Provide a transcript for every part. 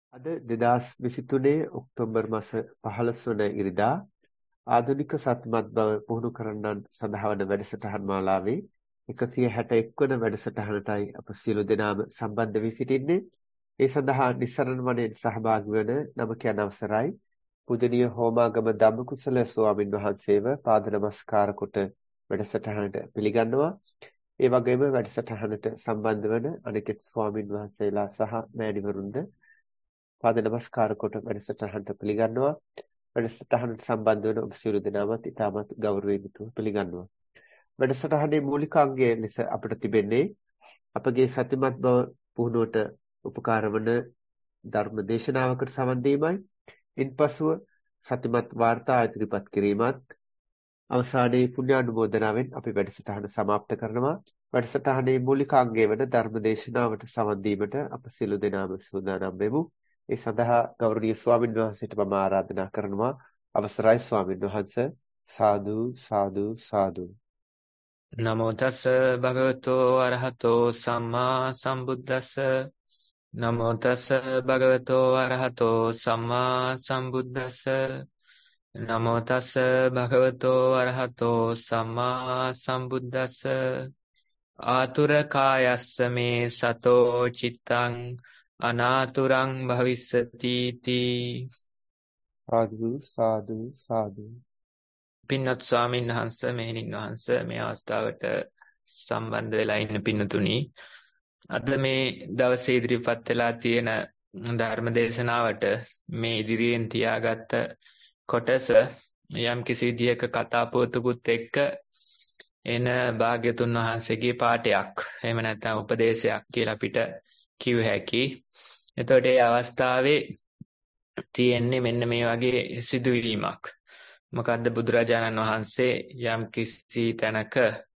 අද 2023 ඔක්තෝබර් මාස 15 වන ඉරිදා ආධුනික සත්‍යමත් බව පුහුණු කරන්නන් සඳහා වන වැඩසටහන් මාලාවේ 161 වන වැඩසටහනටයි අප සියලු දෙනාම සම්බන්ධ වී සිටින්නේ. ඒ සඳහා නිස්සරණ වනයේ සහභාගී වන නම කියන අවසරයි පූජනීය හෝමාගම ධම්මකුසල ස්වාමින් වහන්සේව පාද නමස්කාර කොට වැඩසටහනට පිළිගන්නවා. ඒ වගේම වැඩසටහනට සම්බන්ධ වන අනෙකුත් ස්වාමින් වහන්සේලා සහ මෑණිවරුන්ද පාද නමස්කාර කොට වැඩසටහනට පිළිගන්නවා. වැඩසටහනට සම්බන්ධ වන ඔබ සියලු දෙනාමත් ඉතාමත් ගෞරවයෙන් යුතුව පිළිගන්නවා. වැඩසටහනේ මූලික අංගය ලෙස අපට තිබෙන්නේ අපගේ සතිමත් බව පුහුණුවට උපකාර වන ධර්ම දේශනාවකට සමන් දීමයි. ඉන්පසුව සතිමත් වාර්තා ඉදිරිපත් කිරීමත් අවසානයේ පුණ්‍යානුමෝදනාවෙන් අපි වැඩසටහන સમાપ્ત කරනවා. වැඩසටහනේ මූලික අංගය වන ධර්ම දේශනාවට සමන් දීමට අප සියලු දෙනාම සූදානම් වෙමු. ඒ සඳහා ගෞරවනීය ස්වාමින් වහන්සේට මම ආරාධනා කරනවා. අවසරයි ස්වාමින් වහන්සේ. සාදු සාදු සාදු. නමෝ තස්ස භගවතෝ අරහතෝ සම්මා සම්බුද්දස්ස නමෝ තස්ස භගවතෝ අරහතෝ සම්මා සම්බුද්දස්ස නමෝ තස්ස භගවතෝ අරහතෝ සම්මා සම්බුද්දස්ස ආතුර කායස්ස මේ සතෝ චිත්තං අනාතුරං භවිස්සති තී. සාදු සාදු සාදු. පින්වත් ස්වාමීන් වහන්සේ, මෙහෙණින් වහන්සේ, මේ අවස්ථාවට සම්බන්ධ වෙලා ඉන්න පින්නතුණි, අද මේ දවසේ ඉදිරිපත් වෙලා තියෙන ධර්ම දේශනාවට මේ ඉදිරියෙන් තියාගත්ත කොටස යම් කිසි විදියක කතා පුවතකුත් එක්ක එන භාග්‍යතුන් වහන්සේගේ පාඩයක්, එහෙම නැත්නම් උපදේශයක් කියලා අපිට කිව්ව හැකි. එතකොට මේ අවස්ථාවේ තියෙන්නේ මෙන්න මේ වගේ සිදුවීමක්. මොකද්ද? බුදුරජාණන් වහන්සේ යම් කිසි තැනක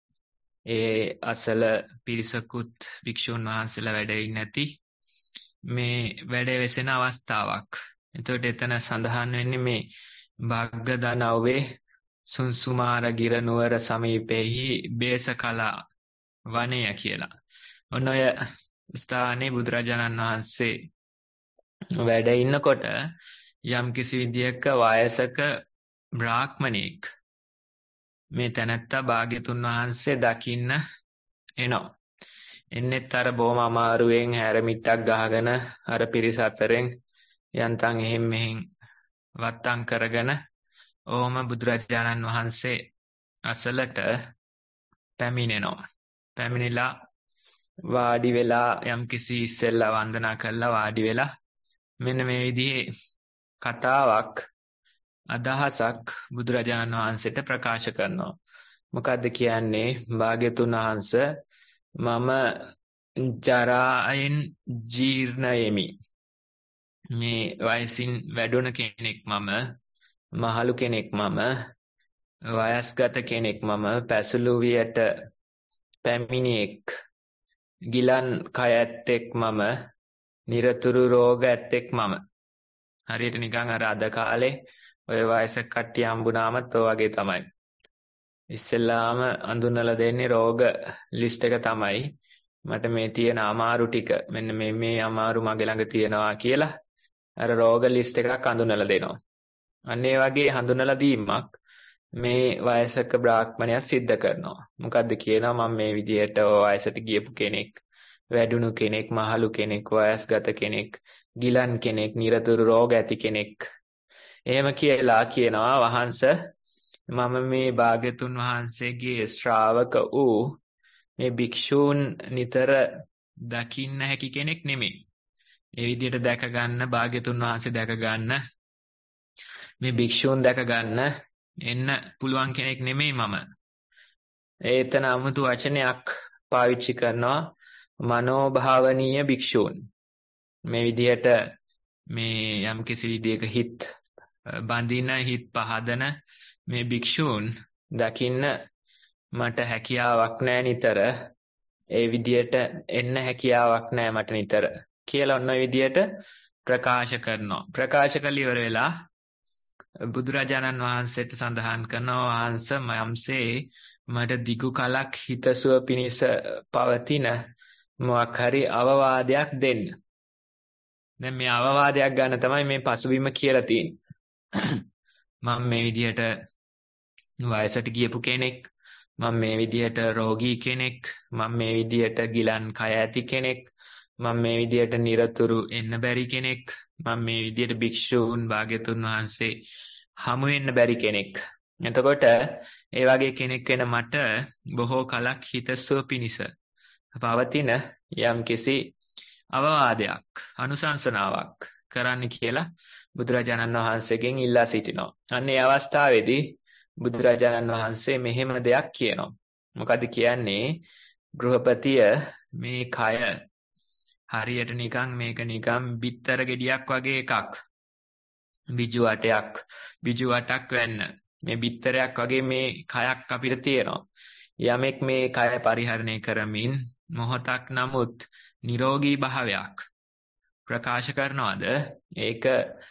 ඒ අසල පිරිසකුත් භික්ෂුන් වහන්සේලා වැඩ නැති මේ වැඩ වෙසෙන අවස්ථාවක්. එතකොට එතන සඳහන් වෙන්නේ මේ භග්ගදනව්වේ සුන්සුමාර ගිර නුවර සමීපෙහි බේසකලා වනය කියලා. ඔන්න ඔය ස්ථානයේ බුදුරජාණන් වහන්සේ වැඩ ඉන්නකොට යම් කිසි විදියක වයසක බ්‍රාහ්මණෙක් මේ තැනැත්තා භාග්‍යතුන් වහන්සේ දකින්න එනවා. එන්නෙත් අර බොහොම අමාරුවෙන් හැරමිටක් ගහගෙන අර පිරිස අතරින් යන්තම් එහෙම් මෙහෙම් වත්තම් කරගෙන ඕම බුදුරජාණන් වහන්සේ අසලට පැමිණෙනවා. පැමිණිලා වාඩි වෙලා යම් කිසි ඉස්සෙල්ලා වන්දනා කරලා වාඩි වෙලා මෙන්න මේ විදිහේ කතාවක් අදහසක් බුදුරජාණන් වහන්සේට ප්‍රකාශ කරනවා. මොකද්ද කියන්නේ? භාග්‍යතුන් වහන්සේ, මම ජරායෙන් ජීර්ණ යෙමි. මේ වයසින් වැඩුණ කෙනෙක් මම, මහලු කෙනෙක් මම, වයස්ගත කෙනෙක් මම, පැසළු වියට පැමිණියෙක්, ගිලන් කය ඇත්තෙක් මම, නිරතුරු රෝග ඇත්තෙක් මම. හරියට නිකන් අර අද කාලේ ඔය වයසක කට්ටිය හම්බුනාමත් ඔය වගේ තමයි. ඉස්සෙල්ලාම අඳුනලා දෙන්නේ රෝග ලිස්ට් එක තමයි. මට මේ තියෙන අමාරු ටික මෙන්න මේ අමාරු මගේ ළඟ තියෙනවා කියලා අර රෝග ලිස්ට් එකක් අඳුනලා දෙනවා. අන්න ඒ වගේ හඳුනලා දීමක් මේ වයසක බ්‍රාහ්මණයත් සිද්ධ කරනවා. මොකද්ද කියනවා? මම මේ විදිහට වයසට ගියපු කෙනෙක්, වැඩුණු කෙනෙක්, මහලු කෙනෙක්, වයස්ගත කෙනෙක්, ගිලන් කෙනෙක්, නිරතුරු රෝග ඇති කෙනෙක්. එහෙම කියලා කියනවා වහන්සේ, මම මේ භාග්‍යතුන් වහන්සේගේ ශ්‍රාවක වූ මේ භික්ෂූන් නිතර දකින්න හැකි කෙනෙක් නෙමෙයි. ඒ විදිහට දැක ගන්න, භාග්‍යතුන් වහන්සේ දැක ගන්න, මේ භික්ෂූන් දැක ගන්න එන්න පුළුවන් කෙනෙක් නෙමෙයි මම. ඒතන 아무තු වචනයක් පාවිච්චි කරනවා, මනෝභාවනීය භික්ෂූන්. මේ විදිහට මේ යම් කිසි විදිහක හිත බඳින, හිත පහදන මේ භික්ෂූන් දකින්න මට හැකියාවක් නැහැ නිතර. ඒ විදිහට එන්න හැකියාවක් නැහැ මට නිතර කියලා ඔන්න ඔය විදිහට ප්‍රකාශ කරනවා. ප්‍රකාශ කළ ඉවර වෙලා බුදුරජාණන් වහන්සේට සඳහන් කරනවා, වහන්සේ මයම්සේ මට දිගු කලක් හිතසුව පිණිස පවතින මොකක් හරි අවවාදයක් දෙන්න. දැන් මේ අවවාදයක් ගන්න තමයි මේ පසුබිම කියලා තියෙන්නේ. මම මේ විදිහට වයසට ගියපු කෙනෙක්, මම මේ විදිහට රෝගී කෙනෙක්, මම මේ විදිහට ගිලන් කය ඇති කෙනෙක්, මම මේ විදිහට නිරතුරු එන්න බැරි කෙනෙක්, මම මේ විදිහට භික්ෂූන් භාග්‍යතුන් වහන්සේ හමු වෙන්න බැරි කෙනෙක්. එතකොට ඒ වගේ කෙනෙක් වෙන මට බොහෝ කලක් හිතසුව පිණිස පවතින යම්කිසි අවවාදයක්, අනුශාසනාවක් කරන්න කියලා බුදුරජාණන් වහන්සේගෙන් ඉල්ලා සිටිනවා. අන්න ඒ අවස්ථාවේදී බුදුරජාණන් වහන්සේ මෙහෙම දෙයක් කියනවා. මොකද කියන්නේ? ගෘහපතිය මේ කය හරියට නිකන් මේක නිකන් බිත්තර ගෙඩියක් වගේ එකක්. බිජු වටක් වෙන්න. මේ බිත්තරයක් වගේ මේ කයක් අපිට තියෙනවා. යමෙක් මේ කය පරිහරණය කරමින් මොහොතක් නමුත් නිරෝගී භාවයක් ප්‍රකාශ කරනවද? ඒක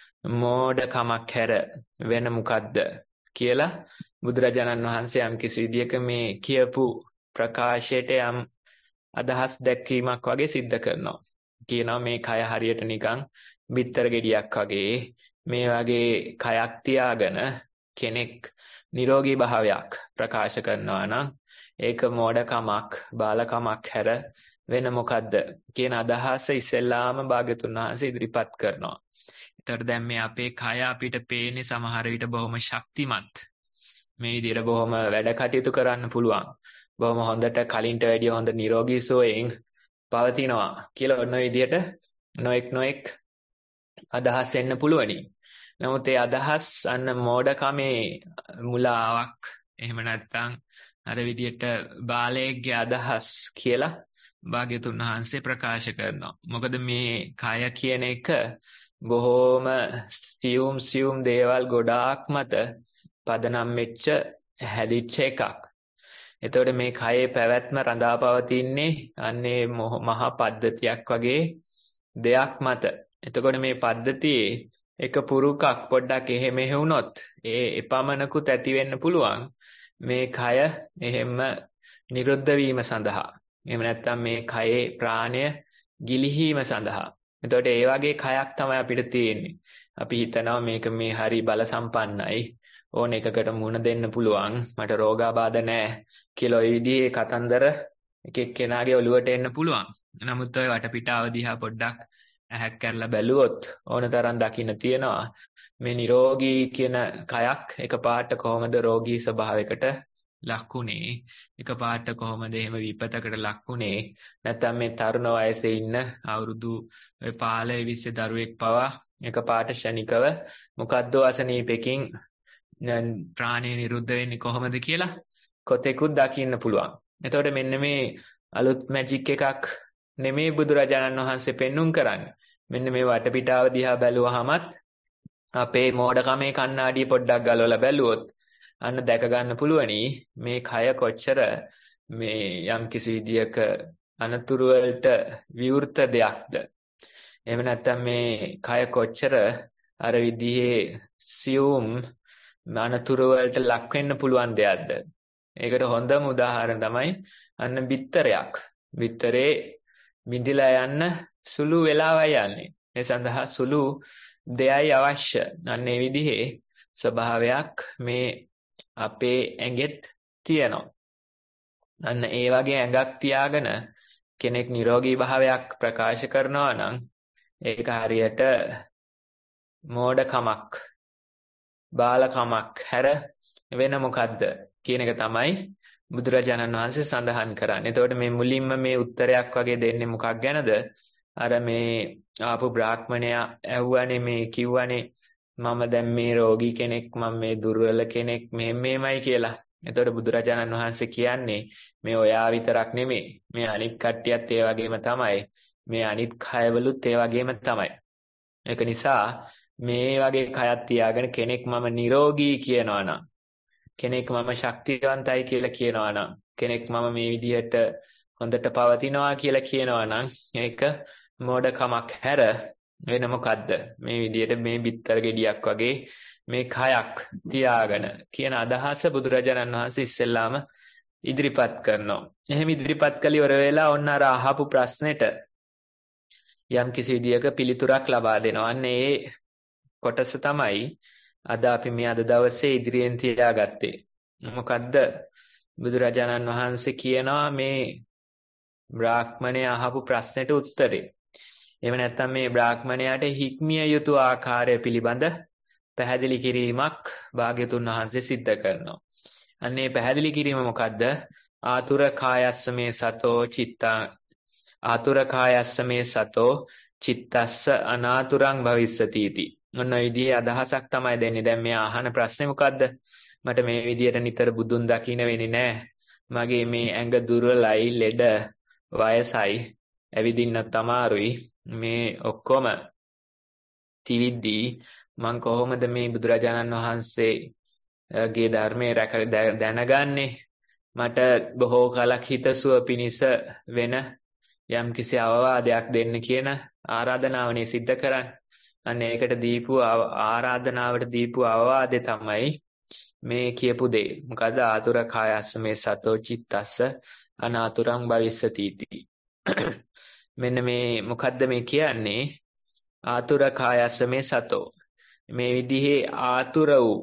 මෝඩකමක් හැර වෙන මොකද්ද කියලා බුදුරජාණන් වහන්සේ යම් කිසි විදියක මේ කියපු ප්‍රකාශයට යම් අදහස් දැක්වීමක් වගේ සිද්ධ කරනවා. කියනවා මේ කය හරියට නිකන් බිත්තර ගෙඩියක් වගේ, මේ වගේ කයක් තියාගෙන කෙනෙක් නිරෝගී භාවයක් ප්‍රකාශ කරනවා නම් ඒක මෝඩකමක්, බාලකමක් හැර වෙන මොකද්ද කියන අදහස ඉස්සෙල්ලාම භාග්‍යතුන් වහන්සේ ඉදිරිපත් කරනවා. ඒතර දැන් මේ අපේ කය අපිට පේන්නේ සමහර විට බොහොම ශක්තිමත්. මේ විදිහට බොහොම වැඩ කටයුතු කරන්න පුළුවන්. බොහොම හොඳට කලින්ට වැඩිය හොඳ නිරෝගී සුවයෙන් පවතිනවා කියලා ඔන්න ඔය විදිහට නොඑක් අදහස් එන්න පුළුවනි. නමුත් ඒ අදහස් අන්න මෝඩකමේ මුලාවක්, එහෙම නැත්නම් අර විදිහට බාලයෙක්ගේ අදහස් කියලා භාග්‍යතුන් වහන්සේ ප්‍රකාශ කරනවා. මොකද මේ කය කියන එක බොහෝම සියුම් දේවල් ගොඩාක් මත පදනම් වෙච්ච හැදිච්ච එකක්. එතකොට මේ කයේ පැවැත්ම රඳා පවතින්නේ අන්නේ මහා පද්ධතියක් වගේ දෙයක් මත. එතකොට මේ පද්ධතියේ එක පුරුකක් පොඩ්ඩක් එහෙ මෙහෙ වුණොත් ඒ එපමණකුත් ඇති වෙන්න පුළුවන් මේ කය එහෙම නිරුද්ධ වීම සඳහා. එහෙම නැත්නම් මේ කයේ ප්‍රාණය ගිලිහීම සඳහා. එතකොට ඒ වගේ කයක් තමයි අපිට තියෙන්නේ. අපි හිතනවා මේක මේ හරි බල සම්පන්නයි, ඕන එකකට මුහුණ දෙන්න පුළුවන්, මට රෝගාබාධ නැහැ කියලා ওই විදිහේ කතන්දර එක එක්කෙනාගේ ඔළුවට එන්න පුළුවන්. නමුත් ඔය වටපිටාව දිහා පොඩ්ඩක් ඇහැක් කරලා බැලුවොත් ඕන තරම් දකින්න තියෙනවා මේ නිරෝගී කියන කයක් එකපාරට කොහොමද රෝගී ස්වභාවයකට ලක්ුණේ, එකපාරට කොහොමද එහෙම විපතකට ලක්ුණේ, නැත්නම් මේ තරුණ වයසේ ඉන්න අවුරුදු 15 20 දරුවෙක් පවා එකපාරට ශනිකව මොකද්ද අසනීපෙකින් ප්‍රාණය නිරුද්ධ වෙන්නේ කොහොමද කියලා කොතෙකුත් දකින්න පුළුවන්. එතකොට මෙන්න මේ අලුත් මැජික් එකක් නෙමෙයි බුදුරජාණන් වහන්සේ පෙන්눔 කරන්නේ. මෙන්න මේ වටපිටාව දිහා බැලුවහමත් අපේ මෝඩකමේ කණ්ණාඩිය පොඩ්ඩක් ගලවලා බැලුවොත් අන්න දැක ගන්න පුළුවනි මේ කය කොච්චර මේ යම් කිසි විදියක අනතුරු වලට විවෘත දෙයක්ද. එහෙම නැත්නම් මේ කය කොච්චර අර විදිහේ සියුම් අනතුරු වලට ලක් වෙන්න පුළුවන් දෙයක්ද. ඒකට හොඳම උදාහරණ තමයි අන්න බිත්තරයක්. බිත්තරේ බිඳිලා යන්න සුළු වෙලාවයි යන්නේ. ඒ සඳහා සුළු දෙයයි අවශ්‍ය. අන්න ඒ විදිහේ ස්වභාවයක් මේ අපේ ඇඟෙත් තියෙනවා. අන්න ඒ වගේ ඇඟක් තියාගෙන කෙනෙක් නිරෝගී භාවයක් ප්‍රකාශ කරනවා නම් ඒක හරියට මෝඩකමක්, බාලකමක් හැර වෙන මොකද්ද කියන එක තමයි බුදුරජාණන් වහන්සේ සඳහන් කරන්නේ. එතකොට මේ මුලින්ම මේ උත්තරයක් වගේ දෙන්නේ මොකක් ගැනද? අර මේ ආපු බ්‍රාහ්මණයා ඇහුවානේ, මේ කිව්වානේ මම දැන් මේ රෝගී කෙනෙක්, මම මේ දුර්වල කෙනෙක්, මෙහෙමයි කියලා. එතකොට බුදුරජාණන් වහන්සේ කියන්නේ මේ ඔයා විතරක් නෙමෙයි, මේ අනිත් කට්ටියත් ඒ වගේම තමයි, මේ අනිත් කයවලුත් ඒ වගේම තමයි. ඒක නිසා මේ වගේ කයක් තියාගෙන කෙනෙක් මම නිරෝගී කියනවා නම්, කෙනෙක් මම ශක්තිවන්තයි කියලා කියනවා නම්, කෙනෙක් මම මේ විදිහට හොඳට පවතිනවා කියලා කියනවා නම් ඒක මෝඩකමක් හැර වෙන මොකද්ද? මේ විදිහට මේ බිත්තර ගෙඩියක් වගේ මේ කයක් තියාගෙන කියන අදහස බුදුරජාණන් වහන්සේ ඉස්සෙල්ලාම ඉදිරිපත් කරනවා. එහෙම ඉදිරිපත් කළේ ඔර වෙලා ඔන්න අර අහපු ප්‍රශ්නෙට යම් කිසි විදියක පිළිතුරක් ලබා දෙනවා. අන්න ඒ කොටස තමයි අද අපි මේ අද දවසේ ඉදිරියෙන් තියාගත්තේ. මොකද්ද? බුදුරජාණන් වහන්සේ කියනවා මේ බ්‍රාහ්මණය අහපු ප්‍රශ්නෙට උත්තරේ. එහෙම නැත්නම් මේ බ්‍රාහ්මණයාට හික්මිය යුතු ආකාරය පිළිබඳ පැහැදිලි කිරීමක් භාග්‍යතුන් වහන්සේ සිද්ධ කරනවා. අන්නේ පැහැදිලි කිරීම මොකද්ද? ආතුර කායස්ස මේ සතෝ චිත්තා ආතුර කායස්ස මේ සතෝ චිත්තස්ස අනාතුරං භවිස්සති इति. ඔන්න ඔය විදිහේ අදහසක් තමයි දෙන්නේ. දැන් මෙයා අහන ප්‍රශ්නේ මොකද්ද? මට මේ විදියට නිතර බුදුන් දකින්න වෙන්නේ නැහැ. මගේ මේ ඇඟ දුර්වලයි, ලෙඩ, වයසයි, ඇවිදින්නත් අමාරුයි. මේ ඔක්කොම තිවිද්දී මං කොහොමද මේ බුදුරජාණන් වහන්සේගේ ධර්මයේ දැනගන්නේ? මට බොහෝ කලක් හිතසුව පිණිස වෙන යම්කිසි අවවාදයක් දෙන්න කියන ආරාධනාවනේ සිද්ධ කරන්නේ. අන්න ඒකට දීපු ආරාධනාවට දීපු අවවාදේ තමයි මේ කියපු දේ. මොකද ආතුර කායස්ස මේ සතෝ චිත්තස්ස අනාතුරං භවිස්සති इति. මෙන්න මේ මොකද්ද මේ කියන්නේ? ආතුර කායස්ස මේ සතෝ. මේ විදිහේ ආතුර වූ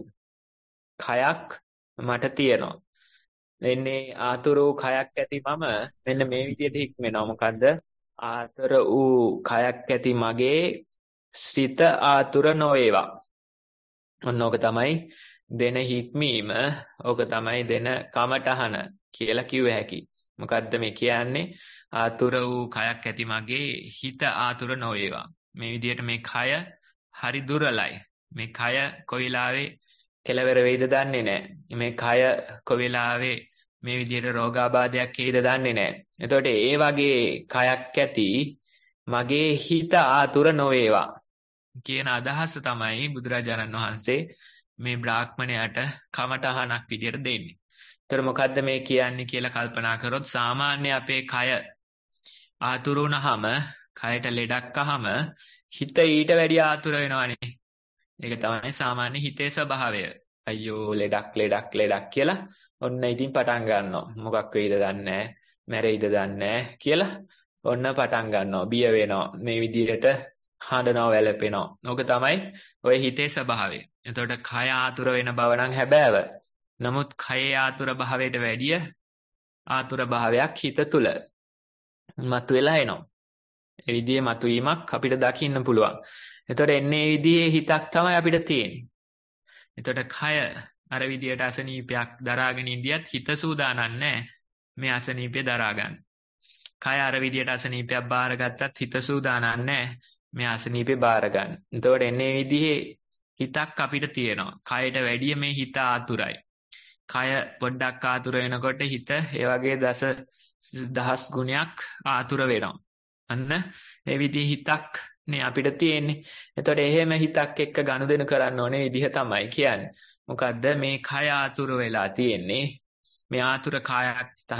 කයක් මට තියෙනවා. එන්නේ ආතුර වූ කයක් ඇති මම මෙන්න මේ විදිහට හික්මෙනවා. මොකද්ද? ආතුර වූ කයක් ඇති මගේ සිත ආතුර නොවේවා. ඔන්න ඕක තමයි දෙන හික්මීම. ඕක තමයි දෙන කමටහන කියලා කිව්ව හැකි. මොකද්ද මේ කියන්නේ? ආතුර වූ කයක් ඇති මගේ හිත ආතුර නොවේවා. මේ විදිහට මේ කය හරි දුර්වලයි. මේ කය කොයි වෙලාවේ කෙලවර වෙයිද දන්නේ නැහැ. මේ කය කොයි වෙලාවේ මේ විදිහට රෝගාබාධයක් එයිද දන්නේ නැහැ. එතකොට ඒ වගේ කයක් ඇති මගේ හිත ආතුර නොවේවා කියන අදහස තමයි බුදුරජාණන් වහන්සේ මේ බ්‍රාහ්මණයාට කමටහනක් විදියට දෙන්නේ. ඒතර මොකද්ද මේ කියන්නේ කියලා කල්පනා කරොත් සාමාන්‍ය අපේ කය ආතුර වුණාම, කයට ලෙඩක් අහම හිත ඊට වැඩි ආතුර වෙනවනේ. ඒක තමයි සාමාන්‍ය හිතේ ස්වභාවය. අයියෝ ලෙඩක් කියලා ඔන්න ඉතින් පටන් ගන්නවා. මොකක් වෙයිද දන්නේ නැහැ, මැරෙයිද දන්නේ නැහැ කියලා ඔන්න පටන් ගන්නවා. බිය වෙනවා. මේ විදිහට හඬනවා, වැළපෙනවා. ඕක තමයි ඔය හිතේ ස්වභාවය. එතකොට කය ආතුර වෙන බව නම් හැබෑව. නමුත් කයේ ආතුර භාවයට වැඩිය ආතුර භාවයක් හිත තුල මතුවලා එනවා. ඒ විදිහේ මතුවීමක් අපිට දකින්න පුළුවන්. එතකොට එන්නේ මේ විදිහේ හිතක් තමයි අපිට තියෙන්නේ. එතකොට කය අර විදිහට අසනීපයක් දරාගෙන ඉඳියත් හිත සූදානම් නැහැ මේ අසනීපය දරා ගන්න. කය අර විදිහට අසනීපයක් බාරගත්තත් හිත සූදානම් නැහැ මේ අසනීපේ බාර ගන්න. එතකොට එන්නේ විදිහේ හිතක් අපිට තියෙනවා. කයට වැඩිය මේ හිත ආතුරයි. කය පොඩ්ඩක් ආතුර වෙනකොට හිත ඒ වගේ දහස් ගුණයක් ආතුර වෙනවා. අන්න ඒ විදිහේ හිතක් නේ අපිට තියෙන්නේ. එතකොට එහෙම හිතක් එක්ක ගනුදෙනු කරන්න ඕනේ විදිහ තමයි කියන්නේ. මොකද්ද මේ කය ආතුර වෙලා තියෙන්නේ? මේ ආතුර කයක්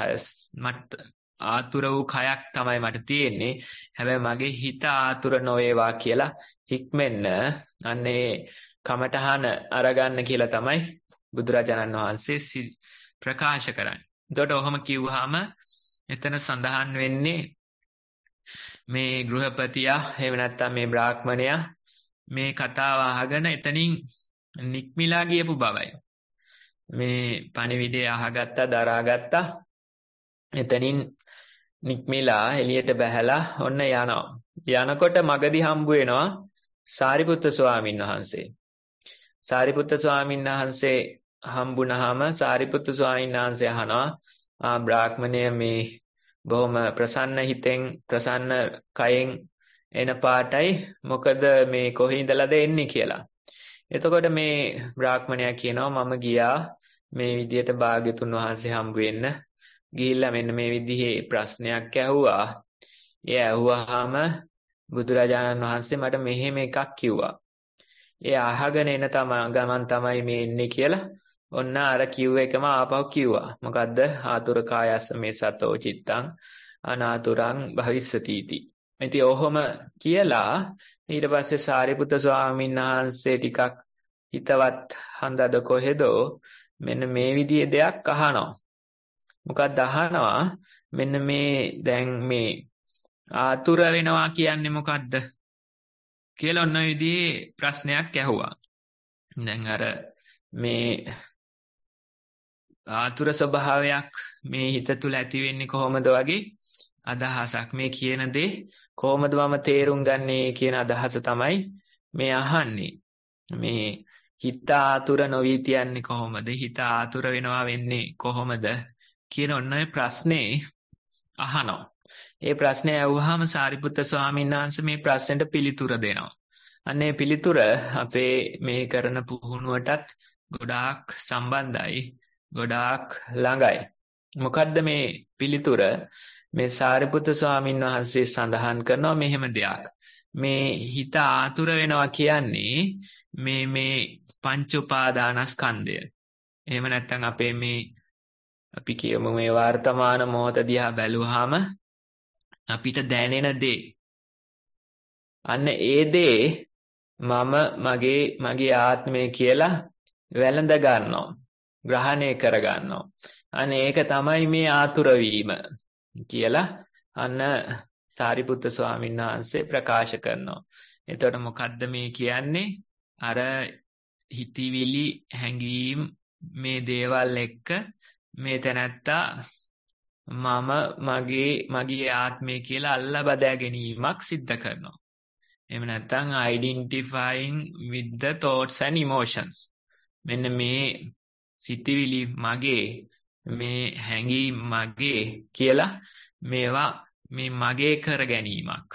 ආතුර වූ කයක් තමයි මට තියෙන්නේ. හැබැයි මගේ හිත ආතුර නොවේවා කියලා හික්මෙන්න අන්නේ කමටහන අරගන්න කියලා තමයි බුදුරජාණන් වහන්සේ ප්‍රකාශ කරන්නේ. එතකොට ඔහොම කිව්වහම එතන සඳහන් වෙන්නේ මේ ගෘහපතියා එහෙම නැත්නම් මේ බ්‍රාහ්මණයා මේ කතාව අහගෙන එතනින් නික්මිලා ගියපු බවයි. මේ පණිවිඩය අහගත්තා, දරාගත්තා. එතනින් නික්මිලා එළියට බැහැලා ඔන්න යනවා. යනකොට මගදී හම්බ වෙනවා සාරිපුත්ත ස්වාමීන් වහන්සේ. සාරිපුත්ත ස්වාමීන් වහන්සේ හම්බුනහම සාරිපුත්ත ස්වාමීන් වහන්සේ අහනවා බ්‍රාහ්මණය මේ බොහොම ප්‍රසන්න හිතෙන් ප්‍රසන්න කයෙන් එන පාටයි මොකද මේ කොහේ ඉඳලාද එන්නේ කියලා. එතකොට මේ බ්‍රාහ්මණයා කියනවා මම ගියා මේ විදියට භාග්‍යතුන් වහන්සේ හම්බ වෙන්න. ගිහිල්ලා මෙන්න මේ විදිහේ ප්‍රශ්නයක් ඇහුවා. ඒ ඇහුවාම බුදුරජාණන් වහන්සේ මට මෙහෙම එකක් කිව්වා. ඒ අහගෙන එන ගමන් තමයි මේ එන්නේ කියලා ඔන්න අර කිව්ව එකම ආපහු කිව්වා. මොකද්ද? ආතුර කායස්ස මේ සතෝ චිත්තං අනාතුරං භවිස්සති इति. ඉතින් ඔහොම කියලා ඊට පස්සේ සාරිපුත්ත ස්වාමීන් වහන්සේ ටිකක් හිතවත් හන්දද කොහෙදෝ මෙන්න මේ විදිහේ දෙයක් අහනවා. මොකක්ද අහනවා? මෙන්න මේ දැන් මේ ආතුර වෙනවා කියන්නේ මොකද්ද කියලා ඔන්න ඔය විදිහේ ප්‍රශ්නයක් ඇහුවා. දැන් අර මේ ආතුර ස්වභාවයක් මේ හිත තුල ඇති වෙන්නේ කොහොමද වගේ අදහසක් මේ කියන දේ කොහොමද මම තේරුම් ගන්නේ කියන අදහස තමයි මේ අහන්නේ. මේ හිත ආතුර නොවි තියන්නේ කොහොමද? හිත ආතුර වෙනවා වෙන්නේ කොහොමද කියන ඔන්න ඔය ප්‍රශ්නේ අහනවා. ඒ ප්‍රශ්නේ අහුවාම සාරිපුත්ත ස්වාමීන් වහන්සේ මේ ප්‍රශ්නෙට පිළිතුර දෙනවා. අන්නේ පිළිතුර අපේ මේ කරන පුහුණුවටත් ගොඩාක් සම්බන්ධයි, ගොඩාක් ළඟයි. මොකද්ද මේ පිළිතුර? මේ සාරිපුත්ත ස්වාමීන් වහන්සේ සඳහන් කරනවා මෙහෙම දෙයක්. මේ හිත ආතුර වෙනවා කියන්නේ මේ පංච උපාදානස්කන්ධය. එහෙම නැත්නම් අපේ මේ අපි කියමු මේ වර්තමාන මොහොත දිහා බැලුවාම අපිට දැනෙන දේ. අන්න ඒ දේ මම මගේ ආත්මය කියලා වැළඳ ගන්නවා. ග්‍රහණය කර ගන්නවා. අන්න ඒක තමයි මේ ආතුර වීම කියලා අන්න සාරිපුත්ත ස්වාමීන් වහන්සේ ප්‍රකාශ කරනවා. එතකොට මොකද්ද මේ කියන්නේ? අර හිතවිලි හැඟීම් මේ දේවල් එක්ක මේ තැනැත්තා මම මගේ ආත්මය කියලා අල්ලා බදා ගැනීමක් සිද්ධ කරනවා. එහෙම නැත්නම් identifying with the thoughts and emotions. මෙන්න මේ සිතවිලි මගේ, මේ හැඟීම් මගේ කියලා මේවා මේ මගේ කර ගැනීමක්.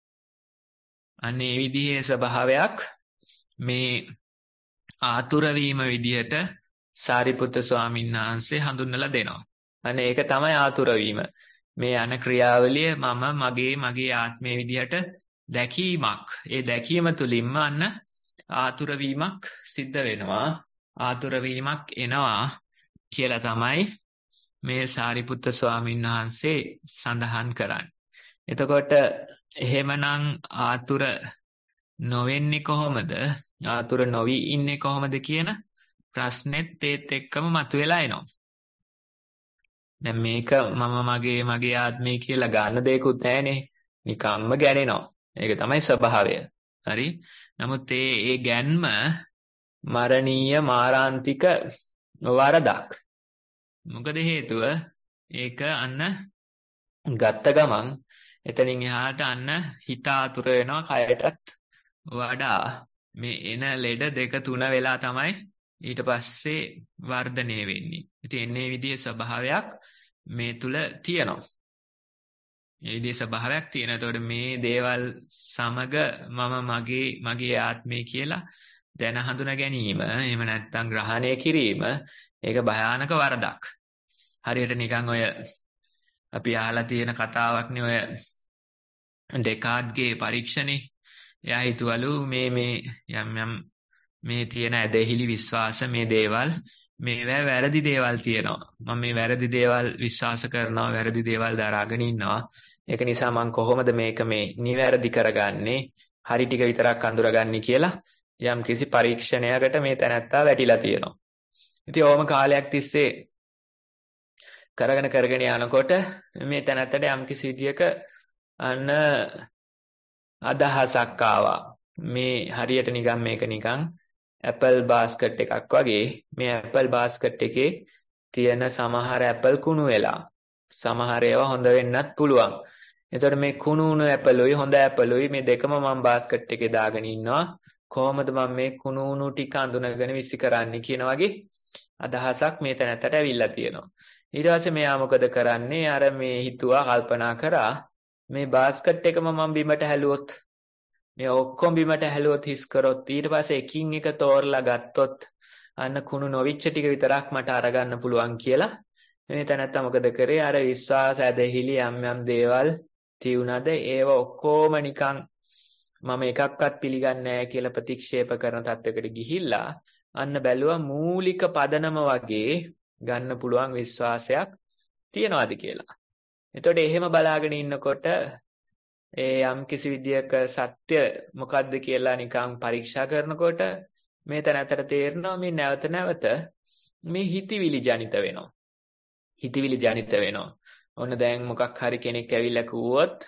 අනේ විදිහේ ස්වභාවයක් මේ ආතුර වීම විදිහට සාරිපුත්ත ස්වාමීන් වහන්සේ හඳුන්වලා දෙනවා. අනේ ඒක තමයි ආතුර වීම. මේ අන ක්‍රියාවලිය මගේ ආත්මයේ විදිහට දැකීමක්. ඒ දැකීම තුලින්ම අන්න ආතුර වීමක් සිද්ධ වෙනවා. ආතුර වීමක් එනවා කියලා තමයි මේ සාරිපුත්ත ස්වාමීන් වහන්සේ සඳහන් කරන්නේ. එතකොට එහෙමනම් ආතුර නොවෙන්නේ කොහොමද? ආතුර නොවි ඉන්නේ කොහොමද කියන ප්‍රශ්නෙත් ඒත් එක්කම මතුවලා එනවා. දැන් මේක මගේ ආත්මය කියලා ගන්න දෙයක්වත් නැහැනේ. නිකම්ම ගැනෙනවා. ඒක තමයි ස්වභාවය. හරි? නමුත් ඒ ගැන්ම මරණීය මාරාන්තික වරදක්. මොකද හේතුව? ඒක අන්න ගත්ත ගමන් එතනින් එහාට අන්න හිත ආතුර වෙනවා කයටත් වඩා. මේ එන ලෙඩ 2-3 වෙලා තමයි ඊට පස්සේ වර්ධනය වෙන්නේ. ඉතින් එන්නේ විදිහේ ස්වභාවයක් මේ තුල තියෙනවා. මේ විදිහේ ස්වභාවයක් තියෙනවා. එතකොට මේ දේවල් සමග මගේ ආත්මය කියලා දැන හඳුනා ගැනීම, එහෙම නැත්නම් ග්‍රහණය කිරීම, ඒක භයානක වරදක්. හරියට නිකන් ඔය අපි අහලා තියෙන කතාවක්නේ ඔය ඩෙකාඩ්ගේ පරීක්ෂණේ. එයා හිතුවලු මේ යම් මේ තියෙන ඇදහිලි විශ්වාස මේ දේවල් මේවා වැරදි දේවල් තියෙනවා. මම මේ වැරදි දේවල් විශ්වාස කරනවා, වැරදි දේවල් දරාගෙන ඉන්නවා. ඒක නිසා මම කොහොමද මේක මේ නිවැරදි කරගන්නේ? හරි ටික විතරක් අඳුරගන්නේ කියලා යම් කිසි පරීක්ෂණයකට මේ තැනැත්තා වැටිලා තියෙනවා. ඉතින් ඕම කාලයක් තිස්සේ කරගෙන යනකොට මේ තැනැත්තට යම් කිසි විදියක අන්න අදහසක් ආවා. මේ හරියට නිකන් මේක නිකන් ඇපල් බාස්කට් එකක් වගේ. මේ ඇපල් බාස්කට් එකේ තියෙන සමහර ඇපල් කුණු වෙලා. සමහර ඒවා හොඳ වෙන්නත් පුළුවන්. එතකොට මේ කුණු වුණු ඇපලුයි හොඳ ඇපලුයි මේ දෙකම මම බාස්කට් එකේ දාගෙන ඉන්නවා. කොහොමද මම මේ කුණු වුණු ටික අඳුනගෙන විසි කරන්නේ කියන වගේ අදහසක් මේ තැනට ඇවිල්ලා තියෙනවා. ඊට පස්සේ මෙයා මොකද කරන්නේ? අර මේ හිතුවා කල්පනා කරා මේ බාස්කට් එකම මම බිමට හැලුවොත්, මේ ඔක්කොම බිමට හැලුවොත් හිස් කරොත් ඊට පස්සේ එකින් එක තෝරලා ගත්තොත් අන්න කුණු නොවිච්ච ටික විතරක් මට අරගන්න පුළුවන් කියලා මේ තැනත්තා මොකද කරේ? අර විශ්වාස ඇදහිලි යම් දේවල් තියුණාද ඒව ඔක්කොම නිකන් මම එකක්වත් පිළිගන්නේ නැහැ කියලා ප්‍රතික්ෂේප කරන තත්යකට ගිහිල්ලා අන්න බැලුවා මූලික පදනම වගේ ගන්න පුළුවන් විශ්වාසයක් තියනවාද කියලා. එතකොට එහෙම බලාගෙන ඉන්නකොට යම් කිසි විදියක සත්‍ය මොකද්ද කියලා නිකන් පරීක්ෂා කරනකොට මේ තැනතර තේරෙනවා මේ නැවත මේ හිතවිලි ජනිත වෙනවා. හිතවිලි ජනිත වෙනවා. ඔන්න දැන් මොකක් හරි කෙනෙක් ඇවිල්ලා කිව්වොත්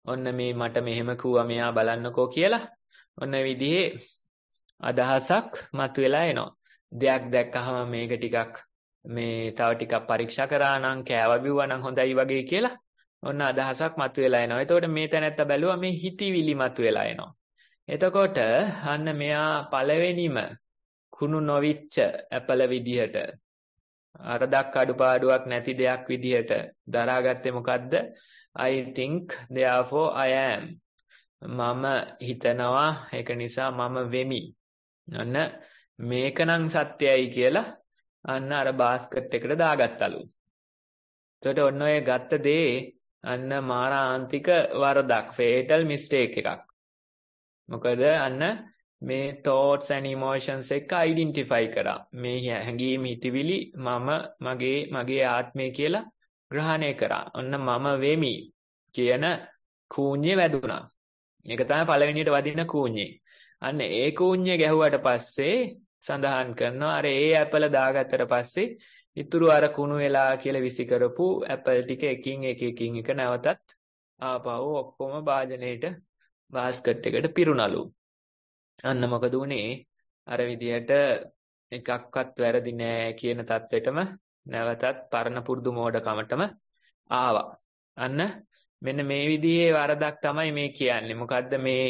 ඔන්න මේ මට මෙහෙම කිව්වා මෙයා බලන්නකෝ කියලා. ඔන්න විදිහේ අදහසක් මතුවලා එනවා. දෙයක් දැක්කහම මේක ටිකක් මේ තව ටිකක් පරීක්ෂා කරා නම් කෑවා බිව්වා නම් හොඳයි වගේ කියලා ඔන්න අදහසක් මතුවලා එනවා. එතකොට මේ තැනත්ත බැලුවා මේ හිතවිලි මතුවලා එනවා. එතකොට අන්න මෙයා පළවෙනිම කුණු නොවිච්ච ඇපල විදිහට අරදක් අඩුපාඩුවක් නැති දෙයක් විදිහට දරාගත්තේ මොකද්ද? I think therefore I am. මම හිතනවා ඒක නිසා මම වෙමි. අන්න මේකනම් සත්‍යයි කියලා අන්න අර බාස්කට් එකට දාගත්තලු. එතකොට ඔන්න ඔය ගත්ත දේ අන්න මාරාන්තික වරදක්, fatal mistake එකක්. මොකද අන්න මේ thoughts and emotions එක identify කරා. මේ හැඟීම් හිතවිලි මම මගේ ආත්මය කියලා ග්‍රහණය කරා. ඔන්න මම වෙමි කියන කූඤ්ඤේ වැදුනා. ඒක තමයි පළවෙනියට වදින කූඤ්ඤේ. අන්න ඒ කූඤ්ඤේ ගැහුවට පස්සේ සඳහන් කරනවා අර ඒ ඇපල දාගත්තට පස්සේ ඉතුරු අර කුණු වෙලා කියලා විසි කරපු ඇපල් ටික එකින් එක නැවතත් ආපහු ඔක්කොම භාජනයේට බාස්කට් එකට පිරුණලු. අන්න මොකද උනේ? අර විදිහට එකක්වත් වැරදි නෑ කියන தത്വෙටම නැවතත් පරණ පුරුදු මෝඩකමටම ආවා. අන්න මෙන්න මේ විදිහේ වරදක් තමයි මේ කියන්නේ. මොකද්ද මේ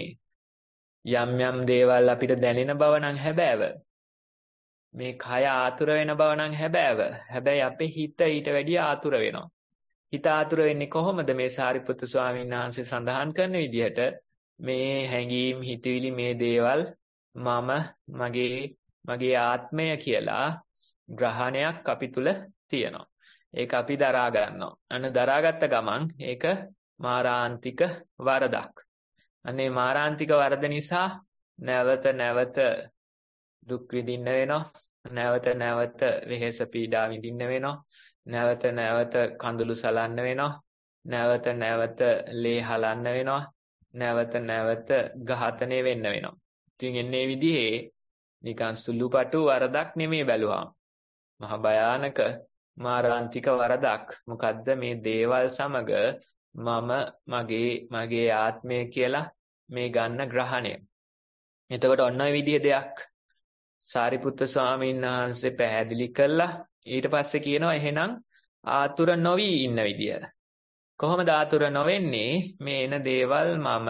යම් දේවල් අපිට දැනෙන බව නම් හැබෑව. මේ කය ආතුර වෙන බව නම් හැබෑව. හැබැයි අපේ හිත ඊට වැඩිය ආතුර වෙනවා. හිත ආතුර වෙන්නේ කොහොමද? මේ සාරිපුත්තු ස්වාමීන් වහන්සේ සඳහන් කරන විදිහට මේ හැඟීම් හිතවිලි මේ දේවල් මම මගේ ආත්මය කියලා ග්‍රහණයක් අපි තුල තියෙනවා. ඒක අපි දරා ගන්නවා. අන්න දරාගත්ත ගමන් ඒක මාරාන්තික වරදක්. අනේ මාරාන්තික වරද නිසා නැවත දුක් විඳින්න වෙනවා. නැවත වෙහෙස පීඩා විඳින්න වෙනවා. නැවත කඳුළු සලන්න වෙනවා. නැවත ලේ හලන්න වෙනවා. නැවත ඝාතනය වෙන්න වෙනවා. ඉතින් එන්නේ විදිහේ නිකන් සුළුපටු වරදක් නෙමෙයි බැලුවා. මහ භයානක මාරාන්තික වරදක්. මොකද්ද මේ දේවල් සමග මම මගේ ආත්මය කියලා මේ ගන්න ග්‍රහණය. එතකොට ඔන්න ඔය විදිහේ දෙයක් සාරිපුත්ත ස්වාමීන් වහන්සේ පැහැදිලි කළා. ඊට පස්සේ කියනවා එහෙනම් ආතුර නොවි ඉන්න විදිය. කොහොමද ආතුර නොවෙන්නේ? මේ එන දේවල්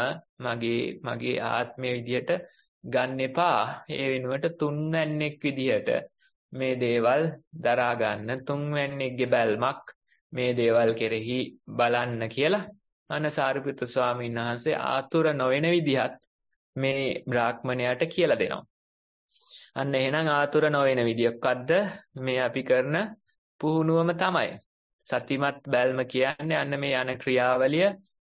මගේ ආත්මය විදියට ගන්න එපා. ඒ වෙනුවට තුන්වැන්නෙක් විදියට මේ දේවල් දරා ගන්න, තුන්වැන්නෙක්ගේ බැල්මක් මේ දේවල් කෙරෙහි බලන්න කියලා අන්න සාරිපුත්ත ස්වාමීන් වහන්සේ ආතුර නොවන විදිහත් මේ බ්‍රාහ්මණයාට කියලා දෙනවා. අන්න එහෙනම් ආතුර නොවන විදියක්වත්ද මේ අපි කරන පුහුණුවම තමයි. සතිමත් බැල්ම කියන්නේ අන්න මේ යන ක්‍රියාවලිය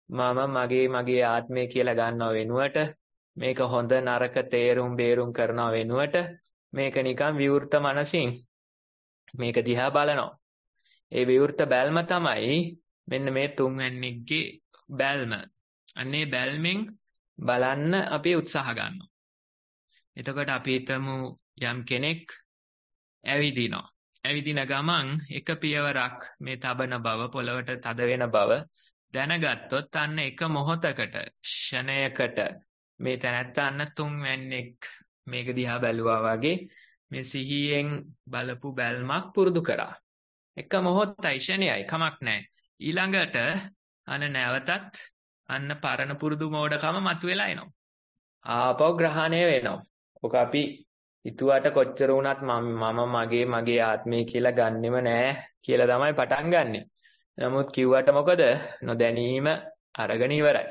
මගේ ආත්මය කියලා ගන්නව වෙනුවට මේක හොඳ නරක තේරුම් බේරුම් කරනව වෙනුවට මේක නිකන් විවෘත මනසින් මේක දිහා බලනවා. ඒ විවෘත බැල්ම තමයි මෙන්න මේ තුන්වැන්නෙක්ගේ බැල්ම. අන්නේ බැල්මෙන් බලන්න අපි උත්සාහ ගන්නවා. එතකොට අපි හිතමු යම් කෙනෙක් ඇවිදිනවා. ඇවිදින ගමන් එක පියවරක් මේ තබන බව, පොළවට තද වෙන බව දැනගත්තොත් අන්න එක මොහොතකට, ක්ෂණයකට මේ තැනත්තා අන්න තුන්වැන්නෙක් මේක දිහා බැලුවා වගේ මේ සිහියෙන් බලපු බැල්මක් පුරුදු කරා. එක මොහොතයි, ක්ෂණයයි, කමක් නැහැ. ඊළඟට අන්න නැවතත් අන්න පරණ පුරුදු මෝඩකම මතුවලා එනවා. ආපහු ග්‍රහණය වෙනවා. ඔක අපි හිතුවට කොච්චර වුණත් මම මගේ ආත්මය කියලා ගන්නෙම නෑ කියලා තමයි පටන් ගන්නෙ. නමුත් කිව්වට මොකද? නොදැනීම අරගෙන ඉවරයි.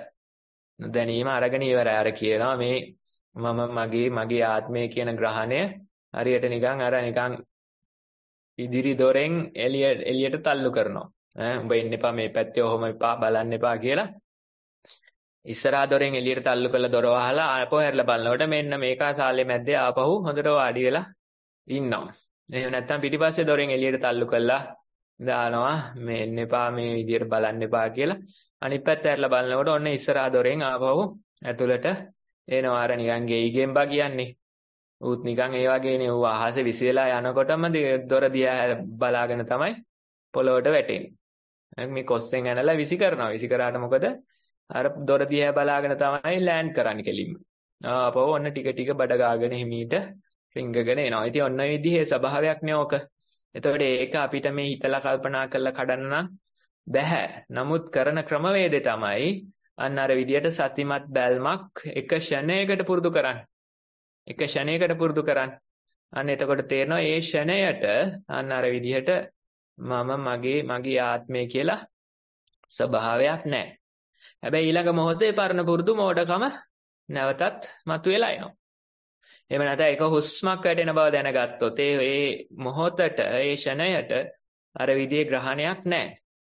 අර කියනවා මේ මගේ ආත්මය කියන ග්‍රහණය හරියට නිකන් ඉදිරි දොරෙන් එළියට තල්ලු කරනවා. උඹ එන්න එපා මේ පැත්තේ, ඔහොම එපා, බලන්න එපා කියලා. ඉස්සරහා දොරෙන් එළියට තල්ලු කරලා දොර වහලා ආපහු හැරලා බලනකොට මෙන්න මේක සාලේ මැද්දේ ආපහු හොඳට වාඩි වෙලා ඉන්නවා. එහෙම නැත්නම් පිටිපස්සේ දොරෙන් එළියට තල්ලු කරලා දානවා මේ එන්න එපා, මේ විදියට බලන්න එපා කියලා. අනිත් පැත්ත හැරලා බලනකොට ඔන්න ඉස්සරහා දොරෙන් ආපහු ඇතුළට එනවා. අර නිකන් ගෙයිගෙන් බා කියන්නේ. ඌත් නිකන් ඒ වගේනේ. ඌ අහසේ විසි වෙලා යනකොටම දොර දිහා බලාගෙන තමයි පොළොවට වැටෙන්නේ. මේ කොස්සෙන් ඇනලා විසි කරනවා. විසි කරාට මොකද? අර දොර දිහා බලාගෙන තමයි ලෑන්ඩ් කරන්නේ කෙලින්ම. ආපහු ඔන්න ටික ටික බඩ ගාගෙන හිමීට රිංගගෙන එනවා. ඉතින් ඔන්න ඔය විදිහේ ස්වභාවයක් නේ ඕක. එතකොට ඒක අපිට මේ හිතලා කල්පනා කරලා කඩන්න නම් බැහැ. නමුත් කරන ක්‍රමවේදය තමයි අන්න අර විදියට සතිමත් බැල්මක් එක ෂණයකට පුරුදු කරන්න. එක ෂණයකට පුරුදු කරන්න. අන්න එතකොට තේරෙනවා ඒ ෂණයට අන්න අර විදිහට මම මගේ ආත්මය කියලා ස්වභාවයක් නැහැ. හැබැයි ඊළඟ මොහොතේ පරණ පුරුදු මෝඩකම නැවතත් මතුවලා එනවා. එහෙම නැත්නම් ඒක හුස්මක් වැටෙන බව දැනගත්තොත් ඒ මොහොතට ඒ ෂණයට අර විදිහේ ග්‍රහණයක් නැහැ.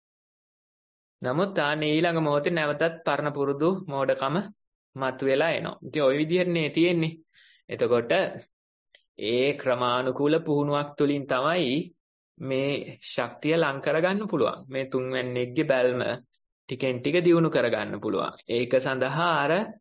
නමුත් ඊළඟ මොහොතේ නැවතත් පරණ පුරුදු මෝඩකම මතුවලා එනවා. ඉතින් ওই විදිහටනේ තියෙන්නේ. එතකොට ඒ ක්‍රමානුකූල පුහුණුවක් තුලින් තමයි මේ ශක්තිය ලං කරගන්න පුළුවන්. මේ තුන්වැන්නේගේ බැල්ම ටිකෙන් ටික දියුණු කරගන්න පුළුවන්. ඒක සඳහා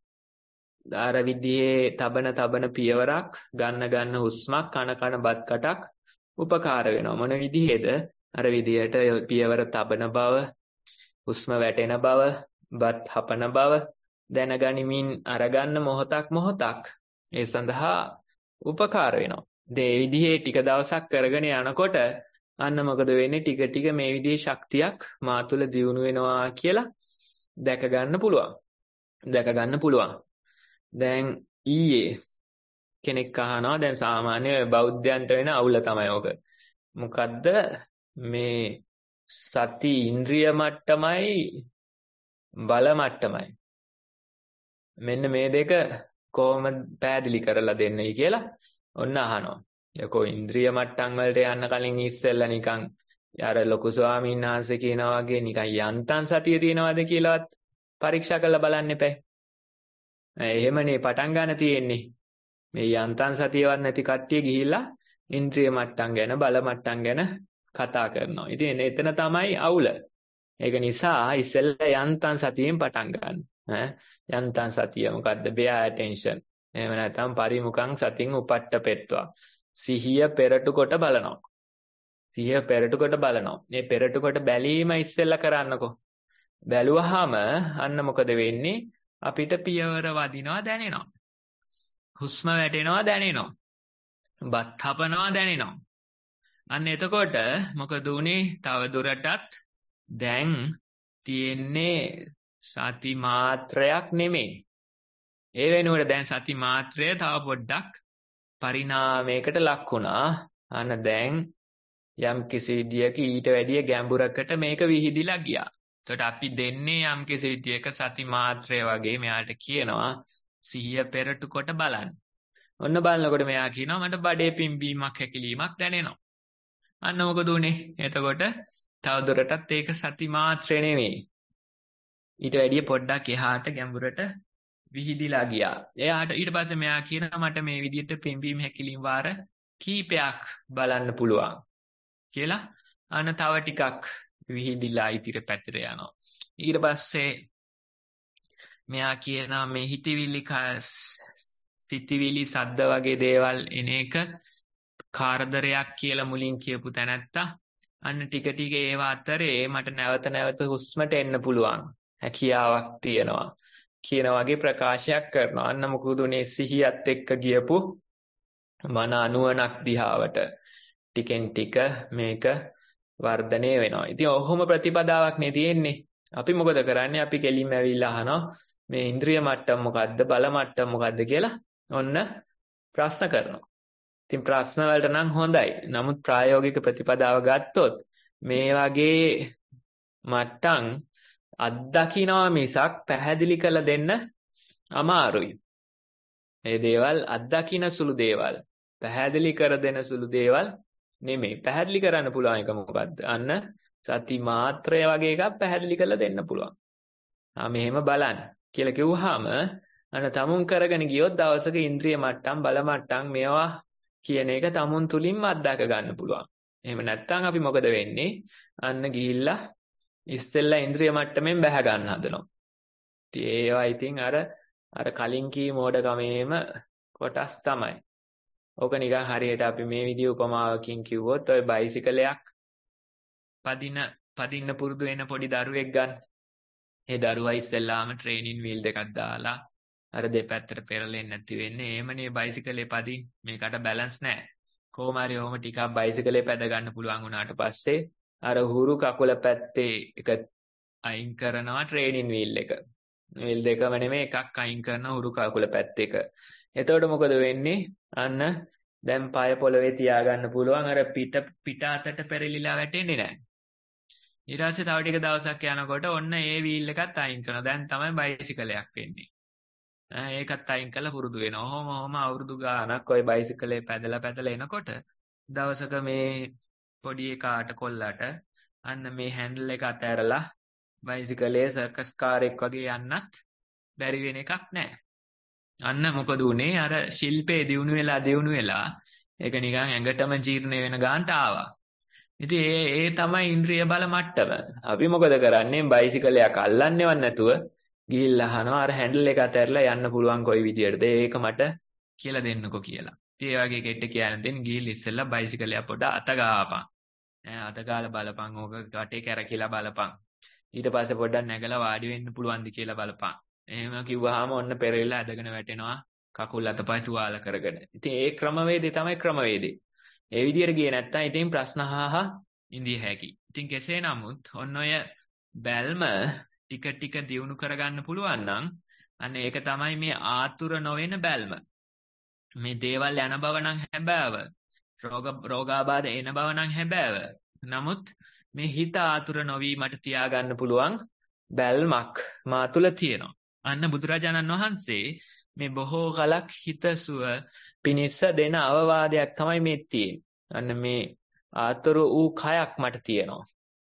අර විදිහේ තබන පියවරක් ගන්න හුස්මක් කන බත් කටක් උපකාර වෙනවා. මොන විදිහේද? අර විදිහට පියවර තබන බව, හුස්ම වැටෙන බව, බත් හපන බව දැනගනිමින් අරගන්න මොහොතක් ඒ සඳහා උපකාර වෙනවා. ඒ විදිහේ ටික දවසක් කරගෙන යනකොට අන්න මොකද වෙන්නේ? ටික ටික මේ විදිහේ ශක්තියක් මා තුළ දියුණු වෙනවා කියලා දැක ගන්න පුළුවන්. දැන් ඊයේ කෙනෙක් අහනවා දැන් සාමාන්‍ය බෞද්ධයන්ට වෙන අවුල තමයි ඕක. මොකද්ද මේ සති ඉන්ද්‍රිය මට්ටමයි බල මට්ටමයි. මෙන්න මේ දෙක කොහොමද පැහැදිලි කරලා දෙන්නේ කියලා ඔන්න අහනවා. යකෝ ඉන්ද්‍රිය මට්ටම් වලට යන්න කලින් ඉස්සෙල්ලා නිකන් අර ලොකු ස්වාමීන් වහන්සේ කියනවා වගේ නිකන් යන්තම් සතිය තියනවාද කියලාවත් පරීක්ෂා කරලා බලන්න එපා. එහෙමනේ පටන් ගන්න තියෙන්නේ. මේ යන්තම් සතියවත් නැති කට්ටිය ගිහිල්ලා ඉන්ද්‍රිය මට්ටම් ගැන බල මට්ටම් ගැන කතා කරනවා. ඉතින් එතන තමයි අවුල. ඒක නිසා ඉස්සෙල්ලා යන්තම් සතියෙන් පටන් ගන්න. යන්තම් සතිය මොකද්ද? bear attention. එහෙම නැත්නම් පරිමුඛං සතින් උපට්ඨපෙත්වා. සිහිය පෙරටු කොට බලනවා. මේ පෙරටු කොට බැලීම ඉස්සෙල්ලා කරන්නකෝ. බැලුවාම අන්න මොකද වෙන්නේ? අපිට පියවර වදිනවා දැනෙනවා. හුස්ම වැටෙනවා දැනෙනවා. බත් හපනවා දැනෙනවා. අන්න එතකොට මොකද උනේ? තව දුරටත් දැන් තියෙන්නේ සති මාත්‍රයක් නෙමෙයි. ඒ වෙනුවට දැන් සති මාත්‍රය තව පොඩ්ඩක් පරිණාමයකට ලක් වුණා. අන්න දැන් යම් කිසි විදියක ඊට වැඩිය ගැඹුරකට මේක විහිදිලා ගියා. එතකොට අපි දෙන්නේ යම් කිසි විදියක සති මාත්‍රය වගේ මෙයාට කියනවා සිහිය පෙරටු කොට බලන්න. ඔන්න බලනකොට මෙයා කියනවා මට බඩේ පිම්බීමක් හැකිලීමක් දැනෙනවා. අන්න මොකද උනේ? එතකොට තවදුරටත් ඒක සති මාත්‍රය නෙමෙයි. ඊට වැඩිය පොඩ්ඩක් එහාට ගැඹුරට විහිදිලා ගියා. එයාට ඊට පස්සේ මෙයා කියනවා මට මේ විදිහට පිම්බීම හැකිලීම වාර කීපයක් බලන්න පුළුවන් කියලා. අන්න තව ටිකක් විහිදිලා ඉතිර පැතිර යනවා. ඊට පස්සේ මෙයා කියනවා මේ සිතිවිලි සද්ද වගේ දේවල් එන එක කාර්දරයක් කියලා මුලින් කියපු තැනත්තා අන්න ටික ටික ඒව අතරේ මට නැවත හුස්මට එන්න පුළුවන් හැකියාවක් තියෙනවා කියන වගේ ප්‍රකාශයක් කරනවා. අන්න මොකද උනේ? සිහියත් එක්ක ගියපු මන අනුවණක් දිහාවට ටිකෙන් ටික මේක වර්ධනය වෙනවා. ඉතින් ඔහොම ප්‍රතිපදාවක් නේ තියෙන්නේ. අපි මොකද කරන්නේ? අපි කෙලින්ම ඇවිල්ලා අහනවා මේ ඉන්ද්‍රිය මට්ටම මොකද්ද? බල මට්ටම මොකද්ද කියලා ඔන්න ප්‍රශ්න කරනවා. ඉතින් ප්‍රශ්න වලට නම් හොඳයි. නමුත් ප්‍රායෝගික ප්‍රතිපදාව ගත්තොත් මේ වගේ මට්ටම් අත්දකින්නවා මිසක් පැහැදිලි කරලා දෙන්න අමාරුයි. මේ දේවල් අත්දකින්න සුළු දේවල්, පැහැදිලි කර දෙන සුළු දේවල් නෙමෙයි. පැහැදිලි කරන්න පුළුවන් එක මොකද්ද? අන්න සති මාත්‍රය වගේ එකක් පැහැදිලි කරලා දෙන්න පුළුවන්. මෙහෙම බලන්න කියලා කිව්වහම අන්න තමුන් කරගෙන ගියොත් දවසක ඉන්ද්‍රිය මට්ටම්, බල මට්ටම් මේවා කියන එක තමුන් තුලින්ම අත්දක ගන්න පුළුවන්. එහෙම නැත්නම් අපි මොකද වෙන්නේ? අන්න ගිහිල්ලා ඉස්සෙල්ලා ඉන්ද්‍රිය මට්ටමින් බැහැ ගන්න හදනවා. ඉතින් ඒවා ඉතින් අර කලින් කී මෝඩකමේම කොටස් තමයි. ඕක නිකන් හරියට අපි මේ විදිහ උපමාවකින් කිව්වොත් ඔය බයිසිකලයක් පදින්න පුරුදු වෙන පොඩි දරුවෙක් ගන්න. ඒ දරුවා ඉස්සෙල්ලාම ට්‍රේනින් වීල් දෙකක් දාලා අර දෙපැත්තට පෙරලෙන්නේ නැති වෙන්නේ. එහෙමනේ බයිසිකලේ පදින් මේකට බැලන්ස් නැහැ. කොහොම හරි ඔහොම ටිකක් බයිසිකලේ පැද ගන්න පුළුවන් වුණාට පස්සේ අර හුරු කකුල පැත්තේ එක අයින් කරනවා ට්‍රේනින් වීල් එක. වීල් දෙකම නෙමෙයි එකක් අයින් කරන හුරු කකුල පැත්ත එක. එතකොට මොකද වෙන්නේ? අන්න දැන් පාය පොළවේ තියාගන්න පුළුවන් අර පිට අතට පෙරලිලා වැටෙන්නේ නැහැ. ඊට පස්සේ තව ටික දවසක් යනකොට ඔන්න ඒ වීල් එකත් අයින් කරනවා. දැන් තමයි බයිසිකලයක් වෙන්නේ. ඒකත් අයින් කරලා පුරුදු වෙනවා. ඔහොම අවුරුදු ගාණක් ওই බයිසිකලේ පැදලා එනකොට දවසක මේ පොඩි එකාට කොල්ලට අන්න මේ හැන්ඩල් එක අතෑරලා බයිසිකලේ සර්කස් කාරෙක් වගේ යන්නත් බැරි වෙන එකක් නැහැ. අන්න මොකද උනේ අර ශිල්පේ දියුණු වෙලා ඒක නිකන් ඇඟටම ජීර්ණ වෙන ගානට ආවා. ඉතින් ඒ තමයි ඉන්ද්‍රිය බල මට්ටම. අපි මොකද කරන්නේ? බයිසිකලයක් අල්ලන්නේවත් නැතුව ගිහිල්ලා අහනවා අර හැන්ඩල් එක අතහැරලා යන්න පුළුවන් කොයි විදියටද? ඒක මට කියලා දෙන්නකෝ කියලා. ඉතින් ඒ වගේ කෙට්ට කියන්නේ දෙන්න ගිහිල්ලා ඉස්සෙල්ලා බයිසිකලයක් පොඩ අත ගාපන්. අත ගාලා බලපන්. ඕක කටේ කැරකිලා බලපන්. ඊට පස්සේ පොඩ්ඩක් නැගලා වාඩි වෙන්න පුළුවන්ද කියලා බලපන්. එහෙම කිව්වහම ඔන්න පෙරෙල්ල ඇදගෙන වැටෙනවා කකුල් අතපය තුවාල කරගෙන. ඉතින් ඒ ක්‍රමවේදේ තමයි ක්‍රමවේදේ. ඒ විදියට ගියේ නැත්තම් ඉතින් ප්‍රශ්න අහහා ඉඳිය හැකි. ඉතින් කෙසේ නමුත් ඔන්න ඔය බැල්ම ටික දියුණු කරගන්න පුළුවන් නම් අන්න ඒක තමයි මේ ආතුර නොවන බැල්ම. මේ දේවල් යන බව නම් හැබෑව. රෝගාබාධ එන බව නම් හැබෑව. නමුත් මේ හිත ආතුර නොවීමට තියාගන්න පුළුවන් බැල්මක් මා තුළ තියෙනවා. අන්න බුදුරජාණන් වහන්සේ මේ බොහෝ කලක් හිතසුව පිනිස්ස දෙන අවවාදයක් තමයි මේ තියෙන්නේ. අන්න මේ ආතුර වූ කයක් මට තියෙනවා.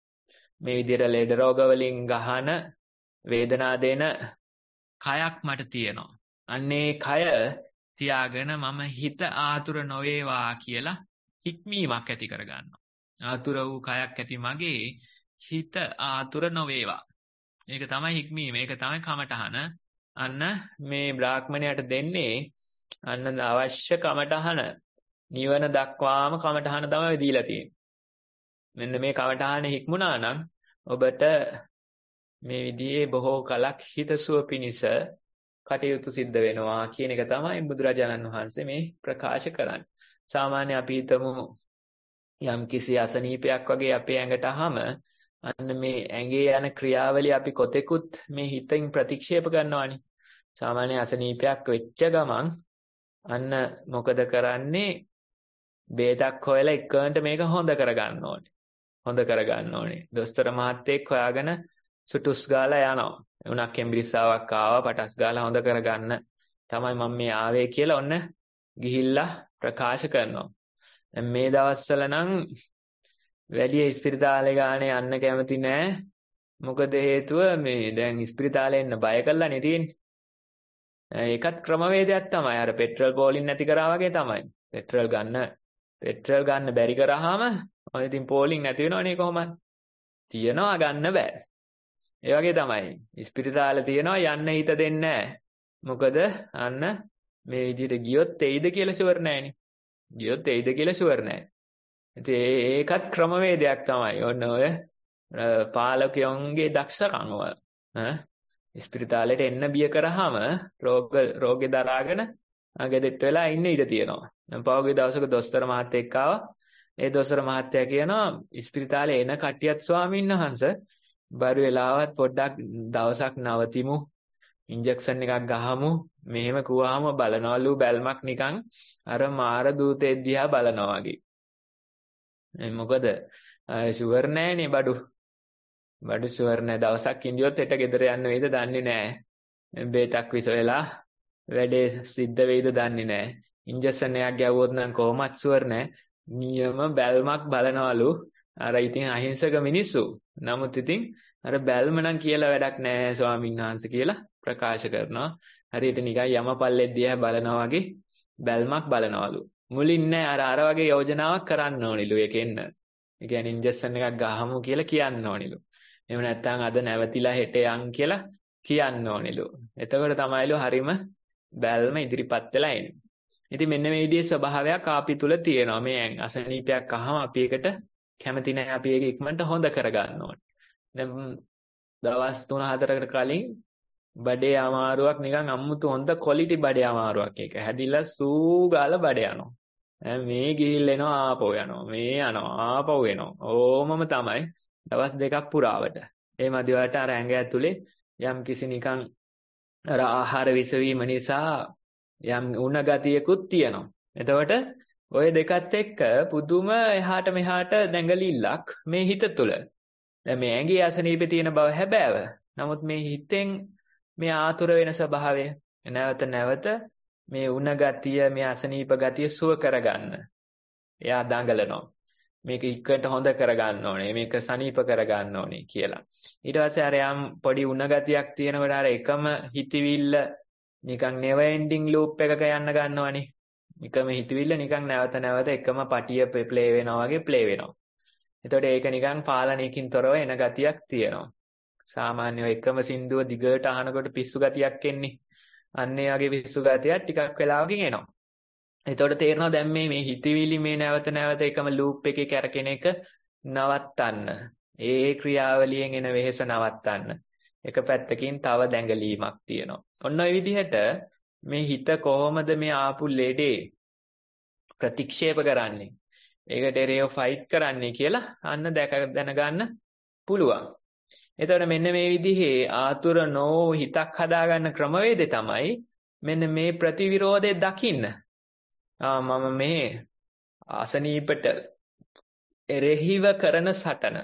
මේ විදිහට ලෙඩ රෝග වලින් ගහන වේදනා දෙන කයක් මට තියෙනවා. අන්නේ කය තියාගෙන මම හිත ආතුර නොවේවා කියලා හික්මීමක් ඇති කරගන්නවා. ආතුර වූ කයක් ඇති මගේ හිත ආතුර නොවේවා. ඒක තමයි හික්මීම. ඒක තමයි කමටහන. අන්න මේ බ්‍රාහ්මණයට දෙන්නේ අන්න අවශ්‍ය කමටහන. නිවන දක්වාම කමටහන තමයි දීලා තියෙන්නේ. මෙන්න මේ කමටහන හික්මුණා නම් ඔබට මේ විදිහේ බොහෝ කලක් හිතසුව පිණිස කටයුතු සිද්ධ වෙනවා කියන එක තමයි බුදුරජාණන් වහන්සේ මේ ප්‍රකාශ කරන්නේ. සාමාන්‍ය අපි හිතමු යම් කිසි අසනීපයක් වගේ අපේ ඇඟට ආවම අන්න මේ ඇඟේ යන ක්‍රියාවලිය අපි කොතෙකුත් මේ හිතින් ප්‍රතික්ෂේප කරනවානේ. සාමාන්‍ය අසනීපයක් වෙච්ච ගමන් අන්න මොකද කරන්නේ? බේතක් හොයලා එක්කන්ට මේක හොඳ කරගන්න ඕනේ. දොස්තර මහත්තයෙක් හොයාගෙන සුටුස් ගාලා යනවා. උණක් කෙම්බිරිස්සාවක් ආවා පටස් ගාලා හොඳ කරගන්න තමයි මම මේ ආවේ කියලා ඔන්න ගිහිල්ලා ප්‍රකාශ කරනවා. දැන් මේ දවස්වල නම් වැඩි ඉස්පිරිතාලේ ගානේ යන්න කැමති නෑ. මොකද හේතුව මේ දැන් ඉස්පිරිතාලේ එන්න බය කරලානේ තියෙන්නේ. ඒකත් ක්‍රමවේදයක් තමයි. අර පෙට්‍රල් පෝලින් නැති කරා වගේ තමයි. පෙට්‍රල් ගන්න බැරි කරාම ඔය ඉතින් පෝලින් නැති වෙනවනේ කොහොමද? තියනවා ගන්න බෑ. ඒ වගේ තමයි. ඉස්පිරිතාලේ තියනවා යන්න හිත දෙන්නේ නෑ. මොකද අන්න මේ විදිහට ගියොත් එයිද කියලා ෂුවර් නෑනේ. ඉතින් ඒකත් ක්‍රමවේදයක් තමයි. ඔන්න ඔය පාලකයන්ගේ දක්ෂකම් වල. ඉස්පිරිතාලෙට එන්න බිය කරාම රෝගේ දරාගෙන ගෙදෙට්ට වෙලා ඉන්න ඉඩ තියෙනවා. දැන් පහුගිය දවසක දොස්තර මහත්තයෙක් ආවා. ඒ දොස්තර මහත්තයා කියනවා ඉස්පිරිතාලේ එන කට්ටියත් ස්වාමීන් වහන්සේ බරු වෙලාවත් පොඩ්ඩක් දවසක් නවතිමු. ඉන්ජෙක්ෂන් එකක් ගහමු. මෙහෙම කුවාම බලනවලු බැල්මක් නිකන් අර මාර දූතෙක් දිහා බලනවා වගේ. මොකද ෂුවර් නෑනේ බඩු ෂුවර් නෑ. දවසක් ඉඳියොත් හෙට ගෙදර යන්න වෙයිද දන්නේ නෑ. බේතක් විස වෙලා වැඩේ සිද්ධ වෙයිද දන්නේ නෑ. ඉන්ජෙක්ෂන් එකක් ගැව්වොත් නම් කොහොමත් ෂුවර් නෑ. නියම බැල්මක් බලනවලු. අර ඉතින් අහිංසක මිනිස්සු. නමුත් ඉතින් අර බැල්ම නම් කියලා වැඩක් නෑ ස්වාමීන් වහන්සේ කියලා ප්‍රකාශ කරනවා. හරියට නිකන් යමපල්ලෙක් දිහා බලනවා වගේ බැල්මක් බලනවලු. මුලින් නෑ අර වගේ යෝජනාවක් කරන්න ඕනිලු ඒකෙන්න. ඒ කියන්නේ ඉන්ජෙක්ෂන් එකක් ගහමු කියලා කියන්න ඕනිලු. එහෙම නැත්නම් අද නැවතිලා හෙට යන් කියලා කියන්න ඕනිලු. එතකොට තමයිලු හරීම බැල්ම ඉදිරිපත් වෙලා එන්නේ. ඉතින් මෙන්න මේ විදිහේ ස්වභාවයක් ආපි තුල තියෙනවා. මේ අසනීපයක් අහම අපි ඒකට කැමති නැහැ. අපි ඒක ඉක්මනට හොඳ කරගන්න ඕනේ. දැන් දවස් 3-4කට කලින් බඩේ අමාරුවක් නිකන් අම්මුතු හොඳ ක්වොලිටි බඩේ අමාරුවක් එක. හැදිලා සූ ගාලා බඩ යනවා. මේ ගිහිල්ලා එනවා ආපහු යනවා. මේ යනවා ආපහු එනවා. ඕමම තමයි දවස් දෙකක් පුරාවට. ඒ මදිවට අර ඇඟ ඇතුලේ යම් කිසි නිකන් අර ආහාර විසවීම නිසා යම් උණ ගතියකුත් තියෙනවා. එතකොට ওই දෙකත් එක්ක පුදුම එහාට මෙහාට දැඟලිල්ලක් මේ හිත තුළ. දැන් මේ ඇඟේ අසනීපේ තියෙන බව හැබෑව. නමුත් මේ හිතෙන් මේ ආතුර වෙන ස්වභාවය නැවත නැවත මේ උණ ගතිය මේ අසනීප ගතිය සුව කරගන්න. එයා දඟලනවා. මේක ඉක්කට හොඳ කරගන්න ඕනේ. මේක සනීප කරගන්න ඕනේ කියලා. ඊට පස්සේ අර යම් පොඩි උණ ගතියක් තියෙනකොට අර එකම හිතවිල්ල නිකන් never ending loop එකක යන්න ගන්නවනේ. එකම හිතවිල්ල නිකන් නැවත නැවත එකම පටිය ප්ලේ වෙනවා වගේ ප්ලේ වෙනවා. එතකොට ඒක නිකන් පාලනයකින් තොරව එන ගතියක් තියෙනවා. සාමාන්‍යව එකම සින්දුව දිගට අහනකොට පිස්සු ගතියක් එන්නේ. අන්න ඒ වගේ පිස්සු ගතියක් ටිකක් වෙලාවකින් එනවා. එතකොට තේරෙනවා දැන් මේ හිතවිලි මේ නැවත නැවත එකම ලූප් එකේ කැරකෙන එක නවත්තන්න. ඒ ක්‍රියාවලියෙන් එන වෙහෙස නවත්තන්න. එක පැත්තකින් තව දැඟලීමක් තියෙනවා. ඔන්න ඔය විදිහට මේ හිත කොහොමද මේ ආපු ලෙඩේ ප්‍රතික්ෂේප කරන්නේ? ඒකට එරෙහිව ෆයිට් කරන්නේ කියලා අන්න දැනගන්න පුළුවන්. එතකොට මෙන්න මේ විදිහේ ආතුර නෝ හිතක් හදාගන්න ක්‍රමවේදය තමයි මෙන්න මේ ප්‍රතිවිරෝධය දකින්න. මම මේ අසනීපට එරෙහිව කරන සටන.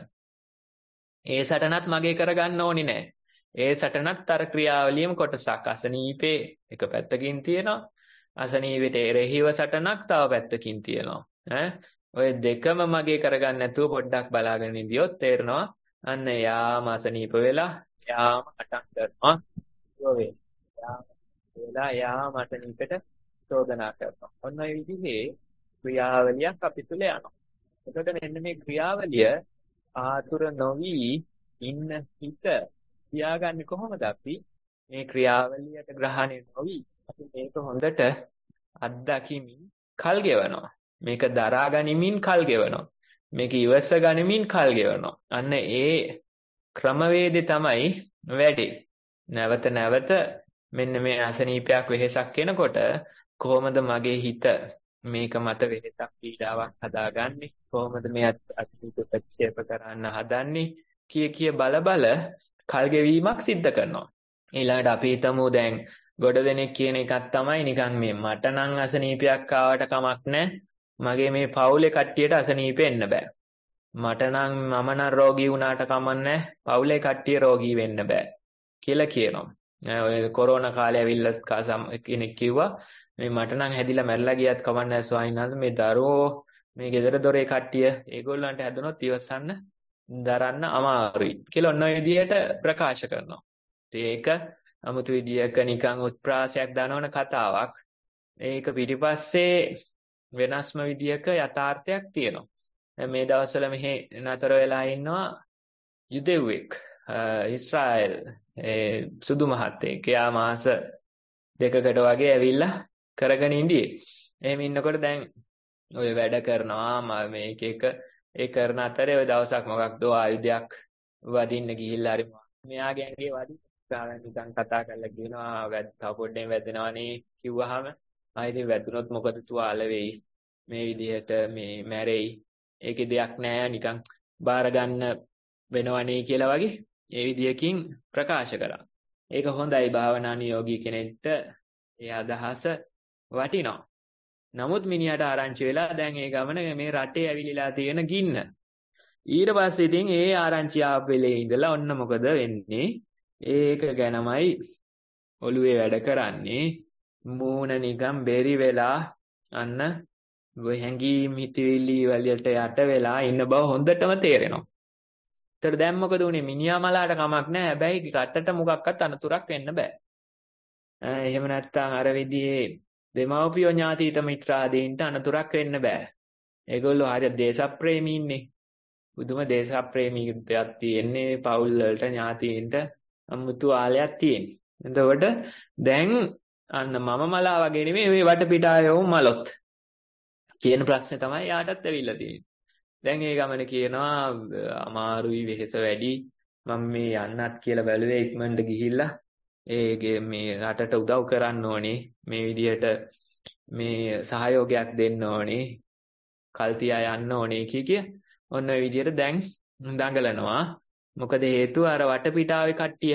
ඒ සටනත් මගේ කරගන්න ඕනි නෑ. ඒ සටනත් අර ක්‍රියාවලියම කොටසක්. අසනීපේ එක පැත්තකින් තියෙනවා. අසනීපෙට එරෙහිව සටනක් තව පැත්තකින් තියෙනවා. ඔය දෙකම මගේ කරගන්න නැතුව පොඩ්ඩක් බලාගෙන ඉඳියොත් තේරෙනවා අන්න යාම අසනීප වෙලා යාම අටක් කරනවා. යාම අසනීපෙට චෝදනා කරනවා. ඔන්න ඔය විදිහේ ක්‍රියාවලියක් අපි තුල යනවා. එතකොට මෙන්න මේ ක්‍රියාවලිය ආතුර නොවි ඉන්න හිත තියාගන්නේ කොහොමද අපි මේ ක්‍රියාවලියට ග්‍රහණය නොවි අපි මේක හොඳට අත්දැකීමින් කල් ගෙවනවා. මේක දරා ගනිමින් කල් ගෙවනවා. මේක ඉවස ගනිමින් කල් ගෙවනවා. අන්න ඒ ක්‍රමවේදය තමයි වැඩි. නැවත නැවත මෙන්න මේ අසනීපයක් වෙහෙසක් එනකොට කොහොමද මගේ හිත මේක මත වෙහෙසක් පීඩාවක් හදාගන්නේ? කොහොමද මේ අසනීප ප්‍රතික්ෂේප කරන්න හදන්නේ? කිය බල කල් ගෙවීමක් සිද්ධ කරනවා. ඊළඟට අපි හිතමු දැන් ගොඩ දෙනෙක් කියන එකක් තමයි නිකන් මේ මට නම් අසනීපයක් ආවට කමක් නැහැ. මගේ මේ පවුලේ කට්ටියට අසනීප එන්න බෑ. මට නම් මම නම් රෝගී වුණාට කමක් නැහැ. පවුලේ කට්ටිය රෝගී වෙන්න බෑ කියලා කියනවා. ඔය කොරෝනා කාලේ ඇවිල්ලා කෙනෙක් කිව්වා මේ මට නම් හැදිලා මැරලා ගියත් කමක් නැහැ ස්වාමීන් වහන්සේ මේ දරුවෝ මේ ගෙදර දොරේ කට්ටිය ඒගොල්ලන්ට හැදුනොත් ඉවසන්න දරන්න අමාරුයි කියලා ඔන්න ඔය විදිහට ප්‍රකාශ කරනවා. ඒක 아무තු විදියක නිකන් උත්ප්‍රාසයක් දනවන කතාවක්. ඒක පිටිපස්සේ වෙනස්ම විදියක යථාර්ථයක් තියෙනවා. මේ දවස්වල මෙහි නතර වෙලා ඉන්නවා යුදෙව්වෙක් ඊශ්‍රායල් සුදු මහත්තයෙක්. එයා මාස 2කට වගේ ඇවිල්ලා කරගෙන ඉඳී. එහෙම ඉන්නකොට දැන් ඔය වැඩ කරනවා මේක එක ඒ කරන අතරේ ඔය දවසක් මොකක්ද ආයුධයක් වදින්න ගිහිල්ලා හරි මෙයාගේ ඇඟේ වදින්න නිකන් කතා කරලා කියනවා තව පොඩ්ඩෙන් වැදෙනවනේ කිව්වහම ආයෙත් වැදුනොත් මොකද තුවාල වෙයි මේ විදිහට මේ මැරෙයි ඒකේ දෙයක් නෑ නිකන් බාර ගන්න වෙනවනේ කියලා වගේ ඒ විදියකින් ප්‍රකාශ කරා. ඒක හොඳයි භාවනා නියෝගී කෙනෙක්ට ඒ අදහස වටිනවා. නමුත් මිනිහට ආරංචි වෙලා දැන් ඒ ගමන මේ රටේ ඇවිලිලා තියෙන ගින්න. ඊට පස්සේ ඉතින් ඒ ආරංචි ආපෙලේ ඉඳලා ඔන්න මොකද වෙන්නේ? ඒක ගැනමයි ඔළුවේ වැඩ කරන්නේ. මූණ නිකන් බෙරි වෙලා අන්න හැංගීම් හිතවිලි වලට යට වෙලා ඉන්න බව හොඳටම තේරෙනවා. ඒතර දැන් මොකද උනේ? මිනිහා මලාට කමක් නැහැ. හැබැයි රටට මොකක්වත් අනතුරක් වෙන්න බෑ. එහෙම නැත්නම් අර විදිහේ දෙමව්පියෝ ඥාතිත මිත්‍රාදීන්ට අනතුරක් වෙන්න බෑ. ඒගොල්ලෝ හරිය දේශප්‍රේමීන්නේ. බුදුම දේශප්‍රේමීත්වයක් තියෙන්නේ පවුල් වලට ඥාතීන්ට අමුතු ආලයක් තියෙන්නේ. එතකොට දැන් අන්න මම මලා වගේ නෙමෙයි මේ වටපිටායෝ මලොත් කියන ප්‍රශ්නේ තමයි යාටත් ඇවිල්ලා තියෙන්නේ. දැන් ඒ ගමන කියනවා අමාරුයි වෙහෙස වැඩි මම මේ යන්නත් කියලා බැලුවේ ඉක්මනට ගිහිල්ලා මේ රටට උදව් කරන්න ඕනේ. මේ විදියට මේ සහයෝගයක් දෙන්න ඕනේ. කල් තියා යන්න ඕනේ කිය. ඔන්න ඔය විදියට දැන් දඟලනවා. මොකද හේතුව අර වටපිටාවේ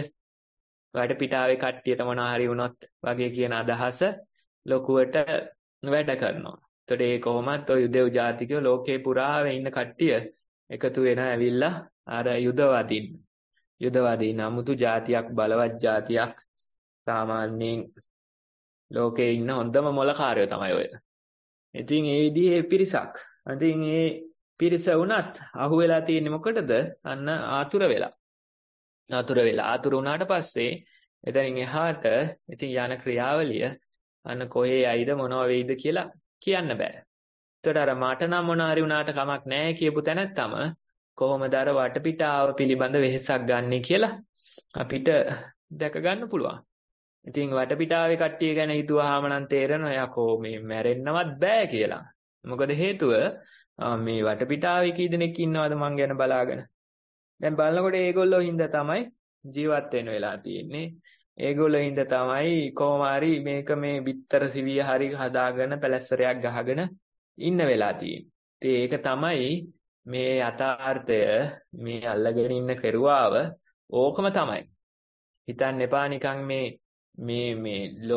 කට්ටියට මොනවා හරි වුණොත් වගේ කියන අදහස ලොකුවට වැඩ කරනවා. එතකොට ඒ කොහොමත් ඔය යුදෙව් ජාතිකයෝ ලෝකේ පුරාවේ ඉන්න කට්ටිය එකතු වෙනවා ඇවිල්ලා අර යුදවාදීන් 아무තු ජාතියක් බලවත් ජාතියක් සාමාන්‍යයෙන් ලෝකේ ඉන්න හොඳම මොලකාරයෝ තමයි ඔය. ඉතින් ඒ විදිහේ පිරිසක්. ඉතින් මේ පිරිස වුණත් අහුවෙලා තියෙන්නේ මොකටද? අන්න ආතුර වෙලා. ආතුර වුණාට පස්සේ එතනින් එහාට ඉතින් යන ක්‍රියාවලිය අන්න කොහේ යයිද මොනවා වෙයිද කියලා කියන්න බෑ. ඒතකොට අර මට නම් මොනවා හරි වුණාට කමක් නැහැ කියපු තැනත්තම කොහොමද අර වටපිටාව පිළිබඳ වෙහෙසක් ගන්නෙ කියලා අපිට දැක ගන්න පුළුවන්. ඉතින් වටපිටාවේ කට්ටිය ගැන හිතුවාම නම් තේරෙනවා යකෝ මේ මැරෙන්නවත් බෑ කියලා. මොකද හේතුව මේ වටපිටාවේ කී දෙනෙක් ඉන්නවද මං ගැන බලාගෙන. දැන් බලනකොට ඒගොල්ලෝ හින්දා තමයි ජීවත් වෙන්න වෙලා තියෙන්නේ. ඒගොල්ලෝ හින්දා තමයි කොහොම හරි මේක මේ බිත්තර සිවිය හරි හදාගෙන පැලැස්සරයක් ගහගෙන ඉන්න වෙලා තියෙන්නේ. ඉතින් ඒක තමයි මේ යථාර්ථය මේ අල්ලගෙන ඉන්න කෙරුවාව ඕකම තමයි. හිතන්න එපා නිකන් මේ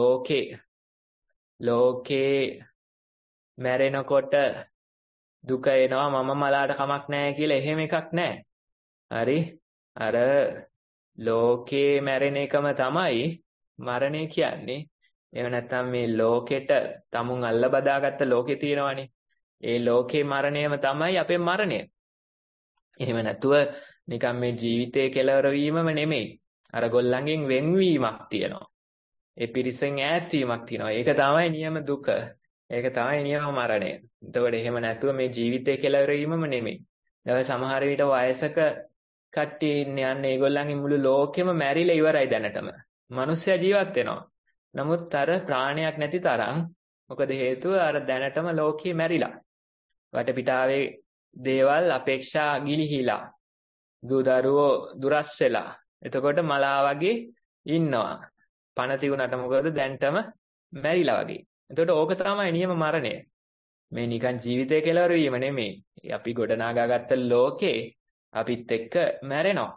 ලෝකේ මැරෙනකොට දුක එනවා මම මලාට කමක් නැහැ කියලා එහෙම එකක් නැහැ. හරි අර ලෝකේ මැරෙන එකම තමයි මරණය කියන්නේ. එහෙම නැත්නම් මේ ලෝකෙට තමුන් අල්ල බදාගත්ත ලෝකේ තියෙනවනේ. ඒ ලෝකේ මරණයම තමයි අපේ මරණය. එහෙම නැතුව නිකන් මේ ජීවිතේ කෙලවර වීමම නෙමෙයි. අර ගොල්ලන්ගෙන් වෙන්වීමක් තියෙනවා. ඒ පිරිසෙන් ඈත් වීමක් තියෙනවා. ඒක තමයි නියම දුක. ඒක තමයි නියම මරණය. එතකොට එහෙම නැතුව මේ ජීවිතේ කෙලවර වීමම නෙමෙයි. දැන් සමහර විට වයසක කට්ටිය ඉන්නේ ඒගොල්ලන්ගේ මුළු ලෝකෙම මැරිලා ඉවරයි දැනටම. මිනිස්සයා ජීවත් වෙනවා. නමුත් අර ප්‍රාණයක් නැති තරම් මොකද හේතුව අර දැනටම ලෝකේ මැරිලා. වටපිටාවේ දේවල් අපේක්ෂා ගිලිහිලා. දරුවෝ දුරස් වෙලා. එතකොට මලා වගේ ඉන්නවා. පණ තියුණාට මොකද දැන්ටම මැරිලා වගේ. එතකොට ඕක තමයි නියම මරණය. මේ නිකන් ජීවිතය කෙලවර වීම නෙමෙයි. අපි ගොඩනගාගත්ත ලෝකේ අපිත් එක්ක මැරෙනවා.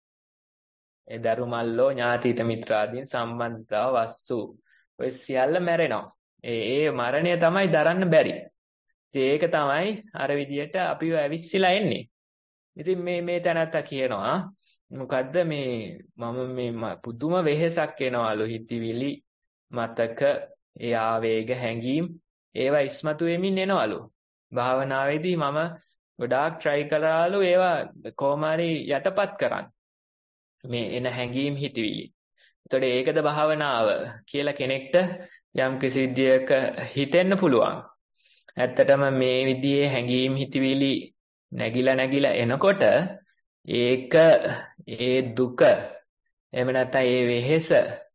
ඒ දරු මල්ලෝ ඥාතිත මිත්‍රාදීන් සම්බන්ධතාව වස්තු ඔය සියල්ල මැරෙනවා. ඒ මරණය තමයි දරන්න බැරි. ඒක තමයි අර විදියට අපිව ඇවිස්සලා එන්නේ. ඉතින් මේ තැනත්තා කියනවා මොකද්ද මම මේ පුදුම වෙහෙසක් එනවලු හිතවිලි මතක ඒ ආවේග හැඟීම් ඒවා ඉස්මතු වෙමින් එනවලු. භාවනාවේදී මම ගොඩාක් try කරාලු ඒවා කොහොම හරි යටපත් කරන්න. මේ එන හැඟීම් හිතවිලි. එතකොට ඒකද භාවනාව කියලා කෙනෙක්ට යම් කිසි විදියක හිතෙන්න පුළුවන්. ඇත්තටම මේ විදිහේ හැඟීම් හිතවිලි නැగిලා එනකොට ඒක ඒ දුක එහෙම නැත්නම් ඒ වෙහෙස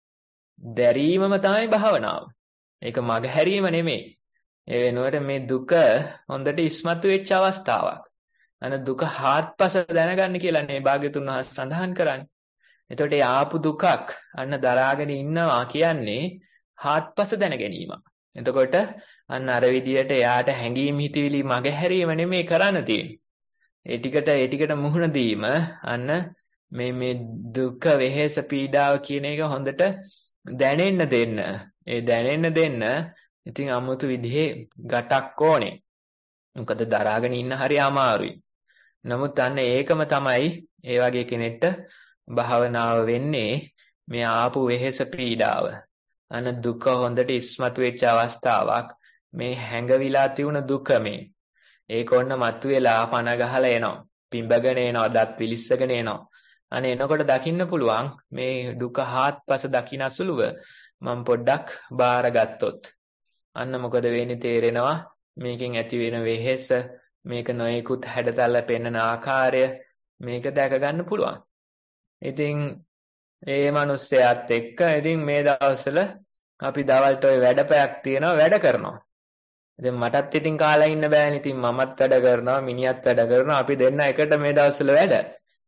දැරීමම තමයි භාවනාව. ඒක මගහැරීම නෙමෙයි. ඒ වෙනුවට මේ දුක හොඳට ඉස්මතු වෙච්ච අවස්ථාවක්. අන දුක හාත්පස දැනගන්න කියලා නේ භාග්‍යතුන් වහන්සේ සඳහන් කරන්නේ. එතකොට ඒ ආපු දුකක් අන්න දරාගෙන ඉන්නවා කියන්නේ හාත්පස දැන ගැනීම. එතකොට අන්න අර විදියට එයාට හැඟීම් හිතවිලි මගහැරීම නෙමෙයි කරන්න තියෙන්නේ. ඒ ටිකට මුහුණ දීම අන්න මේ දුක වෙහෙස පීඩාව කියන එක හොඳට දැනෙන්න දෙන්න. ඒ දැනෙන්න දෙන්න ඉතින් 아무තු විදිහේ ගැටක් ඕනේ. මොකද දරාගෙන ඉන්න හරි අමාරුයි. නමුත් අන්න ඒකම තමයි ඒ වගේ කෙනෙක්ට භාවනාව වෙන්නේ මේ ආපු වෙහෙස පීඩාව. අන්න දුක හොඳට ඉස්මතු වෙච්ච අවස්ථාවක්. මේ හැඟවිලා තියුණ දුක මේ. ඒක ඔන්න මතුවෙලා පන ගහලා එනවා. පිඹගෙන එනවා, දත් පිලිස්සගෙන එනවා. අනේ එනකොට දකින්න පුළුවන් මේ දුක හාත්පස දකින්න සුළුව මම පොඩ්ඩක් බාරගත්තොත්. අන්න මොකද වෙන්නේ තේරෙනවා මේකෙන් ඇති වෙන වෙහෙස මේක නොයෙකුත් හැඩතල පෙන්වන ආකාරය මේක දැක ගන්න පුළුවන්. ඉතින් ඒ මිනිස්සයාත් එක්ක ඉතින් මේ දවස්වල අපි දවල්ට ඔය වැඩපෑයක් තියෙනවා වැඩ කරනවා. ඉතින් මටත් ඉතින් කාලා ඉන්න බෑනේ. ඉතින් මමත් වැඩ කරනවා මිනිහත් වැඩ කරනවා අපි දෙන්න එකට මේ දවස්වල වැඩ.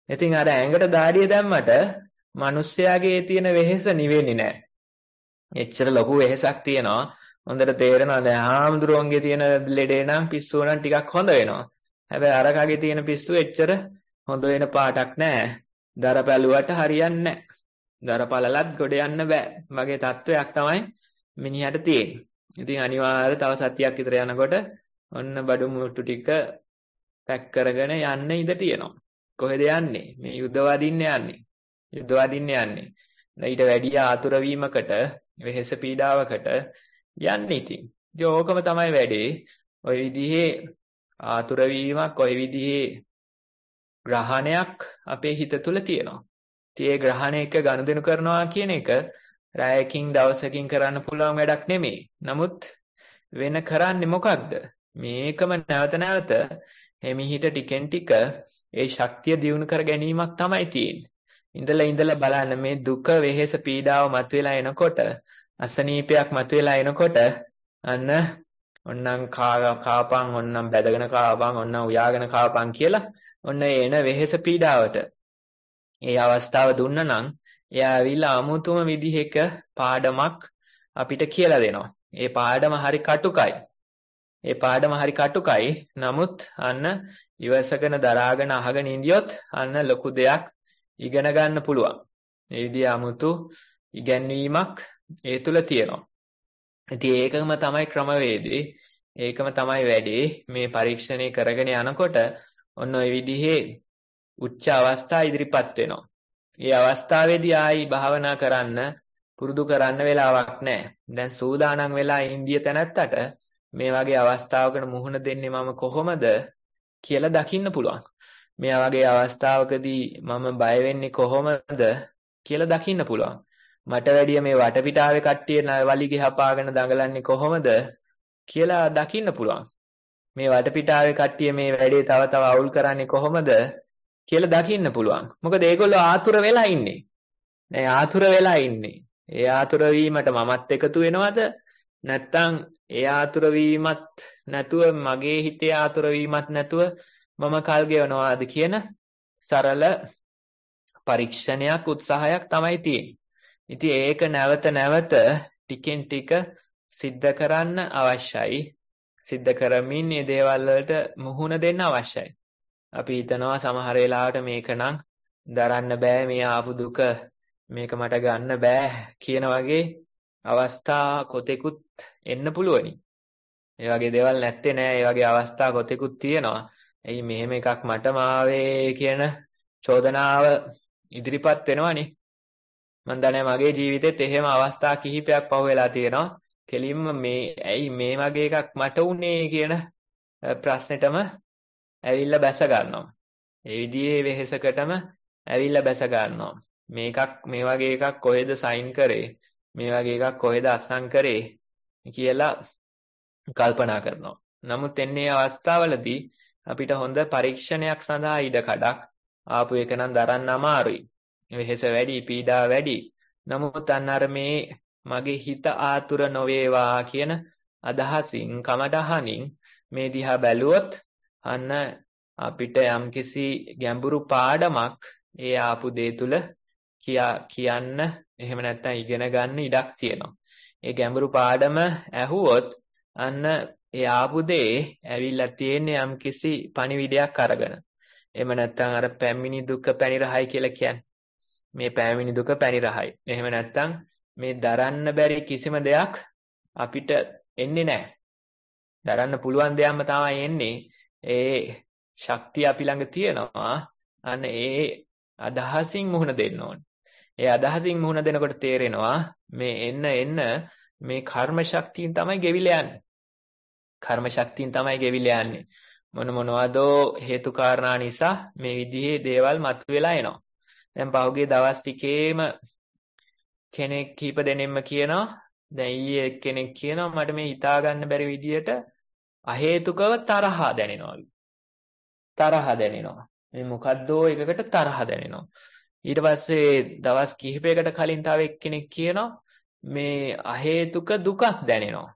ඉතින් අර ඇඟට දාඩිය දැම්මට මිනිස්යාගේ තියෙන වෙහෙස නිවෙන්නේ නැහැ. එච්චර ලොකු වෙහෙසක් තියෙනවා. හොඳට තේරෙනවා දැන් හාමුදුරුවන්ගේ තියෙන ලෙඩේ නම් පිස්සුව නම් ටිකක් හොඳ වෙනවා. හැබැයි අරකගේ තියෙන පිස්සුව එච්චර හොඳ වෙන පාටක් නැහැ. දර පැලුවට හරියන්නේ නැහැ. දර පළලත් ගොඩ යන්න බෑ. මගේ තත්වයක් තමයි මිනිහට තියෙන්නේ. ඉතින් අනිවාර්ය තව සතියක් විතර යනකොට ඔන්න බඩු මුට්ටු ටික පැක් කරගෙන යන්න ඉඩ තියෙනවා. කොහෙද යන්නේ? මේ යුද්ධ වදින්න යන්නේ. යුද්ධ වදින්න යන්නේ. ඊට වැඩි ආතුර වීමකට, වෙහෙස පීඩාවකට යන්නේ ඉතින්. ඉතින් ඕකම තමයි වැඩේ. ওই විදිහේ ආතුර වීමක්, ওই විදිහේ ග්‍රහණයක් අපේ හිත තුළ තියෙනවා. ඉතින් ඒ ග්‍රහණය එක්ක ගනුදෙනු කරනවා කියන එක රැයකින් දවසකින් කරන්න පුළුවන් වැඩක් නෙමෙයි. නමුත් වෙන කරන්නේ මොකක්ද? මේකම නැවත නැවත එමිහිට ටිකෙන් ටික ඒ ශක්තිය දියුණු කර ගැනීමක් තමයි තියෙන්නේ. ඉඳලා බලන්න මේ දුක, වෙහෙස, පීඩාව මතුවලා එනකොට, අසනීපයක් මතුවලා එනකොට අන්න ඔන්නම් කාපන්, ඔන්නම් බැදගෙන කාපන්, ඔන්නම් උයාගෙන කාපන් කියලා ඔන්න එන වෙහෙස පීඩාවට ඒ අවස්ථාව දුන්නා නම් එයා ඇවිල්ලා අමුතුම විදිහක පාඩමක් අපිට කියලා දෙනවා. ඒ පාඩම හරි කටුකයි. නමුත් අන්න ඉවසගෙන දරාගෙන අහගෙන ඉඳියොත් අන්න ලොකු දෙයක් ඉගෙන ගන්න පුළුවන්. මේ විදිහ අමුතු ඉගැන්වීමක් ඒ තුල තියෙනවා. ඉතින් ඒකම තමයි ක්‍රමවේදේ. ඒකම තමයි වැඩේ. මේ පරීක්ෂණය කරගෙන යනකොට ඔන්න ඔය විදිහේ උච්ච අවස්ථා ඉදිරිපත් වෙනවා. මේ අවස්ථාවේදී ආයි භාවනා කරන්න පුරුදු කරන්න වෙලාවක් නැහැ. දැන් සූදානම් වෙලා ඉන්දිය තැනැත්තට මේ වගේ අවස්ථාවකට මුහුණ දෙන්නේ මම කොහොමද කියලා දකින්න පුළුවන්. මේ වගේ අවස්ථාවකදී මම බය වෙන්නේ කොහොමද කියලා දකින්න පුළුවන්. මට වැඩිය මේ වටපිටාවේ කට්ටිය වලිගේ හපාගෙන දඟලන්නේ කොහොමද කියලා දකින්න පුළුවන්. මේ වටපිටාවේ කට්ටිය මේ වැඩේ තව අවුල් කරන්නේ කොහොමද කියලා දකින්න පුළුවන්. මොකද ඒගොල්ලෝ ආතුර වෙලා ඉන්නේ. නේ ආතුර වෙලා ඉන්නේ. ඒ ආතුර වීමට මමත් එකතු වෙනවද? නැත්නම් ඒ ආතුර වීමත් නැතුව, මගේ හිතේ ආතුර වීමත් නැතුව මම කල් ගෙවනවාද කියන සරල පරීක්ෂණයක්, උත්සාහයක් තමයි තියෙන්නේ. ඉතින් ඒක නැවත නැවත ටිකෙන් ටික සිද්ධ කරන්න අවශ්‍යයි. සිද්ධ කරමින් මේ දේවල් වලට මුහුණ දෙන්න අවශ්‍යයි. අපි හිතනවා සමහර වෙලාවට මේක නම් දරන්න බෑ, මේ ආපු දුක මේක මට ගන්න බෑ කියන වගේ අවස්ථා කොතෙකුත් එන්න පුළුවනි. ඒ වගේ දේවල් නැත්තේ නෑ. ඒ වගේ අවස්ථා කොතෙකුත් තියෙනවා. එයි මෙහෙම එකක් මටම ආවේ කියන චෝදනාව ඉදිරිපත් වෙනවනේ. මම දන්නේ මගේ ජීවිතේත් එහෙම අවස්ථා කිහිපයක් පහුවෙලා තියෙනවා. කෙලින්ම ඇයි මේ වගේ එකක් මට උනේ කියන ප්‍රශ්නෙටම ඇවිල්ලා බැස ගන්නවා. ඒ විදිහේ වෙහෙසකටම ඇවිල්ලා බැස ගන්නවා. මේ වගේ එකක් කොහෙද සයින් කරේ? මේ වගේ එකක් කොහෙද අත්සන් කරේ කියලා කල්පනා කරනවා. නමුත් එන්නේ අවස්ථාවලදී අපිට හොඳ පරීක්ෂණයක් සඳහා ඉඩකඩක් ආපු එක නම් දරන්න අමාරුයි. වෙහෙස වැඩි, පීඩා වැඩි. නමුත් අන්න මේ මගේ හිත ආතුර නොවේවා කියන අදහසින්, කමටහනින් මේ දිහා බැලුවොත් අන්න අපිට යම්කිසි ගැඹුරු පාඩමක් ඒ ආපු දේ තුල කියන්න, එහෙම නැත්නම් ඉගෙන ගන්න ඉඩක් තියෙනවා. ඒ ගැඹුරු පාඩම ඇහුවොත් අන්න ඒ ආපු දේ ඇවිල්ලා තියෙන්නේ යම්කිසි පණිවිඩයක් අරගෙන. එහෙම නැත්නම් අර පැමිණි දුක පැනිරහයි කියලා කියන්නේ. මේ පැමිණි දුක පැනිරහයි. එහෙම නැත්නම් මේ දරන්න බැරි කිසිම දෙයක් අපිට එන්නේ නැහැ. දරන්න පුළුවන් දෙයක්ම තමයි එන්නේ. ඒ ශක්තිය අපි ළඟ තියෙනවා. අන්න ඒ අදහසින් මුහුණ දෙන්න ඕනේ. ඒ අදහසින් මුහුණ දෙනකොට තේරෙනවා මේ එන්න මේ කර්ම ශක්තියින් තමයි ගෙවිලා යන්නේ. කර්ම ශක්තියින් තමයි ගෙවිලා යන්නේ. මොනවදෝ හේතු කාරණා නිසා මේ විදිහේ දේවල් මතුවලා එනවා. දැන් පහුගිය දවස් ටිකේම කෙනෙක් කීප දෙනෙක්ම කියනවා, දැන් ඊයේ කෙනෙක් කියනවා මට මේ හිතා ගන්න බැරි විදියට අහේතුකව තරහ දැනෙනවලු. තරහ දැනෙනවා. මේ මොකද්දෝ එකකට තරහ දැනෙනවා. ඊට පස්සේ දවස් කිහිපයකට කලින් තව එක්කෙනෙක් කියනවා මේ අහේතුක දුකක් දැනෙනවා.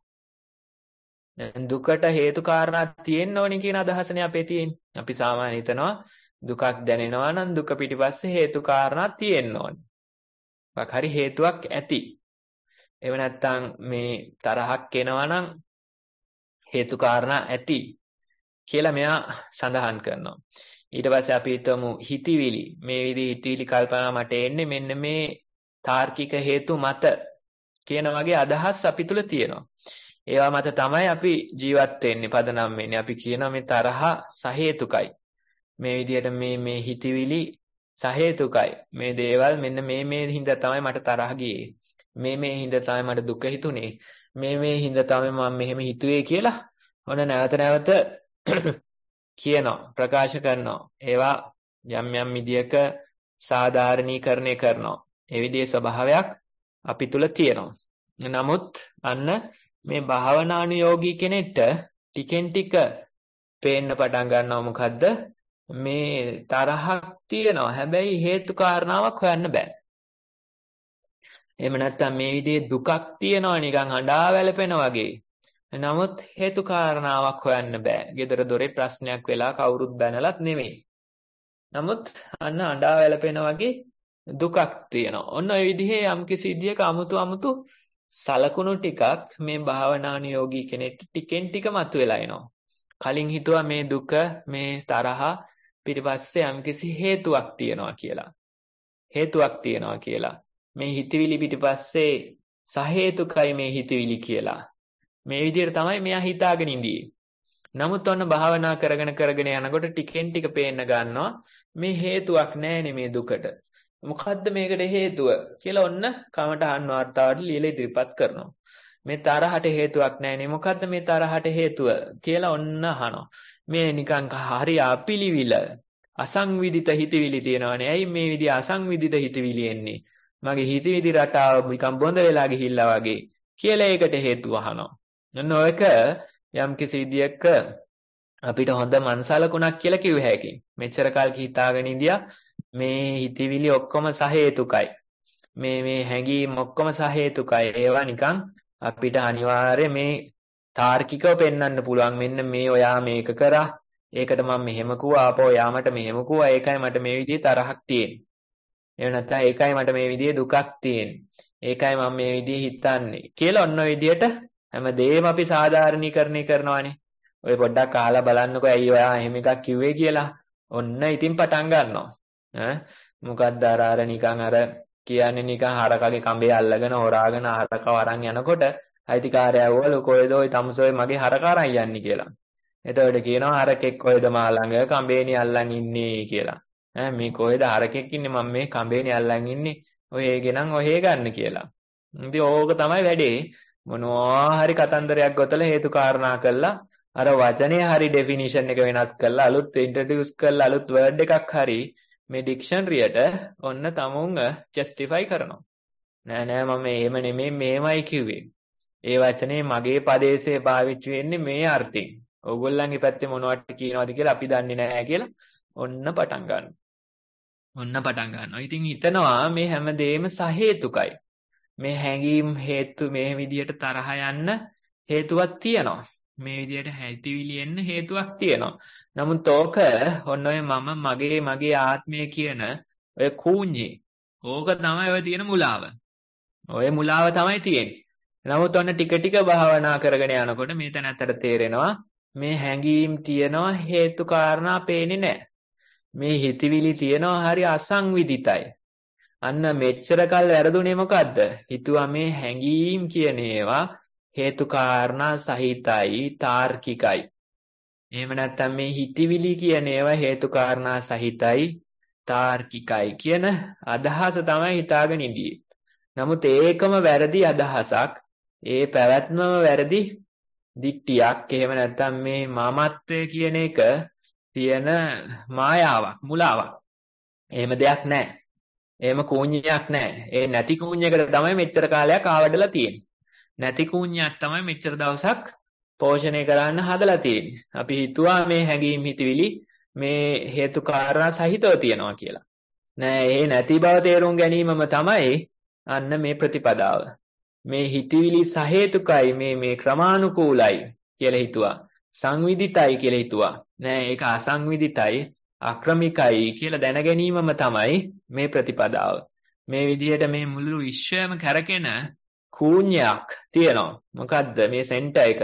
දැන් දුකට හේතු කාරණා තියෙන්න ඕනි කියන අදහසනේ අපේ තියෙන්නේ. අපි සාමාන්‍ය හිතනවා දුකක් දැනෙනවා නම් දුක පිටිපස්සේ හේතු කාරණා තියෙන්න ඕනේ. මොකක් හරි හේතුවක් ඇති. එහෙම නැත්නම් මේ තරහක් එනවා නම් හේතු කාරණා ඇති කියලා මෙයා සඳහන් කරනවා. ඊට පස්සේ අපි හිතමු හිතවිලි. මේ විදිහේ හිතවිලි කල්පනා මට එන්නේ මෙන්න මේ තාර්කික හේතු මත කියන වගේ අදහස් අපි තුල තියෙනවා. ඒවා මත තමයි අපි ජීවත් වෙන්නේ, පදනම් වෙන්නේ. අපි කියනවා මේ තරහ සහේතුකයි. මේ විදිහට මේ හිතවිලි සහේතුකයි. මේ දේවල් මෙන්න මේ හින්දා තමයි මට තරහ ගියේ. මේ හින්දා තමයි මට දුක හිතුනේ. මේ හින්දා තමයි මම මෙහෙම හිතුවේ කියලා ඔන්න නැවත කියනවා, ප්‍රකාශ කරනවා. ඒවා යම් විදියක සාධාරණීකරණය කරනවා. ඒ විදිහේ ස්වභාවයක් අපි තුල තියෙනවා. නමුත් අන්න මේ භාවනානුයෝගී කෙනෙක්ට ටිකෙන් ටික පේන්න පටන් ගන්නවා මොකද්ද? මේ තරහක් තියෙනවා. හැබැයි හේතු කාරණාවක් හොයන්න බෑ. එහෙම නැත්නම් මේ විදිහේ දුකක් තියෙනවා නිකන් අඬා වැළපෙනා වගේ. නමුත් හේතු කාරණාවක් හොයන්න බෑ. gedara dore ප්‍රශ්නයක් වෙලා කවුරුත් බැනලත් නෙමෙයි. නමුත් අන්න අඬා වැළපෙනා වගේ දුකක් තියෙනවා. ඔන්න ඔය විදිහේ යම්කිසි විදියක අමුතු සලකුණු ටිකක් මේ භාවනානුයෝගී කෙනෙක්ට ටිකෙන් ටික මතුවලා එනවා. කලින් හිතුවා මේ දුක, මේ තරහ පිටිපස්සේ යම්කිසි හේතුවක් තියෙනවා කියලා. මේ හිතවිලි පිටිපස්සේ සහේතුකයි මේ හිතවිලි කියලා. මේ විදිහට තමයි මෙයා හිතාගෙන ඉඳී. නමුත් ඔන්න භාවනා කරගෙන යනකොට ටිකෙන් ටික පේන්න ගන්නවා මේ හේතුවක් නැහැනේ මේ දුකට. මොකද්ද මේකට හේතුව කියලා ඔන්න කමටහන් වාර්තාවට ලියලා ඉදිරිපත් කරනවා. මේ තරහට හේතුවක් නැහැනේ. මොකද්ද මේ තරහට හේතුව කියලා ඔන්න අහනවා. මේ නිකන් හරි අපිලිවිල අසංවිධිත හිතවිලි තියෙනවානේ. ඇයි මේ විදිහ අසංවිධිත හිතවිලි එන්නේ? මගේ හිතවිලි රටාව නිකන් බොඳ වෙලා ගිහිල්ලා වගේ කියලා ඒකට හේතුව අහනවා. ඔන්න ඔයක යම්කිසි විදියක අපිට හොඳ මනසලකුණක් කියලා කිව්ව හැකියි. මෙච්චර කල් හිතාගෙන ඉඳියා මේ හිතවිලි ඔක්කොම සහේතුකයි. මේ හැඟීම් ඔක්කොම සහේතුකයි. ඒවා නිකන් අපිට අනිවාර්යයෙන් මේ තාර්කිකව පෙන්වන්න පුළුවන්. මෙන්න මේ ඔයා මේක කරා. ඒකට මම මෙහෙම කිව්වා. ආපහු ඔයා මට මෙහෙම කිව්වා. ඒකයි මට මේ විදිහේ තරහක් තියෙන්නේ. එහෙම නැත්නම් ඒකයි මට මේ විදිහේ දුකක් තියෙන්නේ. ඒකයි මම මේ විදිහේ හිතන්නේ. කියලා ඔන්න ඔය විදිහට හැමදේම අපි සාධාරණීකරණය කරනවානේ. ඔය පොඩ්ඩක් අහලා බලන්නකෝ ඇයි ඔයා එහෙම එකක් කිව්වේ කියලා. ඔන්න ඉතින් පටන් ගන්නවා. මොකක්ද අර නිකන් අර කියන්නේ නිකන් හරකගේ කඹේ අල්ලගෙන හොරාගෙන හරකව අරන් යනකොට අයිතිකාරයා වල කොහෙද ওই තමුසෝයි මගේ හරක අරන් යන්නේ කියලා. එතකොට කියනවා හරකෙක් කොහෙද මා ළඟ කඹේනි අල්ලන් ඉන්නේ කියලා. මේ කොහෙද හරකෙක් ඉන්නේ මම මේ කඹේනි අල්ලන් ඉන්නේ. ඔය ඒගෙනම් ඔහේ ගන්න කියලා. ඉතින් ඕක තමයි වැඩේ. මොනවා හරි කතන්දරයක් ගොතලා හේතු කාරණා කළා අර වචනේ හරි ඩෙෆිනිෂන් එක වෙනස් කරලා අලුත් ඉන්ට්‍රොඩියුස් කරලා අලුත් වර්ඩ් එකක් හරි මේ ඩික්ෂනරියට ඔන්න තමුන් ජස්ටිෆයි කරනවා. නෑ මම එහෙම නෙමෙයි මේමයි කිව්වේ. ඒ වචනේ මගේ පදේශේ පාවිච්චි වෙන්නේ මේ අර්ථයෙන්. ඕගොල්ලන්ගේ පැත්තේ මොනවට කියනවද කියලා අපි දන්නේ නැහැ කියලා ඔන්න පටන් ගන්නවා. ඉතින් හිතනවා මේ හැමදේම සහේතුකයි. මේ හැඟීම් හේතු මේ විදියට තරහ යන්න හේතුවක් තියෙනවා. මේ විදියට හිතවිලි එන්න හේතුවක් තියෙනවා. නමුත් ඕක ඔන්න ඔය මම මගේ ආත්මය කියන ඔය කූඤ්ඤේ ඕක තමයි ඔය තියෙන මුලාව. ඔය මුලාව තමයි තියෙන්නේ. නමුත් ඔන්න ටික ටික භාවනා කරගෙන යනකොට මේ තැනත්තට තේරෙනවා මේ හැඟීම් තියනවා හේතු කාරණා පේන්නේ නැහැ. මේ හිතවිලි තියනවා හරි අසංවිධිතයි. අන්න මෙච්චර කල් වැරදුනේ මොකද්ද? හිතුවා මේ හැඟීම් කියන ඒවා හේතු කාරණා සහිතයි තාර්කිකයි. එහෙම නැත්නම් මේ හිතවිලි කියන ඒවා හේතු කාරණා සහිතයි තාර්කිකයි කියන අදහස තමයි හිතාගෙන ඉඳී. නමුත් ඒකම වැරදි අදහසක්. ඒ පැවැත්මම වැරදි දික්ටියක්. එහෙම නැත්නම් මේ මමත්වය කියන එක තියෙන මායාවක්, මුලාවක්. එහෙම දෙයක් නැහැ. එහෙම කූඤ්ඤයක් නැහැ. ඒ නැති කූඤ්ඤයකට තමයි මෙච්චර කාලයක් ආවඩලා තියෙන්නේ. නැති කූඤ්ඤයක් තමයි මෙච්චර දවසක් පෝෂණය කරන්න හදලා තියෙන්නේ. අපි හිතුවා මේ හැඟීම් හිතවිලි මේ හේතු කාරණා සහිතව තියනවා කියලා. නෑ, ඒ නැති බව තේරුම් ගැනීමම තමයි අන්න මේ ප්‍රතිපදාව. මේ හිතවිලි සහේතුකයි මේ ක්‍රමානුකූලයි කියලා හිතුවා. සංවිධිතයි කියලා හිතුවා. නෑ, ඒක අසංවිධිතයි අක්‍රමිකයි කියලා දැන ගැනීමම තමයි මේ ප්‍රතිපදාව. මේ විදිහට මේ මුළු විශ්වයම කැරකෙන කූඤ්ඤයක් තියෙනවා. මොකද්ද මේ සෙන්ටර් එක?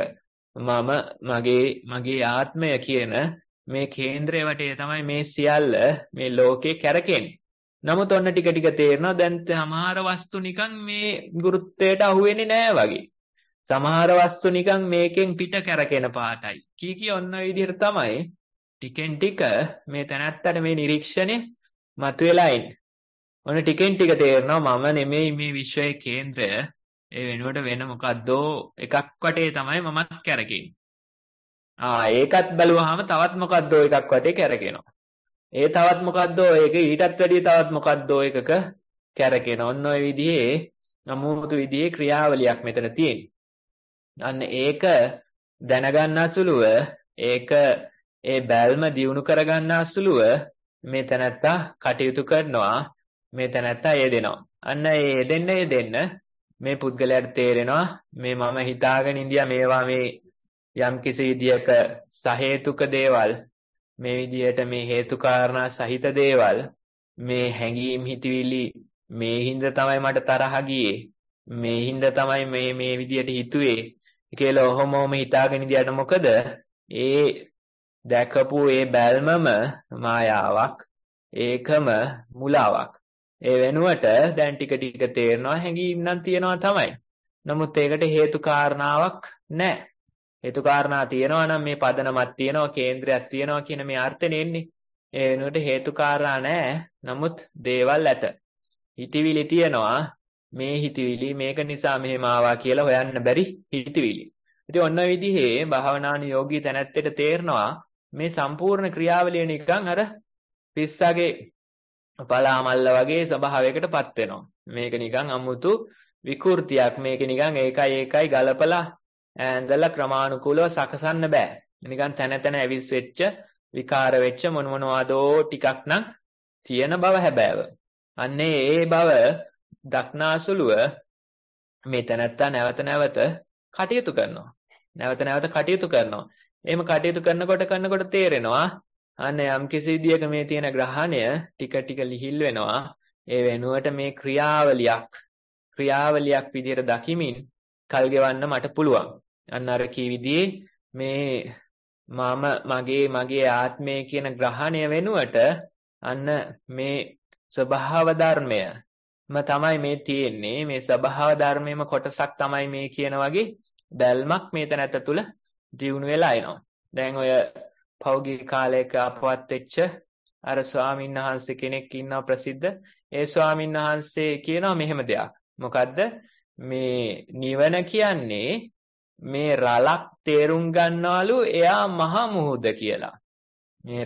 මගේ ආත්මය කියන මේ කේන්ද්‍රය වටේ තමයි මේ සියල්ල මේ ලෝකේ කැරකෙන්නේ. නමුත් ඔන්න ටික ටික තේරෙනවා දැන් සමහර වස්තු නිකන් මේ ගුරුත්වයට අහු වෙන්නේ නැහැ වගේ. සමහර වස්තු නිකන් මේකෙන් පිට කැරකෙන පාටයි. කී ඔන්න ඔය විදිහට තමයි ටිකෙන් ටික මේ තැනත්තට මේ නිරීක්ෂණය මතුවලා ඉන්නේ. ඔන්න ටිකෙන් ටික තේරෙනවා මම නෙමෙයි මේ විශ්වයේ කේන්ද්‍රය. ඒ වෙනුවට වෙන මොකද්දෝ එකක් වටේ තමයි මමත් කැරකෙන්නේ. ඒකත් බැලුවාම තවත් මොකද්දෝ එකක් වටේ කැරකෙනවා. ඒ තවත් මොකද්දෝ ඒක ඊටත් වැඩිය තවත් මොකද්දෝ එකක කැරකෙනවා. ඔන්න ඔය විදිහේ නමුතු විදිහේ ක්‍රියාවලියක් මෙතන තියෙනවා. අන්න ඒක දැනගන්න සුළුව ඒක ඒ බැල්ම දියුණු කරගන්න සුළුව මේ තැනත්තා කටයුතු කරනවා. මේ තැනත්තා යෙදෙනවා. අන්න ඒ යෙදෙන්න මේ පුද්ගලයාට තේරෙනවා මේ මම හිතාගෙන ඉඳියා මේවා මේ යම් කිසි විදියක සහේතුක දේවල් මේ විදියට මේ හේතු කාරණා සහිත දේවල් මේ හැඟීම් හිතවිලි මේ හින්දා තමයි මට තරහ ගියේ මේ හින්දා තමයි මේ විදියට හිතුවේ කියලා ඔහොමම හිතාගෙන ඉඳියට මොකද ඒ දැකපු ඒ බැල්මම මායාවක් ඒකම මුලාවක්. ඒ වෙනුවට දැන් ටික ටික තේරෙනවා හැඟීම් නම් තියනවා තමයි. නමුත් ඒකට හේතු කාරණාවක් නැහැ. හේතු කාරණා තියනවා නම් මේ පදනමක් තියනවා කේන්ද්‍රයක් තියනවා කියන මේ අර්ථනේ එන්නේ. ඒ වෙනුවට හේතු කාරණා නැහැ. නමුත් දේවල් ඇත. හිතවිලි තියනවා. මේ හිතවිලි මේක නිසා මෙහෙම ආවා කියලා හොයන්න බැරි හිතවිලි. ඉතින් ඔන්න ඔය විදිහේ භාවනානුයෝගී තැනැත්තට තේරෙනවා මේ සම්පූර්ණ ක්‍රියාවලිය නිකන් අර පිස්සගේ පලාමල්ල වගේ ස්වභාවයකටපත් වෙනවා. මේක නිකන් අමුතු විකෘතියක්. මේක නිකන් ඒකයි ගලපලා ඇඳලා ක්‍රමානුකූලව සකසන්න බෑ. නිකන් තැන ඇවිස් වෙච්ච විකාර වෙච්ච මොනවාදෝ ටිකක් නම් තියෙන බව හැබෑව. අන්නේ ඒ බව දක්නාසුලුව මේ තැනත්තා නැවත නැවත කටයුතු කරනවා. එහෙම කටයුතු කරනකොට තේරෙනවා අන්න යම් කිසි විදියක මේ තියෙන ග්‍රහණය ටික ටික ලිහිල් වෙනවා. ඒ වෙනුවට මේ ක්‍රියාවලියක් විදියට දකිමින් කල් ගෙවන්න මට පුළුවන්. අන්න අර කී විදිහේ මේ මගේ ආත්මය කියන ග්‍රහණය වෙනුවට අන්න මේ ස්වභාව ධර්මයම තමයි මේ තියෙන්නේ. මේ ස්වභාව ධර්මයේම කොටසක් තමයි මේ කියන වගේ බැල්මක් මේ තැනට තුල දියුණු වෙලා එනවා. දැන් ඔය පෞගික කාලයක අපවත් වෙච්ච අර ස්වාමීන් වහන්සේ කෙනෙක් ඉන්නවා ප්‍රසිද්ධ. ඒ ස්වාමීන් වහන්සේ කියනවා මෙහෙම දෙයක්. මොකද්ද? මේ නිවන කියන්නේ මේ රලක් තේරුම් ගන්නවලු එයා මහා මුහුද කියලා. මේ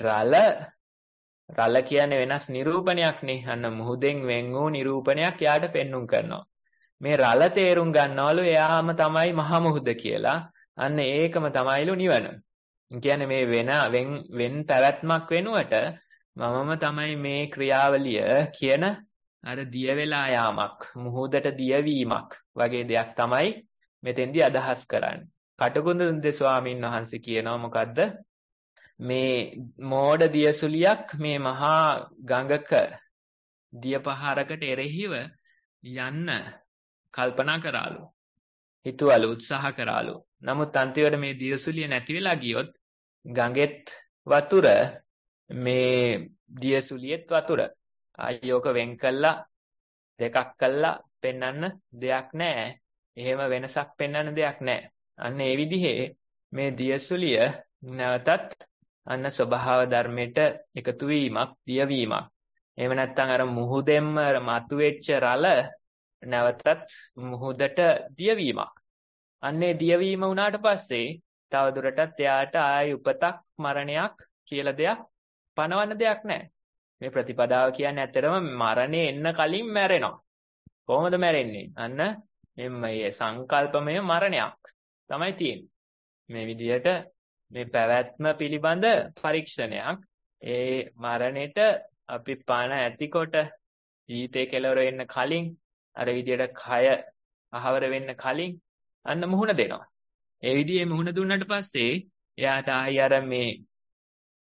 රල කියන්නේ වෙනස් නිරූපණයක් නේ. අන්න මුහුදෙන් වෙන් වූ නිරූපණයක් යාට පෙන්눔 කරනවා. මේ රල තේරුම් ගන්නවලු එයාම තමයි මහා මුහුද කියලා. අන්න ඒකම තමයිලු නිවන. කියන්නේ මේ වෙන පැවැත්මක් වෙනුවට මමම තමයි මේ ක්‍රියාවලිය කියන අර දිය වෙලා යාමක් මුහුදට දියවීමක් වගේ දෙයක් තමයි මෙතෙන්දී අදහස් කරන්නේ. කටුකුරුන්ද ස්වාමීන් වහන්සේ කියනවා මොකද්ද? මේ මෝඩ දියසුලියක් මේ මහා ගඟක දිය පහරකට එරෙහිව යන්න කල්පනා කරාලු. හිතුවලු උත්සාහ කරාලු. නමුත් අන්තිමට මේ දියසුලිය නැති වෙලා ගියොත් ගඟෙත් වතුර මේ දියසුලියෙත් වතුර අයෝක වෙන් කළා දෙකක් කළා පෙන්වන්න දෙයක් නැහැ. එහෙම වෙනසක් පෙන්වන්න දෙයක් නැහැ. අන්න ඒ විදිහේ මේ දියසුලිය නැවතත් අන්න ස්වභාව ධර්මයට එකතු වීමක් දියවීමක්. එහෙම නැත්නම් අර මුහුදෙන්ම මතුවෙච්ච රළ නැවතත් මුහුදට දියවීමක්. අන්නේ දියවීම වුණාට පස්සේ තවදුරටත් එයාට ආයි උපතක් මරණයක් කියලා දෙයක් පනවන්න දෙයක් නැහැ. මේ ප්‍රතිපදාව කියන්නේ ඇත්තටම මරණය එන්න කලින් මැරෙනවා. කොහොමද මැරෙන්නේ? අන්න මේ සංකල්පමය මරණයක් තමයි තියෙන්නේ. මේ විදිහට මේ පැවැත්ම පිළිබඳ පරීක්ෂණයක්. ඒ මරණයට අපි පණ ඇතිකොට ජීවිතේ කෙලවර වෙන්න කලින් අර විදිහට කය අහවර වෙන්න කලින් අන්න මුහුණ දෙනවා. ඒ විදිහේ මුහුණ දුන්නාට පස්සේ එයාට ආයි අර මේ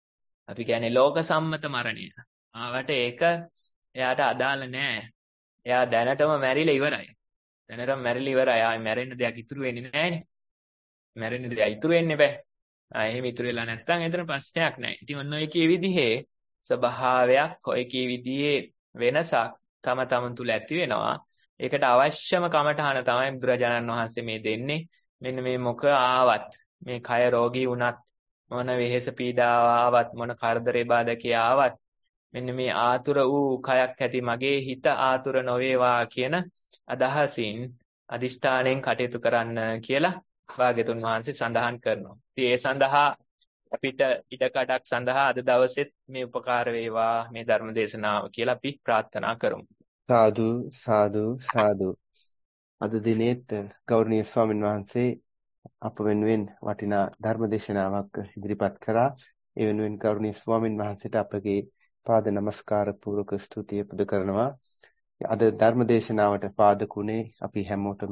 අපි කියන්නේ ලෝක සම්මත මරණය. ආවට ඒක එයාට අදාළ නෑ. එයා දැනටම මැරිලා ඉවරයි. දැනටම මැරිලා ඉවරයි. ආයි මැරෙන්න දෙයක් ඉතුරු වෙන්නේ නෑනේ. මැරෙන්න දෙයක් ඉතුරු වෙන්නේ බෑ. එහෙම ඉතුරු වෙලා නැත්නම් එතන ප්‍රශ්නයක් නැහැ. ඉතින් ඔන්න ඔය කී විදිහේ ස්වභාවයක් ඔය කී විදිහේ වෙනසක් තම තුල ඇති වෙනවා. ඒකට අවශ්‍යම කමඨහන තමයි බුදුරජාණන් වහන්සේ මේ දෙන්නේ. මෙන්න මේ මොක ආවත් මේ කය රෝගී වුණත් මොන වෙහෙස පීඩාව ආවත් මොන කරදරේ බාධකේ ආවත් මෙන්න මේ ආතුර වූ කයක් ඇති මගේ හිත ආතුර නොවේවා කියන අදහසින් අදිෂ්ඨාණයෙන් කටයුතු කරන්න කියලා භාග්‍යතුන් වහන්සේ සඳහන් කරනවා. ඉතින් ඒ සඳහා අපිට ඉඩකඩක් සඳහා අද දවසෙත් මේ උපකාර වේවා මේ ධර්ම දේශනාව කියලා අපි ප්‍රාර්ථනා කරමු. සාදු සාදු සාදු. අද දිනේත් ගෞරවනීය ස්වාමීන් වහන්සේ අප වෙනුවෙන් වටිනා ධර්ම දේශනාවක් ඉදිරිපත් කරා. ඒ වෙනුවෙන් ගෞරවනීය ස්වාමීන් වහන්සේට අපගේ පාද නමස්කාර පූර්වක ස්තුතිය පුද කරනවා. අද ධර්ම දේශනාවට පාදකුනේ අපි හැමෝටම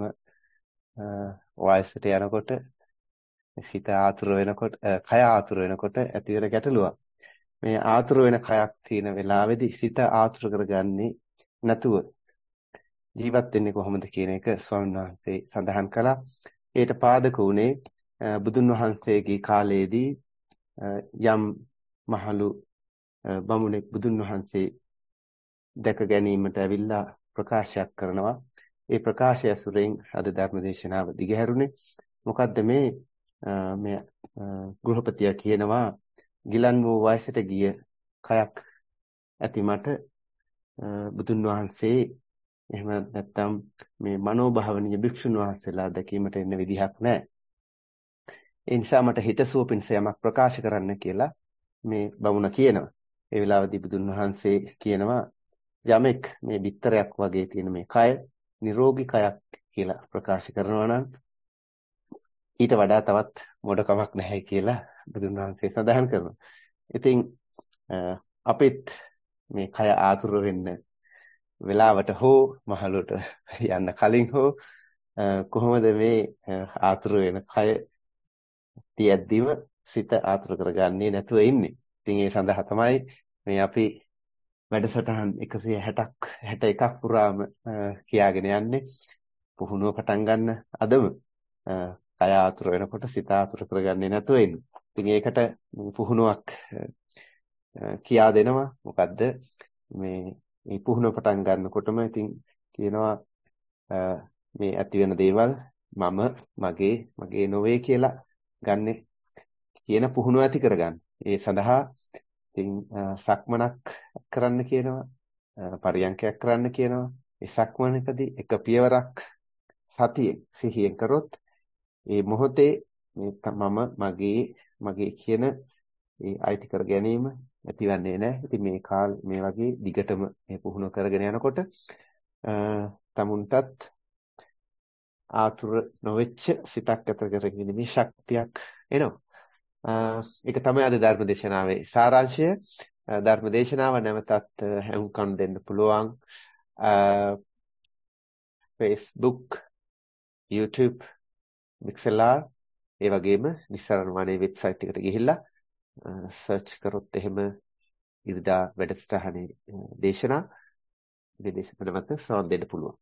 වයසට යනකොට හිත ආතුර වෙනකොට කය ආතුර වෙනකොට ඇති වෙන ගැටලුවක්. මේ ආතුර වෙන කයක් තියෙන වෙලාවේදී සිත ආතුර කරගන්නේ නැතුව ජීවත් වෙන්නේ කොහොමද කියන එක ස්වාමීන් වහන්සේ සඳහන් කළා. ඒට පාදක උනේ බුදුන් වහන්සේගේ කාලයේදී යම් මහලු බමුණෙක් බුදුන් වහන්සේ දැක ගැනීමට ඇවිල්ලා ප්‍රකාශයක් කරනවා. ඒ ප්‍රකාශය ඇසුරෙන් අද ධර්ම දේශනාව දිගහැරුණේ. මොකද්ද මේ ගෘහපතියා කියනවා ගිලන් වූ වයසට ගිය කයක් ඇති මට බුදුන් වහන්සේ එහෙම නැත්නම් මේ මනෝභාවනීය භික්ෂුන් වහන්සේලා දැකීමට එන්න විදිහක් නැහැ. ඒ නිසා මට හිතසුව පිණිස යමක් ප්‍රකාශ කරන්න කියලා මේ බමුණ කියනවා. ඒ වෙලාවදී බුදුන් වහන්සේ කියනවා යමෙක් මේ බිත්තරයක් වගේ තියෙන මේ කය නිරෝගී කයක් කියලා ප්‍රකාශ කරනවා නම් ඊට වඩා තවත් මොඩකමක් නැහැ කියලා බුදුන් වහන්සේ සඳහන් කරනවා. ඉතින් අපිත් මේ කය ආතුර වෙන්න වෙලාවට හෝ මහලුවට යන්න කලින් හෝ කොහොමද මේ ආතුර වෙන කය තියද්දිම සිත ආතුර කරගන්නේ නැතුව ඉන්නේ. ඉතින් ඒ සඳහා තමයි මේ අපි වැඩසටහන් 160ක් 61ක් පුරාම කියාගෙන යන්නේ. පුහුණුව පටන් ගන්න අදම කය ආතුර වෙනකොට සිත ආතුර කරගන්නේ නැතුව ඉන්න. ඉතින් ඒකට පුහුණුවක් කියා දෙනවා. මොකද්ද මේ පුහුණුව පටන් ගන්නකොටම ඉතින් කියනවා මේ ඇති වෙන දේවල් මම මගේ නොවේ කියලා ගන්නෙ කියන පුහුණුව ඇති කරගන්න. ඒ සඳහා ඉතින් සක්මනක් කරන්න කියනවා. පරියන්කයක් කරන්න කියනවා. ඒ සක්මනකදී එක පියවරක් සතියෙන් සිහියෙන් කරොත් ඒ මොහොතේ මේ මගේ කියන ඒ අයිති කර ගැනීම ඇතිවන්නේ නැහැ. ඉතින් මේ වගේ දිගටම මේ පුහුණුව කරගෙන යනකොට තමුන්ටත් ආතුර නොවෙච්ච සිතක් ඇති කරගැනීමේ ශක්තියක් එනවා. ඒක තමයි අද ධර්ම දේශනාවේ සාරාංශය. ධර්ම දේශනාව නැවතත් හුම්කම් දෙන්න පුළුවන් Facebook, YouTube, Mixlr ඒ වගේම නිස්සරණ වනේ වෙබ්සයිට් එකට ගිහිල්ලා සර්ච් කරොත් එහෙම ඉරිදා වැඩසටහනේ දේශනා නැවත සවන් දෙන්න පුළුවන්.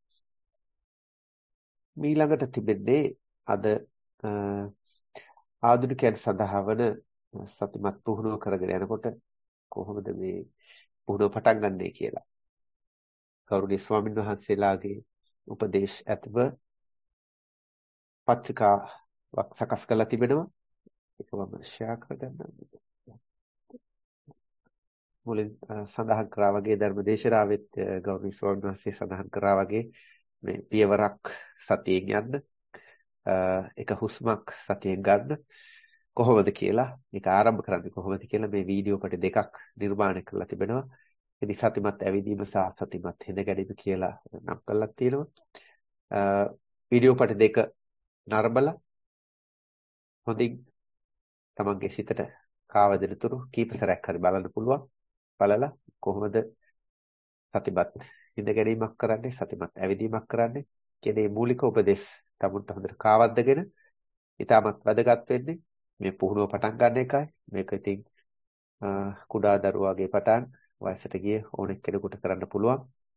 ඊළඟට තිබෙන්නේ අද ආධුනිකයන් සඳහා වන සතිමත් පුහුණුව කරගෙන යනකොට කොහොමද මේ පුහුණුව පටන් ගන්නේ කියලා. ගෞරවනීය ස්වාමීන් වහන්සේලාගේ උපදේශ ඇතව පත්‍රිකාවක් සකස් කරලා තිබෙනවා. ඒක මම ෂෙයා කරගන්නම්. මුලින් සඳහන් කරා වගේ ධර්ම දේශනාවෙත් ගෞරවනීය ස්වාමීන් වහන්සේ සඳහන් කරා වගේ මේ පියවරක් සතියෙන් යන්න එක හුස්මක් සතියෙන් ගන්න කොහොමද කියලා මේක ආරම්භ කරන්නේ කොහොමද කියලා මේ වීඩියෝ කොට දෙකක් නිර්මාණය කරලා තිබෙනවා. ඉතින් සතිමත් ඇවිදීම සහ සතිමත් හිඳ ගැනීම කියලා නම් කරලා තියෙනවා. වීඩියෝ කොට දෙක නරඹලා හොඳින් තමන්ගේ සිතට කාවදෙන තුරු කීප සැරයක් හරි බලන්න පුළුවන්. බලලා කොහොමද සතිමත් හිඳ ගැනීමක් කරන්නේ සතිමත් ඇවිදීමක් කරන්නේ කියන මේ මූලික උපදේශ තමුන්ට හොඳට කාවද්දගෙන ඊටමත් වැදගත් වෙන්නේ මේ පුහුණුව පටන් ගන්න එකයි. මේක ඉතින් කුඩා දරුවාගේ පටන් වයසට ගිය ඕනෙක් කෙනෙකුට කරන්න පුළුවන්.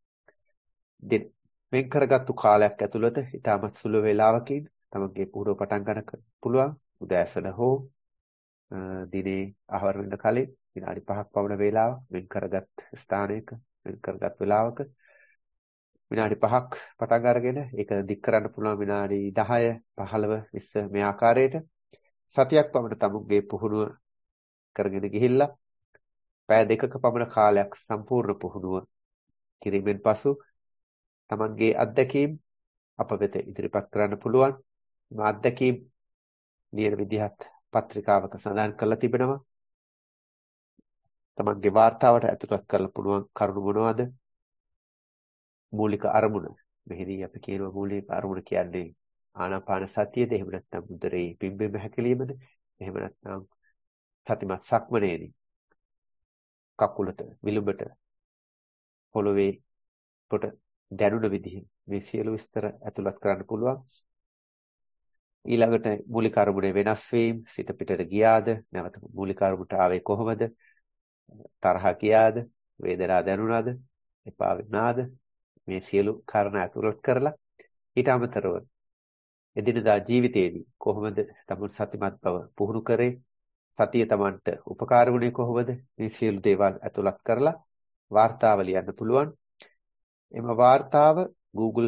වෙන් කරගත්තු කාලයක් ඇතුළත ඉතාමත් සුළු වේලාවකින් තමන්ගේ පුහුණුව පටන් ගන්න පුළුවන්. උදෑසන හෝ දිනේ ආහාර වෙන්න කලින් විනාඩි 5ක් පමණ වේලාවක් වෙන් කරගත් ස්ථානයක වෙන් කරගත් වේලාවක විනාඩි 5ක් පටන් අරගෙන ඒක දික් කරන්න පුළුවන් විනාඩි 10 15 20 මේ ආකාරයට සතියක් පමණ තමුන්ගේ පුහුණුව කරගෙන ගිහිල්ලා පැය දෙකක පමණ කාලයක් සම්පූර්ණ පුහුණුව කිරීමෙන් පසු තමන්ගේ අත්දැකීම් අප වෙත ඉදිරිපත් කරන්න පුළුවන්. මේ අත්දැකීම් ලියන විදිහත් පත්‍රිකාවක සඳහන් කරලා තිබෙනවා. තමන්ගේ වාර්තාවට ඇතුළත් කරන්න පුළුවන් කරුණු මොනවාද? මූලික අරමුණ. මෙහිදී අපි කියනවා මූලික අරමුණ කියන්නේ ආනාපාන සතියද, එහෙම නැත්නම් උදරේ පිම්බෙම හැකිලීමද, එහෙම නැත්නම් සතිමත් සක්මනේදී කකුලට විලුඹට පොළවේ පොට දැනුණ විදිහ මේ සියලු විස්තර ඇතුළත් කරන්න පුළුවන්. ඊළඟට මූලික අරමුණේ වෙනස් වීම, සිත පිටට ගියාද, නැවත මූලික අරමුණට ආවේ කොහොමද, තරහ ගියාද, වේදනාව දැනුණාද, එපා වුණාද, මේ සියලු කාරණා ඇතුළත් කරලා ඊට අමතරව එදිනදා ජීවිතයේදී කොහොමද තමන් සතිමත් බව පුහුණු කරේ, සතිය තමන්ට උපකාර වුණේ කොහොමද, මේ සියලු දේවල් ඇතුළත් කරලා වාර්තාව ලියන්න පුළුවන්. එම වාර්තාව Google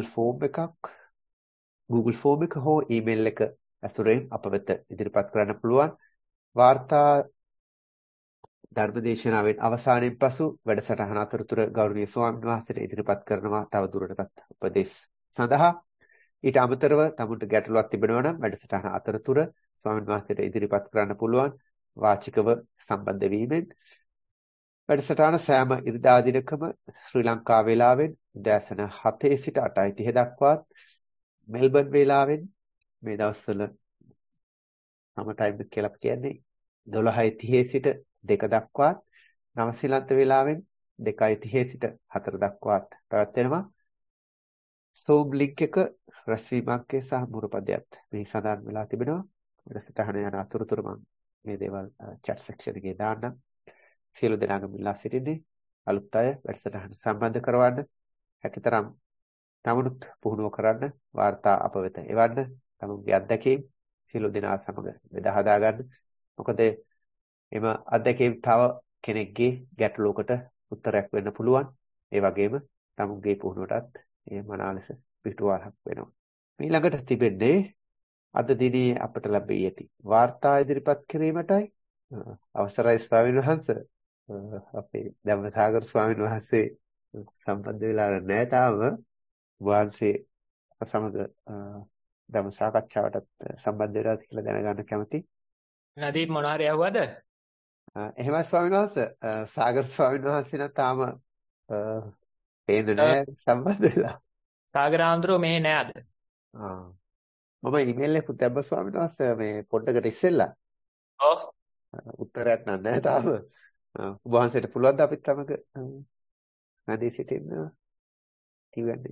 Form එක හෝ ඊමේල් එක ඇසුරෙන් අප වෙත ඉදිරිපත් කරන්න පුළුවන්. වාර්තා ධර්මදේශනාවෙන් අවසානයෙන් පසු වැඩසටහන අතරතුර ගෞරවනීය ස්වාමීන් වහන්සේට ඉදිරිපත් කරනවා තව දුරටත් උපදෙස් සඳහා. ඊට අමතරව තමුන්ට ගැටලුවක් තිබෙනවා නම් වැඩසටහන අතරතුර ස්වාමීන් වහන්සේට ඉදිරිපත් කරන්න පුළුවන් වාචිකව සම්බන්ධ වීමෙන්. වැඩසටහන සෑම ඉරිදා දිනකම ශ්‍රී ලංකා වේලාවෙන් උදෑසන 7 සිට 8:30 දක්වාත් මෙල්බන් වේලාවෙන් මේ දවස්වල සම ටයිම් එක කියලා කියන්නේ 12:30 සිට 2 දක්වාත් නවසීලන්ත වේලාවෙන් 2:30 සිට 4 දක්වාත් පැවැත්වෙනවා. Zoom link එක රැස්වීම අංකය සහ මුරපදයක් මේ සඳහන් වෙලා තිබෙනවා. වැඩසටහන යන අතරතුර මම මේ දේවල් chat section එකේ දාන්නම්. සියලු දෙනාගම ඉල්ලා සිටින්නේ අලුත් අය වැඩසටහන සම්බන්ධ කරවන්න, හැකිතරම් තමුණුත් පුහුණුව කරන්න, වාර්තා අප වෙත එවන්න, තමුන්ගේ අත්දැකීම් සියලු දෙනා සමග බෙදා හදා ගන්න. මොකද එම අත්දැකීම් තව කෙනෙක්ගේ ගැටලුවකට උත්තරයක් වෙන්න පුළුවන්. ඒ වගේම තමුන්ගේ පුහුණුවටත් ඒ මනා ලෙස පිටුවහක් වෙනවා. ඊළඟට තිබෙන්නේ අද දිනේ අපට ලැබී ඇති වාර්තා ඉදිරිපත් කිරීමටයි. අවසරයි ස්වාමීන් වහන්සේ. අපේ ධම්මසාගර ස්වාමීන් වහන්සේ සම්බන්ධ වෙලා නැහැ තාම. වහන්සේ සමග ධම්ම සාකච්ඡාවටත් සම්බන්ධ වෙලාද කියලා දැනගන්න කැමතියි. නදීප් මොනාරි යවුවද? එහෙමයි ස්වාමීන් වහන්සේ. සාගර ස්වාමීන් වහන්සේ නම් තාම පේන්නේ නැහැ සම්බන්ධ වෙලා. සාගර ආන්දරෝ මෙහෙ නෑ අද. මම ඊමේල් එකක් දැම්ම ස්වාමීන් වහන්සේ මේ පොඩ්ඩකට ඉස්සෙල්ලා. ඔව්. උත්තරයක් නැහැ තාම. ඔබ වහන්සේට පුළුවන්ද අපිත් සමග නැදී සිටින්න කිව්වන්නේ.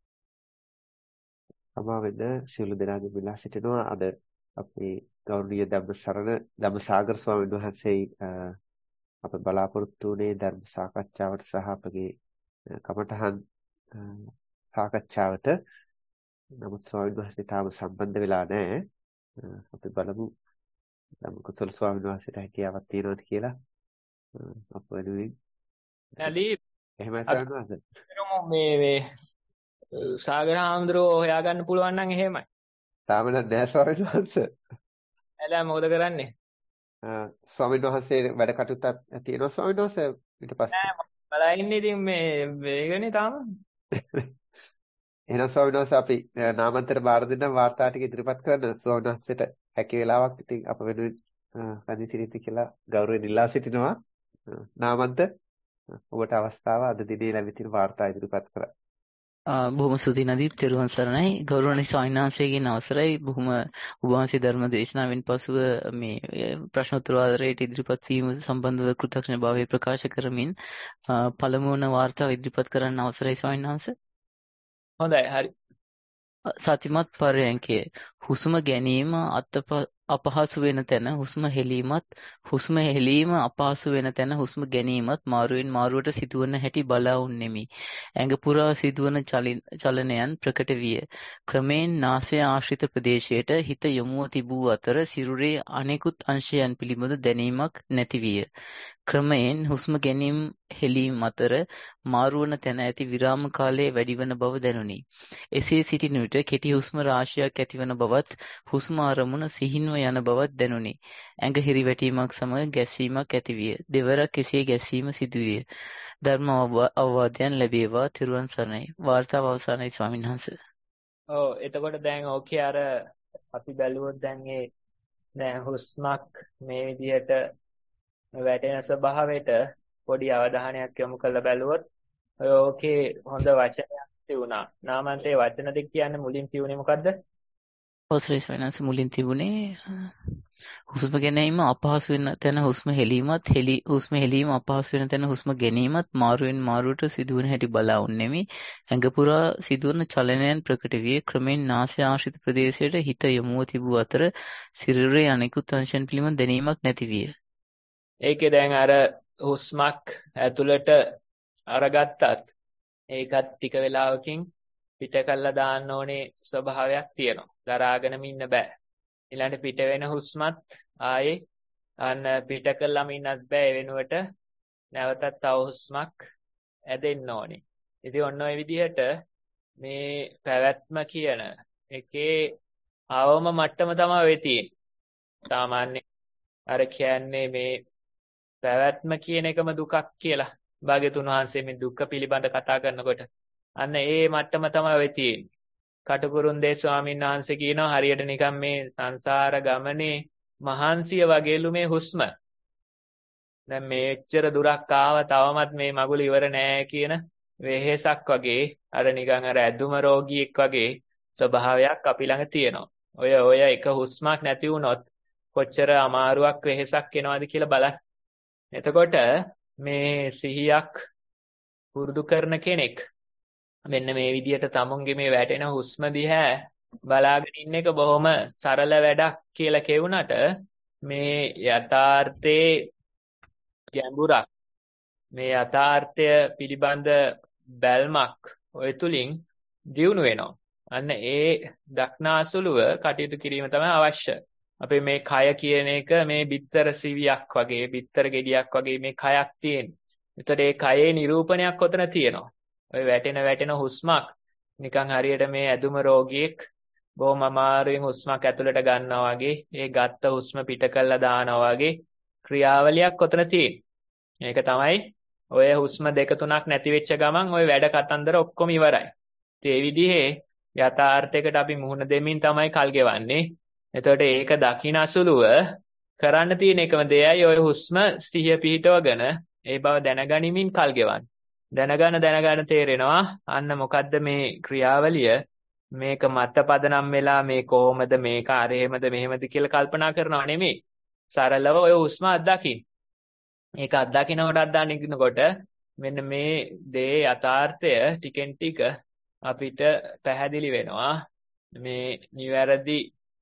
සමාවෙන්න සියලු දෙනාගේ විලා සිටිනවා. අද අපේ ගෞරවනීය ධම්මසාගර ස්වාමීන් වහන්සේ අප බලාපොරොත්තු වුණේ ධර්ම සාකච්ඡාවට සහ අපගේ කමඨහන් සාකච්ඡාවට. නමුත් ස්වාමීන් වහන්සේ තාම සම්බන්ධ වෙලා නැහැ. අපි බලමු ධම්මකුසල ස්වාමීන් වහන්සේට හැකියාවක් තියෙනවද කියලා. අප වෙනුවෙන් නදීප් එහෙමයි ස්වාමීන් වහන්සේ. මේ සාගර ආන්දරෝ හොයාගන්න පුළුවන් නම් එහෙමයි. තාම නැහැ ස්වාමීන් වහන්සේ. එලා මොකද කරන්නේ? ස්වාමීන් වහන්සේ වැඩ කටයුත්තක් තියෙනවා ස්වාමීන් වහන්සේ. ඊට පස්සේ බලා ඉන්නේ ඉතින් මේ වේගනේ තාම. එහෙනම් ස්වාමීන් වහන්සේ අපි නාමන්තර බාර දෙන්න වාර්තා ටික ඉදිරිපත් කරන්න ස්වාමීන් වහන්සේට හැකි වෙලාවක් ඉතින් අප වෙනුවෙන් රැඳී සිටින්න කියලා ගෞරවයෙන් ඉල්ලා සිටිනවා. නාමන්ත ඔබට අවස්ථාව අද දිනේ ලැබී තියෙන වාර්තා ඉදිරිපත් කරන්න. බොහොම ස්තුතියි නදීප්, තෙරුවන් සරණයි. ගෞරවනීය ස්වාමීන් වහන්සේගෙන් අවසරයි. බොහොම ඔබ වහන්සේ ධර්ම දේශනාවෙන් පසුව මේ ප්‍රශ්නෝත්තර වාරයට ඉදිරිපත් වීම සම්බන්ධව කෘතඥ භාවය ප්‍රකාශ කරමින් පළමු වන වාර්තාව ඉදිරිපත් කරන්න අවසරයි ස්වාමීන් වහන්සේ. හොඳයි හරි. සතිමත් පරයන්කය. හුස්ම ගැනීම අපහසු වෙන තැන හුස්ම හෙලීමත් හුස්ම හෙලීම අපහසු වෙන තැන හුස්ම ගැනීමත් මාරුවෙන් මාරුවට සිදුවන හැටි බලා උන්නෙමි. ඇඟ පුරා සිදුවන චලනයන් ප්‍රකට විය. ක්‍රමයෙන් නාසය ආශ්‍රිත ප්‍රදේශයට හිත යොමුව තිබූ අතර සිරුරේ අනෙකුත් අංශයන් පිළිබඳ දැනීමක් නැති විය. ක්‍රමයෙන් හුස්ම ගැනීම හෙලීම් අතර මාරුවන තැන ඇති විරාම කාලය වැඩිවන බව දැනුනි. එසේ සිටින විට කෙටි හුස්ම රාශියක් ඇතිවන බවත් හුස්ම අරමුණ සිහින්ව යන බවත් දැනුනි. ඇඟ හිරිවැටීමක් සමග ගැස්සීමක් ඇතිවිය. දෙවරක් එසේ ගැස්සීම සිදුවිය. ධර්ම අවවාදයන් ලැබේවා. තෙරුවන් සරණයි. වාර්තාව අවසానයි ස්වාමීන් වහන්සේ. ඔව් එතකොට දැන් ඕකේ අර අපි බැලුවොත් දැන් හුස්මක් මේ විදිහට වැටෙන ස්වභාවයට පොඩි අවධානයක් යොමු කරලා බැලුවොත් ඕකේ හොඳ වචනයක් තියුණා. නාමන්තේ වචන දෙක කියන්නේ මුලින් තියුනේ මොකද්ද? අවසරයි ස්වාමීන් වහන්සේ. මුලින් තිබුණේ හුස්ම ගැනීම අපහසු වෙන තැන හුස්ම හෙලීමත් හුස්ම හෙලීම අපහසු වෙන තැන හුස්ම ගැනීමත් මාරුවෙන් මාරුවට සිදුවන හැටි බලා උන්නෙමි. ඇඟ පුරා සිදුවන චලනයන් ප්‍රකට විය. ක්‍රමෙන් නාසය ආශ්‍රිත ප්‍රදේශයට හිත යොමුව තිබූ අතර සිරුරේ අනෙකුත් අංශයන් පිළිබඳ දැනීමක් නැති විය. ඒකේ දැන් අර හුස්මක් ඇතුළට අරගත්තත් ඒකත් ටික වෙලාවකින් පිට කළා දාන්න ඕනේ ස්වභාවයක් තියෙනවා. දරාගෙනම ඉන්න බෑ. ඊළඟට පිට වෙන හුස්මත් ආයේ අන්න පිට කළාම ඉන්නත් බෑ. ඒ වෙනුවට නැවතත් තව හුස්මක් ඇදෙන්න ඕනේ. ඉතින් ඔන්න ඔය විදිහට මේ පැවැත්ම කියන එකේ අවම මට්ටම තමයි ඔය තියෙන්නේ. සාමාන්‍ය අර කියන්නේ මේ පැවැත්ම කියන එකම දුකක් කියලා. භාග්‍යතුන් වහන්සේ මේ දුක්ඛ පිළිබඳ කතා කරනකොට අන්න ඒ මට්ටම තමයි ඔය තියෙන්නේ. කටුකුරුන්දේ ස්වාමීන් වහන්සේ කියනවා හරියට නිකන් මේ සංසාර ගමනේ මහන්සිය වගේලු මේ හුස්ම. දැන් මේච්චර දුරක් ආව තවමත් මේ මගුල ඉවර නෑ කියන වෙහෙසක් වගේ අර නිකන් අර ඇදුම රෝගියෙක් වගේ ස්වභාවයක් අපි ළඟ තියෙනවා. ඔය එක හුස්මක් නැති වුණොත් කොච්චර අමාරුවක් වෙහෙසක් එනවද කියලා බලන්න. එතකොට මේ සිහියක් පුරුදු කරන කෙනෙක් මෙන්න මේ විදිහට තමුන්ගේ මේ වැටෙන හුස්ම දිහා බලාගෙන ඉන්න එක බොහොම සරල වැඩක් කියලා කියුණාට මේ යථාර්ථයේ ගැඹුරක් මේ යථාර්ථය පිළිබඳ බැල්මක් ඔය තුලින් දියුණු වෙනවා. අන්න ඒ දක්නාසුලුව කටයුතු කිරීම තමයි අවශ්‍ය. අපේ මේ කය කියන එක මේ බිත්තර සිවියක් වගේ බිත්තර ගෙඩියක් වගේ මේ කයක් තියෙන. ඒතර ඒ කයේ නිරූපණයක් ඔතන තියෙනවා. ඔය වැටෙන හුස්මක් නිකන් හරියට මේ ඇදුම රෝගියෙක් බොහොම අමාරුවෙන් හුස්මක් ඇතුළට ගන්නවා වගේ ඒ ගත්ත හුස්ම පිට කළා දානවා වගේ ක්‍රියාවලියක් ඔතන තියෙන. ඒක තමයි ඔය හුස්ම දෙක තුනක් නැති වෙච්ච ගමන් ඔය වැඩ කතන්දර ඔක්කොම ඉවරයි. ඒ විදිහේ යථාර්ථයකට අපි මුහුණ දෙමින් තමයි කල් ගෙවන්නේ. එතකොට ඒක දකින්නසුලුව කරන්න තියෙන එකම දෙයයි ඔය හුස්ම සිහිය පිහිටවගෙන ඒ බව දැනගනිමින් කල් ගෙවන්න. දැනගන්න තේරෙනවා අන්න මොකද්ද මේ ක්‍රියාවලිය මේක මත පදනම් වෙලා මේ කොහොමද මේක අර එහෙමද මෙහෙමද කියලා කල්පනා කරනව නෙමෙයි. සරලව ඔය හුස්ම අත්දකින්න. ඒක අත්දකින්නකොට මෙන්න මේ දේ යථාර්ථය ටිකෙන් ටික අපිට පැහැදිලි වෙනවා. මේ නිවැරදි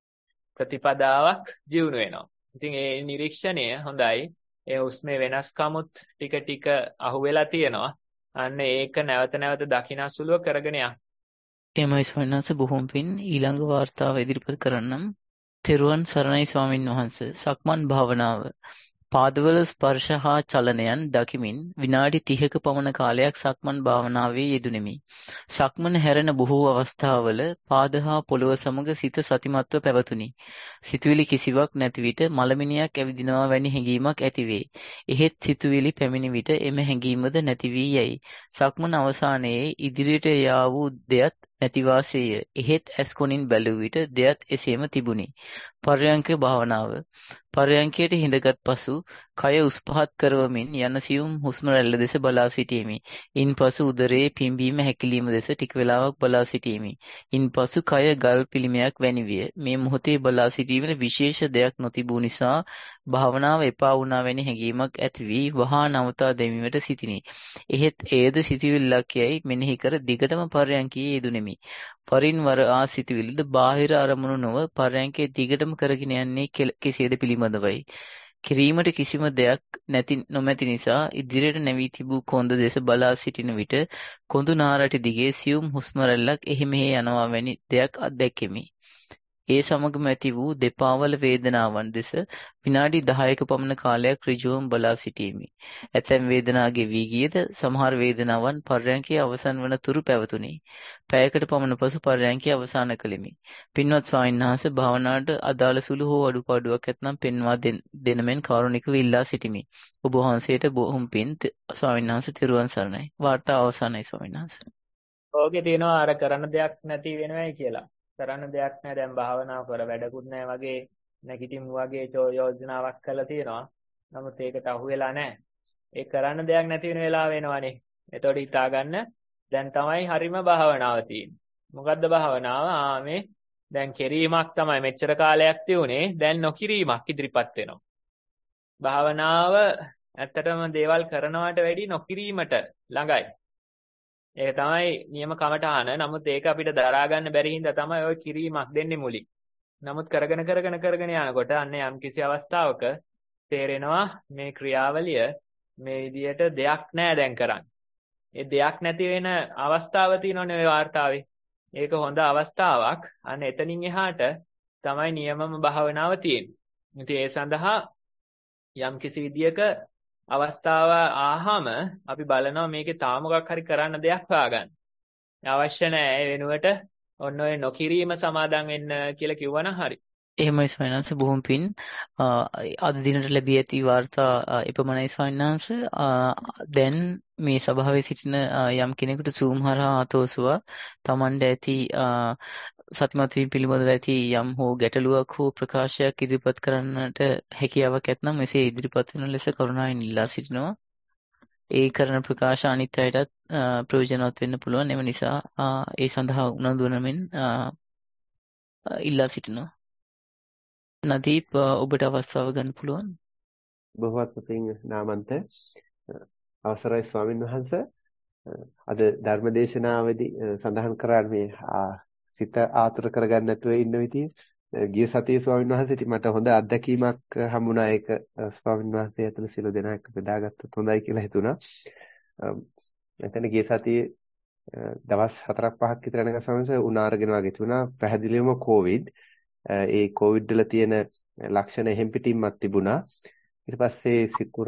ප්‍රතිපදාවක් දියුණු වෙනවා. ඉතින් ඒ නිරීක්ෂණය හොඳයි. ඒ හුස්මේ වෙනස්කමුත් ටික ටික අහුවෙලා තියෙනවා. අන්න ඒක නැවත නැවත දකින්නසුලුව කරගෙන යන්න. එමයි ස්වාමීන් වහන්සේ බොහොම පින් ඊළඟ වාර්තාව ඉදිරිපත් කරන්නම්. තෙරුවන් සරණයි ස්වාමීන් වහන්සේ. සක්මන් භාවනාව. පාදවල ස්පර්ශ හා චලනයන් දකිමින් විනාඩි 30ක පමණ කාලයක් සක්මන් භාවනාවේ යෙදුණෙමි. සක්මන හැරෙන බොහෝ අවස්ථාවල පාද හා පොළව සමග සිත සතිමත්ව පැවතුණි. සිතුවිලි කිසිවක් නැති විට මලමිනියක් ඇවිදිනවා වැනි හැඟීමක් ඇතිවේ. එහෙත් සිතුවිලි පැමිණි විට එම හැඟීමද නැති වී යයි. සක්මන අවසානයේ ඉදිරියට යා වූ දෙයක් නැති වාසේය. එහෙත් ඇස් කොනින් බැලුව විට දෙයක් එසේම තිබුණි. පර්යංක භාවනාව. පර්යංකයට හිඳගත් පසු කය උස් පහත් කරවමින් යන සියුම් හුස්ම රැල්ල දෙස බලා සිටීමි. ඉන්පසු උදරයේ පිම්බීම හැකිලිම දෙස ටික වේලාවක් බලා සිටීමි. ඉන්පසු කය ගල් පිළිමයක් වැනි විය. මේ මොහොතේ බලා සිටීමේ විශේෂ දෙයක් නොතිබූ නිසා භාවනාව එපා වුණා වැනි හැඟීමක් ඇති වී වහා නවතා දැමීමට සිටිනි. එහෙත් එයද සිටිවිල්ලක් යයි මෙනෙහි කර දිගටම පර්යංකයේ යෙදුණෙමි. පරින්වර සිටිවිල්ලද බාහිර අරමුණු නොව පර්යංකයේ දිගටම කරගෙන යන්නේ කෙසේද පිළිබඳවයි. කිරීමට කිසිම දෙයක් නොමැති නිසා ඉදිරියට නැවී තිබූ කොන්ද දෙස බලා සිටින විට කොඳු නාරටි දිගේ සියුම් හුස්ම රැල්ලක් එහි මෙහි යනවා වැනි දෙයක් අත්දැකෙමි. ඒ සමගම ඇති වූ දෙපාවල වේදනාවන් දෙස විනාඩි 10ක පමණ කාලයක් ඍජුවම බලා සිටීමි. ඇතැම් වේදනා ගෙවී ගියද සමහර වේදනාවන් පර්යංකයේ අවසන් වන තුරු පැවතුණි. පැයකට පමණ පසු පර්යංකය අවසන් කළෙමි. පින්වත් ස්වාමීන් වහන්සේ භාවනාවට අදාළ සුළු හෝ අඩුපාඩුවක් ඇතනම් පෙන්වා දෙන මෙන් කාරුණිකව ඉල්ලා සිටිමි. ඔබ වහන්සේට බොහොම පින් ස්වාමීන් වහන්සේ තෙරුවන් සරණයි. වාර්තා අවසන්යි ස්වාමීන් වහන්සේ. ඕකේ තියෙනවා අර කරන්න දෙයක් නැති වෙනවයි කියලා. කරන්න දෙයක් නැහැ දැන් භාවනාව කර වැඩකුත් නැහැ වගේ නැගිටිමු වගේ යෝජනාවක් කරලා තියෙනවා. නමුත් ඒකට අහු වෙලා නැහැ. ඒ කරන්න දෙයක් නැති වෙන වෙලාව වෙනවනේ. එතකොට හිතා ගන්න දැන් තමයි හරිම භාවනාව තියෙන්නේ. මොකද්ද භාවනාව? මේ දැන් කිරීමක් තමයි මෙච්චර කාලයක් තියුනේ. දැන් නොකිරීමක් ඉදිරිපත් වෙනවා. භාවනාව ඇත්තටම දේවල් කරනවට වැඩි නොකිරීමට ළඟයි. ඒක තමයි නියම කමටහන. නමුත් ඒක අපිට දරා ගන්න බැරි හින්දා තමයි ওই කිරීමක් දෙන්නේ මුලින්. නමුත් කරගෙන යනකොට අන්න යම් කිසි අවස්ථාවක තේරෙනවා මේ ක්‍රියාවලිය මේ විදියට දෙයක් නෑ දැන් කරන්න. ඒ දෙයක් නැති වෙන අවස්ථාව තියෙනවනේ ওই වார்த்தාවේ. ඒක හොඳ අවස්ථාවක්. අන්න එතනින් එහාට තමයි නියමම භාවනාව තියෙන්නේ. ඉතින් ඒ සඳහා යම් කිසි විදියක අවස්ථාව ආහම අපි බලනවා මේකේ තා මොකක් හරි කරන්න දෙයක් හොයාගන්න. අවශ්‍ය නැහැ ඒ වෙනුවට ඔන්න ඔය නොකිරීම සමාදන් වෙන්න කියලා කිව්වනම් හරි. එහෙමයි ස්වාමීන් වහන්සේ බොහොම පින්. අද දිනට ලැබී ඇති වාර්තා එපමණයි ස්වාමීන් වහන්සේ. දැන් මේ සභාවේ සිටින යම් කෙනෙකුට Zoom හරහා අතෝසුවා Tamande ඇති සත්‍යමත් වීම පිළිබඳව ඇති යම් හෝ ගැටලුවක් හෝ ප්‍රකාශයක් ඉදිරිපත් කරන්නට හැකියාවක් ඇතනම් මෙසේ ඉදිරිපත් වෙන ලෙස කරුණාවෙන් ඉල්ලා සිටිනවා. ඒ කරන ප්‍රකාශ අනිත් අයටත් ප්‍රයෝජනවත් වෙන්න පුළුවන්. එම නිසා ඒ සඳහා උනන්දු වෙනමින් ඉල්ලා සිටිනවා. නදීප් ඔබට අවස්ථාව ගන්න පුළුවන්. බොහෝත් පිං නාමන්ත අවසරයි ස්වාමින් වහන්සේ. අද ධර්මදේශනාවේදී සඳහන් කරා මේ සිත ආතුර කරගන්න නැතුව ඉන්න විදිය. ගිය සතියේ ස්වාමින් වහන්සේට මට හොඳ අත්දැකීමක් හම්බුණා. ඒක ස්වාමින් වහන්සේ ඇතුළු සියලු දෙනා එක්ක බෙදාගත්තොත් හොඳයි කියලා හිතුණා. එතන ගිය සතියේ දවස් 4-5ක් විතර යනකම් ස්වාමින් වහන්සේ උනාරගෙන වගේ තිබුණා. පැහැදිලිවම කොවිඩ්. ඒ කොවිඩ් වල තියෙන ලක්ෂණ එහෙම් පිටින්මත් තිබුණා. ඊට පස්සේ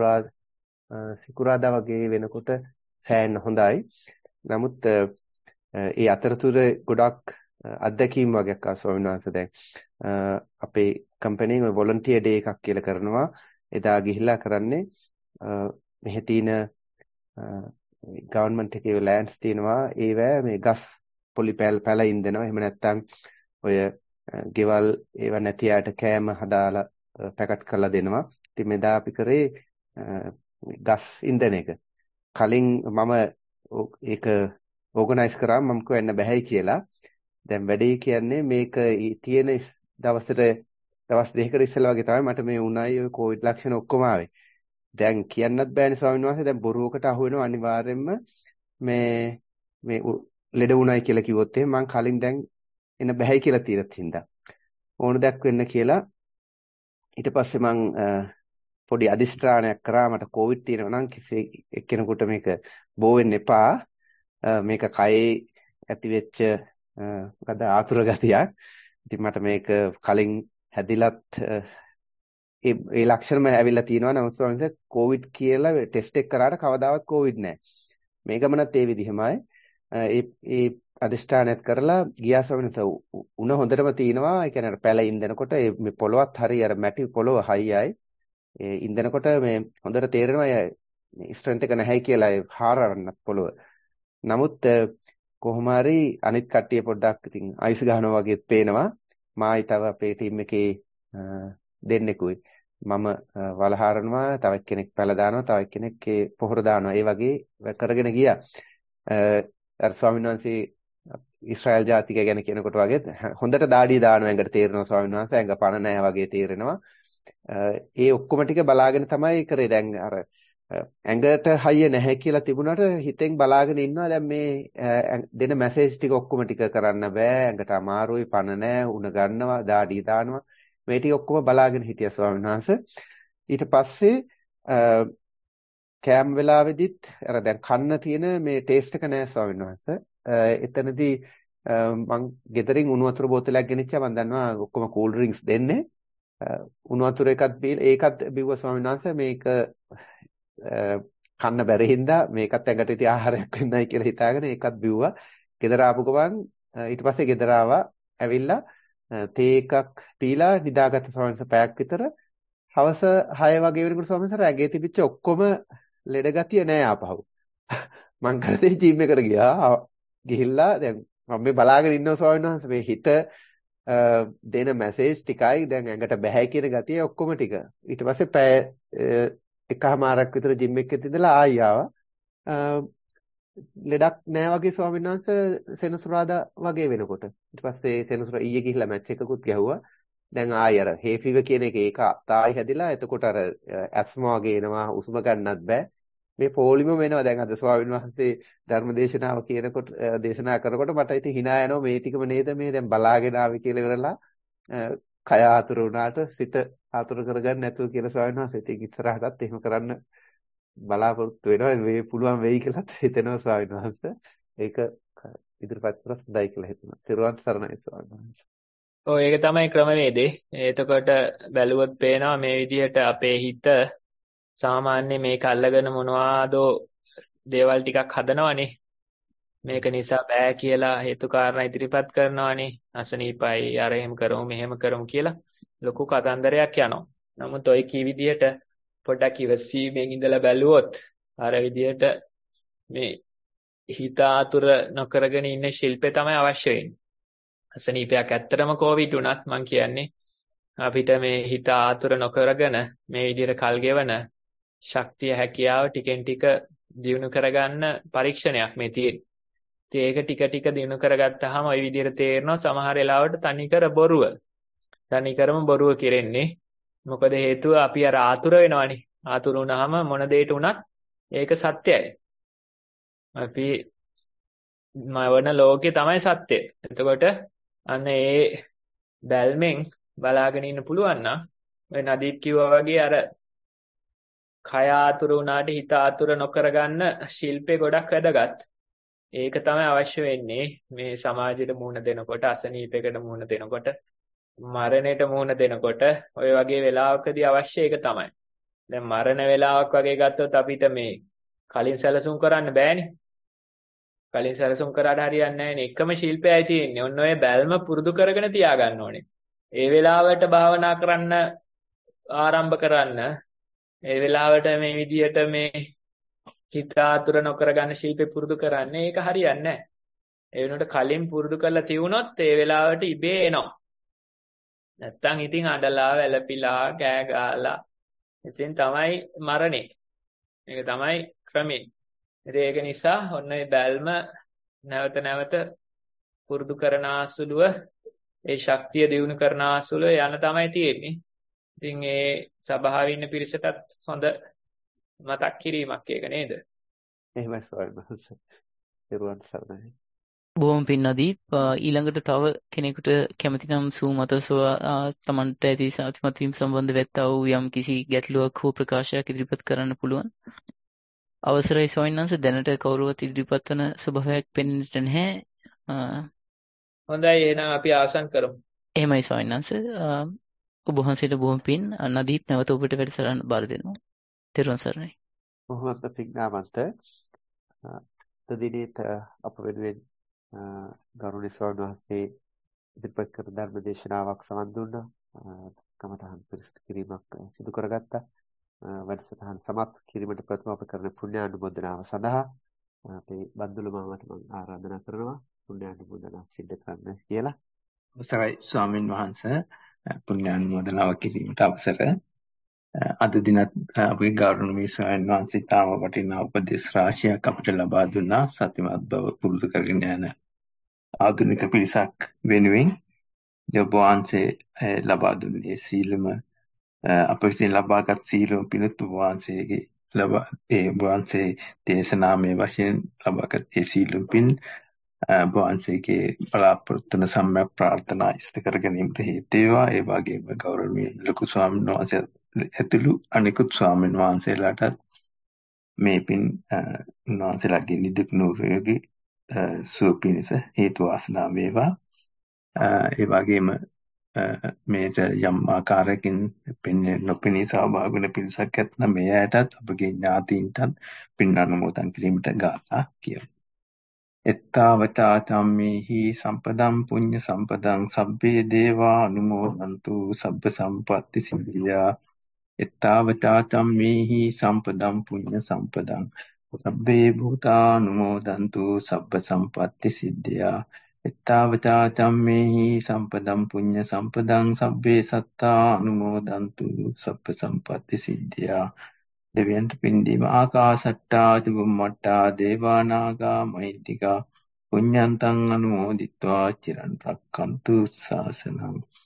සිකුරාදා වගේ වෙනකොට සෑහෙන හොඳයි. නමුත් ඒ අතරතුර ගොඩක් අත්දැකීම් වගේක් ස්වාමීන් වහන්සේ දැන් අපේ කම්පැනිෙන් ඔය වොලන්ටියර් ඩේ එකක් කියලා කරනවා. එදා ගිහිල්ලා කරන්නේ මෙහි තියෙන ගවර්න්මන්ට් එකේ ලෑන්ඩ්ස් තියෙනවා. ඒවැ මේ ගස් පොලි පැල ඉන්දනවා. එහෙම නැත්නම් ඔය ගෙවල් ඒව නැති අයට කෑම හදාලා පැකට් කරලා දෙනවා. ඉතින් මෙදා අපි කරේ ගස් ඉන්දන එක. කලින් මම ඒක ඕගනයිස් කරා මම කියන්න බෑයි කියලා. දැන් වැඩේ කියන්නේ මේක තියෙන දවස් දෙකකට ඉස්සෙල්ලා වගේ තමයි මට මේ උණයි ඔය කොවිඩ් ලක්ෂණ ඔක්කොම ආවේ. දැන් කියන්නත් බෑනේ ස්වාමීන් වහන්සේ. දැන් බොරුවකට අහු වෙනවා අනිවාර්යෙන්ම මේ ලෙඩ උණයි කියලා කිව්වොත් එහෙනම් මං කලින් දැන් එන්න බෑයි කියලා තියෙනත් හින්දා ඕන දෙයක් වෙන්න කියලා ඊට පස්සේ මං පොඩි අදිෂ්ඨානයක් කරා. මට කොවිඩ් තියෙනවා නම් කිසි එක්කෙනෙකුට මේක බෝ වෙන්න එපා. මේක කයේ ඇතිවෙච්ච මොකද ආතුර ගතියක්. ඉතින් මට මේක කලින් හැදිලත් ඒ ලක්ෂණම ඇවිල්ලා තියෙනවා. නමුත් ස්වාමීන් වහන්සේ කොවිඩ් කියලා ටෙස්ට් එක කරාට කවදාවත් කොවිඩ් නැහැ. මේකමනත් ඒ විදිහමයි. ඒ අදිෂ්ඨානයත් කරලා ගියා ස්වාමීන් වහන්සේ උණ හොඳටම තියෙනවා. ඒ කියන්නේ පැල ඉන්දනකොට මේ පොළොවත් හරි අර මැටි පොළොව හයියයි. ඒ ඉන්දනකොට මේ හොඳට තේරෙනවා ස්ට්‍රෙන්ත් එක නැහැයි කියලා ඒ හාරවන්නත් පොළොව. නමුත් කොහොම හරි අනිත් කට්ටිය පොඩ්ඩක් ඉතින් අයිස් ගහනවා වගේත් පේනවා. මායි තව අපේ ටීම් එකේ දෙන්නෙකුයි. මම වලහාරනවා, තව කෙනෙක් පැල දානවා, තව කෙනෙක් පොහොර දානවා. ඒ වගේ කරගෙන ගියා. අර ස්වාමීන් වහන්සේ ඊශ්‍රායල් ජාතික ගැන කියනකොට වගේ හොඳට දාඩිය දානවා. ඇඟට තේරෙනවා ස්වාමීන් වහන්සේ ඇඟ පණ නැහැ වගේ තේරෙනවා. ඒ ඔක්කොම ටික බලාගෙන තමයි කරේ. දැන් අර ඇඟට හයිය නැහැ කියලා තිබුණාට හිතෙන් බලාගෙන ඉන්නවා. දැන් මේ දෙන මැසේජ් ටික ඔක්කොම ටික කරන්න බෑ. ඇඟට අමාරුයි, පණ නැහැ, උණ ගන්නවා, දාඩිය දානවා. මේ ටික ඔක්කොම බලාගෙන හිටියා ස්වාමීන් වහන්සේ. ඊට පස්සේ කෑම වෙලාවෙදිත් අර දැන් කන්න තියෙන මේ ටේස්ට් එක නෑ ස්වාමීන් වහන්සේ. එතනදී මං ගෙදරින් උණු වතුර බෝතලයක් ගෙනිච්චා. මං දන්නවා ඔක්කොම කූල් ඩ්‍රින්ක්ස් දෙන්නේ. උණු වතුර එකක් බීලා ඒකත් බිව්ව ස්වාමීන් වහන්සේ. මේක කන්න බැරි හින්දා මේකත් ඇඟට ඉති ආහාරයක් වෙන්නයි කියලා හිතාගෙන ඒකත් බිව්වා. ගෙදර ආපු ගමන් ඊට පස්සේ ගෙදර ආවා. ඇවිල්ලා තේ එකක් පීලා නිදාගත්ත ස්වාමීන් වහන්සේ පැයක් විතර. හවස 6 වගේ වෙනකොට ස්වාමීන් වහන්සේ ඇඟේ තිබිච්ච ඔක්කොම ලෙඩ ගතිය නෑ ආපහු. මං කරේ ජිම් එකට ගියා. ගිහිල්ලා දැන් මම මේ බලාගෙන ඉන්නවා ස්වාමීන් වහන්සේ මේ හිත දෙන මැසේජ් ටිකයි දැන් ඇඟට බැහැ කියන ගතිය ඔක්කොම ටික. ඊට පස්සේ පැය එකමාරක් විතර ජිම් එකේ ඉඳලා ආයි ආවා. ලෙඩක් නෑ වගේ ස්වාමීන් වහන්සේ සෙනසුරාදා වගේ වෙනකොට. ඊට පස්සේ සෙනසුරා ඊයේ ගිහිල්ලා මැච් එකකුත් ගැහුවා. දැන් ආයි අර හේ ෆීවර් කියන එක ඒක තායි හැදිලා එතකොට අර ඇස්මා වගේ එනවා උස්ම ගන්නත් බෑ. මේ පොලිම වෙනවා දැන් අද ස්වාමීන් වහන්සේ ධර්ම දේශනාව කියනකොට දේශනා කරනකොට මට ඉතින් hina යනවා මේ ටිකම නේද මේ දැන් බලාගෙන ආවේ කියලා ඉවරලා කය ආතුර වුණාට සිත ආතුර කරගන්න නැතුව කියලා ස්වාමීන් වහන්සේ ඉතින් ඉස්සරහටත් එහෙම කරන්න බලාපොරොත්තු වෙනවා මේ පුළුවන් වෙයි කියලාත් හිතෙනවා ස්වාමීන් වහන්සේ. ඒක ඉදිරිපත් කරලා හොඳයි කියලා හිතනවා. ත්‍රිවන් සරණයි ස්වාමීන් වහන්සේ. ඔව් ඒක තමයි ක්‍රමවේදේ. එතකොට බැලුවොත් පේනවා මේ විදිහට අපේ හිත සාමාන්‍ය මේක අල්ලගෙන මොනවාදෝ දේවල් ටිකක් හදනවනේ. මේක නිසා බෑ කියලා හේතු කාරණා ඉදිරිපත් කරනවනේ. අසනීපයි අර එහෙම කරමු මෙහෙම කරමු කියලා ලොකු කතන්දරයක් යනවා. නමුත් ඔය කී විදිහට පොඩ්ඩක් ඉවසීමෙන් ඉඳලා බැලුවොත් අර විදිහට මේ හිත ආතුර නොකරගෙන ඉන්න ශිල්පේ තමයි අවශ්‍ය වෙන්නේ. අසනීපයක් ඇත්තටම කොවිඩ් උනත් මං කියන්නේ අපිට මේ හිත ආතුර නොකරගෙන මේ විදිහට කල් ගෙවන ශක්තිය හැකියාව ටිකෙන් ටික දියුණු කරගන්න පරීක්ෂණයක් මේ තියෙන්නේ. ඉතින් ඒක ටික ටික දියුණු කරගත්තාම ওই විදිහට තේරෙනවා සමහර වෙලාවට තනිකර බොරුව. තනිකරම බොරුව කෙරෙන්නේ. මොකද හේතුව අපි අර ආතුර වෙනවනේ. ආතුර වුණාම මොන දෙයකට උනත් ඒක සත්‍යයි. අපි මවන ලෝකේ තමයි සත්‍ය. එතකොට අන්න ඒ බැල්මෙන් බලාගෙන ඉන්න පුළුවන් නම් ඔය නදීප් කිව්වා වගේ අර කය ආතුර වුණාට හිත ආතුර නොකරගන්න ශිල්පේ ගොඩක් වැදගත්. ඒක තමයි අවශ්‍ය වෙන්නේ මේ සමාජයට මුහුණ දෙනකොට, අසනීපයකට මුහුණ දෙනකොට, මරණයට මුහුණ දෙනකොට ඔය වගේ වෙලාවකදී අවශ්‍ය ඒක තමයි. දැන් මරණ වෙලාවක් වගේ ගත්තොත් අපිට මේ කලින් සැලසුම් කරන්න බෑනේ. කලින් සැලසුම් කරාට හරියන්නේ නැහැ. එකම ශිල්පයයි තියෙන්නේ. ඔන්න ඔය බැල්ම පුරුදු කරගෙන තියාගන්න ඕනේ. ඒ වෙලාවට භාවනා කරන්න ආරම්භ කරන්න ඒ වෙලාවට මේ විදියට මේ හිත ආතුර නොකර ගන්න ශිල්පේ පුරුදු කරන්නේ ඒක හරියන්නේ නැහැ. ඒ වෙනුවට කලින් පුරුදු කරලා තියුණොත් ඒ වෙලාවට ඉබේ එනවා. නැත්තම් ඉතින් අඬලා වැළපිලා කෑ ගහලා ඉතින් තමයි මරණේ. මේක තමයි ක්‍රමේ. ඉතින් ඒක නිසා ඔන්න ඒ බැල්ම නැවත නැවත පුරුදු කරන ආසුලුව ඒ ශක්තිය දියුණු කරන ආසුලුව යන තමයි තියෙන්නේ. ඉතින් ඒ සභාවේ ඉන්න පිරිසටත් හොඳ මතක් කිරීමක් ඒක නේද? එහෙමයි ස්වාමීන් වහන්සේ. ත්‍රිවන් සරණයි. බොහොම පින් නදීප්. ඊළඟට තව කෙනෙකුට කැමති නම් Zoom අතසව තමන්ට ඇති සත්‍යමත් වීම සම්බන්ධ වෙත්තා වූ යම් කිසි ගැටලුවක් හෝ ප්‍රකාශයක් ඉදිරිපත් කරන්න පුළුවන්. අවසරයි ස්වාමීන් වහන්සේ. දැනට කවුරුවත් ඉදිරිපත් වන ස්වභාවයක් පෙනෙන්නට නැහැ. හොඳයි එහෙනම් අපි ආසන් කරමු. එහෙමයි ස්වාමීන් වහන්සේ. ඔබ වහන්සේට බොහොම පින්. නදීප් නැවත ඔබට වැඩසටහන බාර දෙනවා. ත්‍රිවන් සරණයි. බොහොමත් පින් නාමන්ත. තදිනේත අප වෙනුවෙන් ගරුණීය ස්වාමීන් වහන්සේ ඉදිරිපත් කර ධර්ම දේශනාවක් සමන් දුන්නා. කමඨහන් පිරිසිදු කිරීමක් සිදු කරගත්තා. වැඩසටහන සමත් කිරීමට ප්‍රථම අප කරන පුණ්‍යානුමෝදනාව සඳහා අපේ බන්දුල මාමට මම ආරාධනා කරනවා පුණ්‍යානුමෝදනාව සිදු කරන්න කියලා. අවසරයි ස්වාමින් වහන්සේ පුණ්‍යානුමෝදනාව කිරීමට අවසර. අද දිනත් අපේ ගෞරවනීය ස්වාමීන් වහන්සේ තාම වටිනා උපදෙස් රාශියක් අපිට ලබා දුන්නා. සත්‍යමත් බව පුරුදු කරගෙන යන ආධුනික පිරිසක් වෙනුවෙන් ඔබ වහන්සේ ලබා දුන්නේ සීලම අප විසින් ලබාගත් සීලම පිණිස ඔබ වහන්සේගේ ඔබ වහන්සේ දේශනාමය වශයෙන් ලබාගත් ඒ සීලම පින් වහන්සේගේ බලාපොරොත්තු වන සම්‍යක් ප්‍රාර්ථනා ඉෂ්ට කර ගැනීමට හේතු වේවා. ඒ වගේම ගෞරවනීය ලොකු ස්වාමීන් වහන්සේ ඇතුළු අනිකුත් ස්වාමීන් වහන්සේලාට මේ පින් උන්වහන්සේලාගේ නිදුක් නිරෝගී සුව පිණිස හේතු වාසනා වේවා. ඒ වගේම මේට යම් ආකාරයකින් නොපෙනී සහභාගී වන පිරිසක් ඇත්නම් මේ අයටත් අපගේ ඥාතීන්ටත් පින් අනුමෝදන් කිරීමට ගාථා කියමු. එත්තාවතා චම්මේහි සම්පදම් පුඤ්ඤ සම්පදං සබ්බේ දේවා අනුමෝදන්තු සබ්බ සම්පatti සිද්ධියා. එත්තාවතා චම්මේහි සම්පදම් පුඤ්ඤ සම්පදං සබ්බේ භූතානුමෝදන්තු සබ්බ සම්පatti සිද්ධියා. එත්තාවතා චම්මේහි සම්පදම් පුඤ්ඤ සම්පදං සබ්බේ සත්තා අනුමෝදන්තු සබ්බ සම්පatti සිද්ධියා. දෙවියන්ට පින්දීම ආකාශට්ටා චුම්මට්ටා දේවා නාග මහිද්దికා පුඤ්ඤන්තං අනුමෝදිත්වා චිරන් රක්ඛන්තු ශාසනං.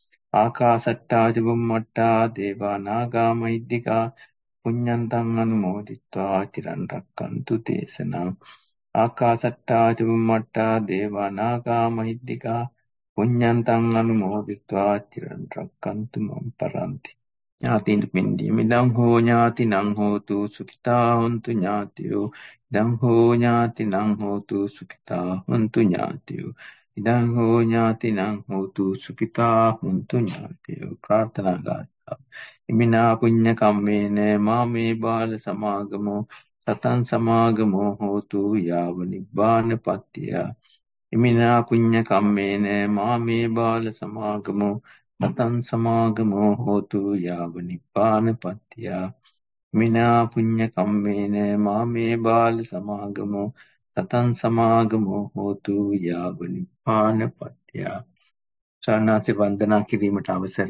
ආකාශට්ටා චුම්මට්ටා දේවා නාග මහිද්దికා පුඤ්ඤන්තං අනුමෝදිත්වා චිරන් රක්ඛන්තු දේශනං. ආකාශට්ටා චුම්මට්ටා දේවා නාග මහිද්దికා පුඤ්ඤන්තං අනුමෝදිත්වා චිරන් රක්ඛන්තු මම් පරන්ති. ඥාතීන්ට පින්දීම. ඉදං හෝ ඥාතිනං හෝතු සුඛිතා හොන්තු ඥාතියෝ. ඉදං හෝ ඥාතිනං හෝතු සුඛිතා හොන්තු ඥාතියෝ. ඉදං හෝ ඥාතිනං හෝතු සුඛිතා හොන්තු ඥාතියෝ. ප්‍රාර්ථනා ගාථා. ඉමිනා පුඤ්ඤ කම්මේන මාමේ බාල සමාගමෝ සතං සමාගමෝ හෝතු යාව නිබ්බානපත්තිය. ඉමිනා පුඤ්ඤ කම්මේන මාමේ බාල සමාගමෝ සතං සමාගමෝ හෝතු යාව නිබ්බානපත්තිය. ඉමිනා පුඤ්ඤ කම්මේන මාමේ බාල සමාගමෝ සතං සමාගමෝ හෝතු යාව නිබ්බානපත්තිය. සරණාසි වන්දනා කිරීමට අවසර.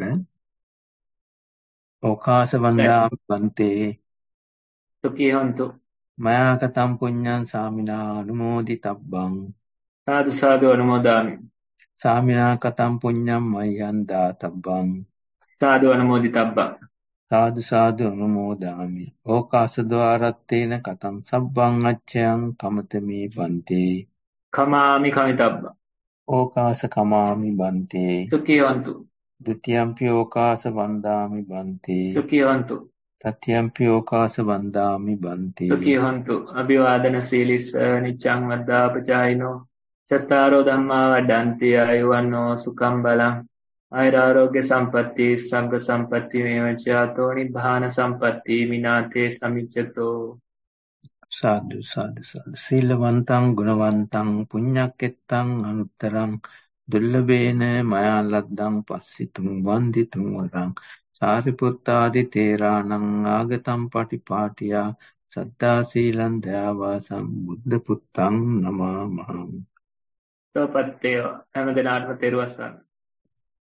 ඕකාස වන්දාමි වන්තේ සුඛී හොන්තු. මයා කතං පුඤ්ඤං සාමිනා අනුමෝදිතබ්බං. සාදු සාදු අනුමෝදාමි. සාමිනා කතං පුඤ්ඤං මය්‍යං දාතබ්බං. සාදු අනුමෝදිතබ්බං. සාදු සාදු අනුමෝදාමි. ඕකාස ద్వාරත්තේන කතං සබ්බං අච්ඡයං කමතමේ බන්තේ. කමාමි කමිතබ්බං. ඕකාස කමාමි බන්තේ. සුඛී හොන්තු. ဒ ුතියම්පි ඕකාස වන්දාමි බන්තේ. සුඛී හොන්තු. තතියම්පි ඕකාස වන්දාමි බන්තේ. සුඛී හොන්තු. අභිවාදන සීලිස්ස නිච්ඡං වද්දාපචායිනෝ චත්තාරෝ ධම්මා වඩ්ඩන්ති ආයුවන්නෝ සුඛං බලං ආයුරාෝග්‍ය සම්පatti සග්ග සම්පatti මේවචාතෝ නිබ්බාන සම්පatti මිනාතේ සමිච්ඡතෝ. සාදු සාදු සාදු. සීලවන්තං ගුණවන්තං පුඤ්ඤක්කෙත්තං අනුත්තරං දුර්ලභේන මයා ලද්දං පස්සිතුං වන්දිතුං වරං සාරිපුත්තාදි තේරාණං ආගතං පටිපාටියා සත්තා සීලං දයාවාසං බුද්ධ පුත්තං නමාමහං. සෝපත්තේව හැමදෙනාටම තෙරුවන් සරණයි.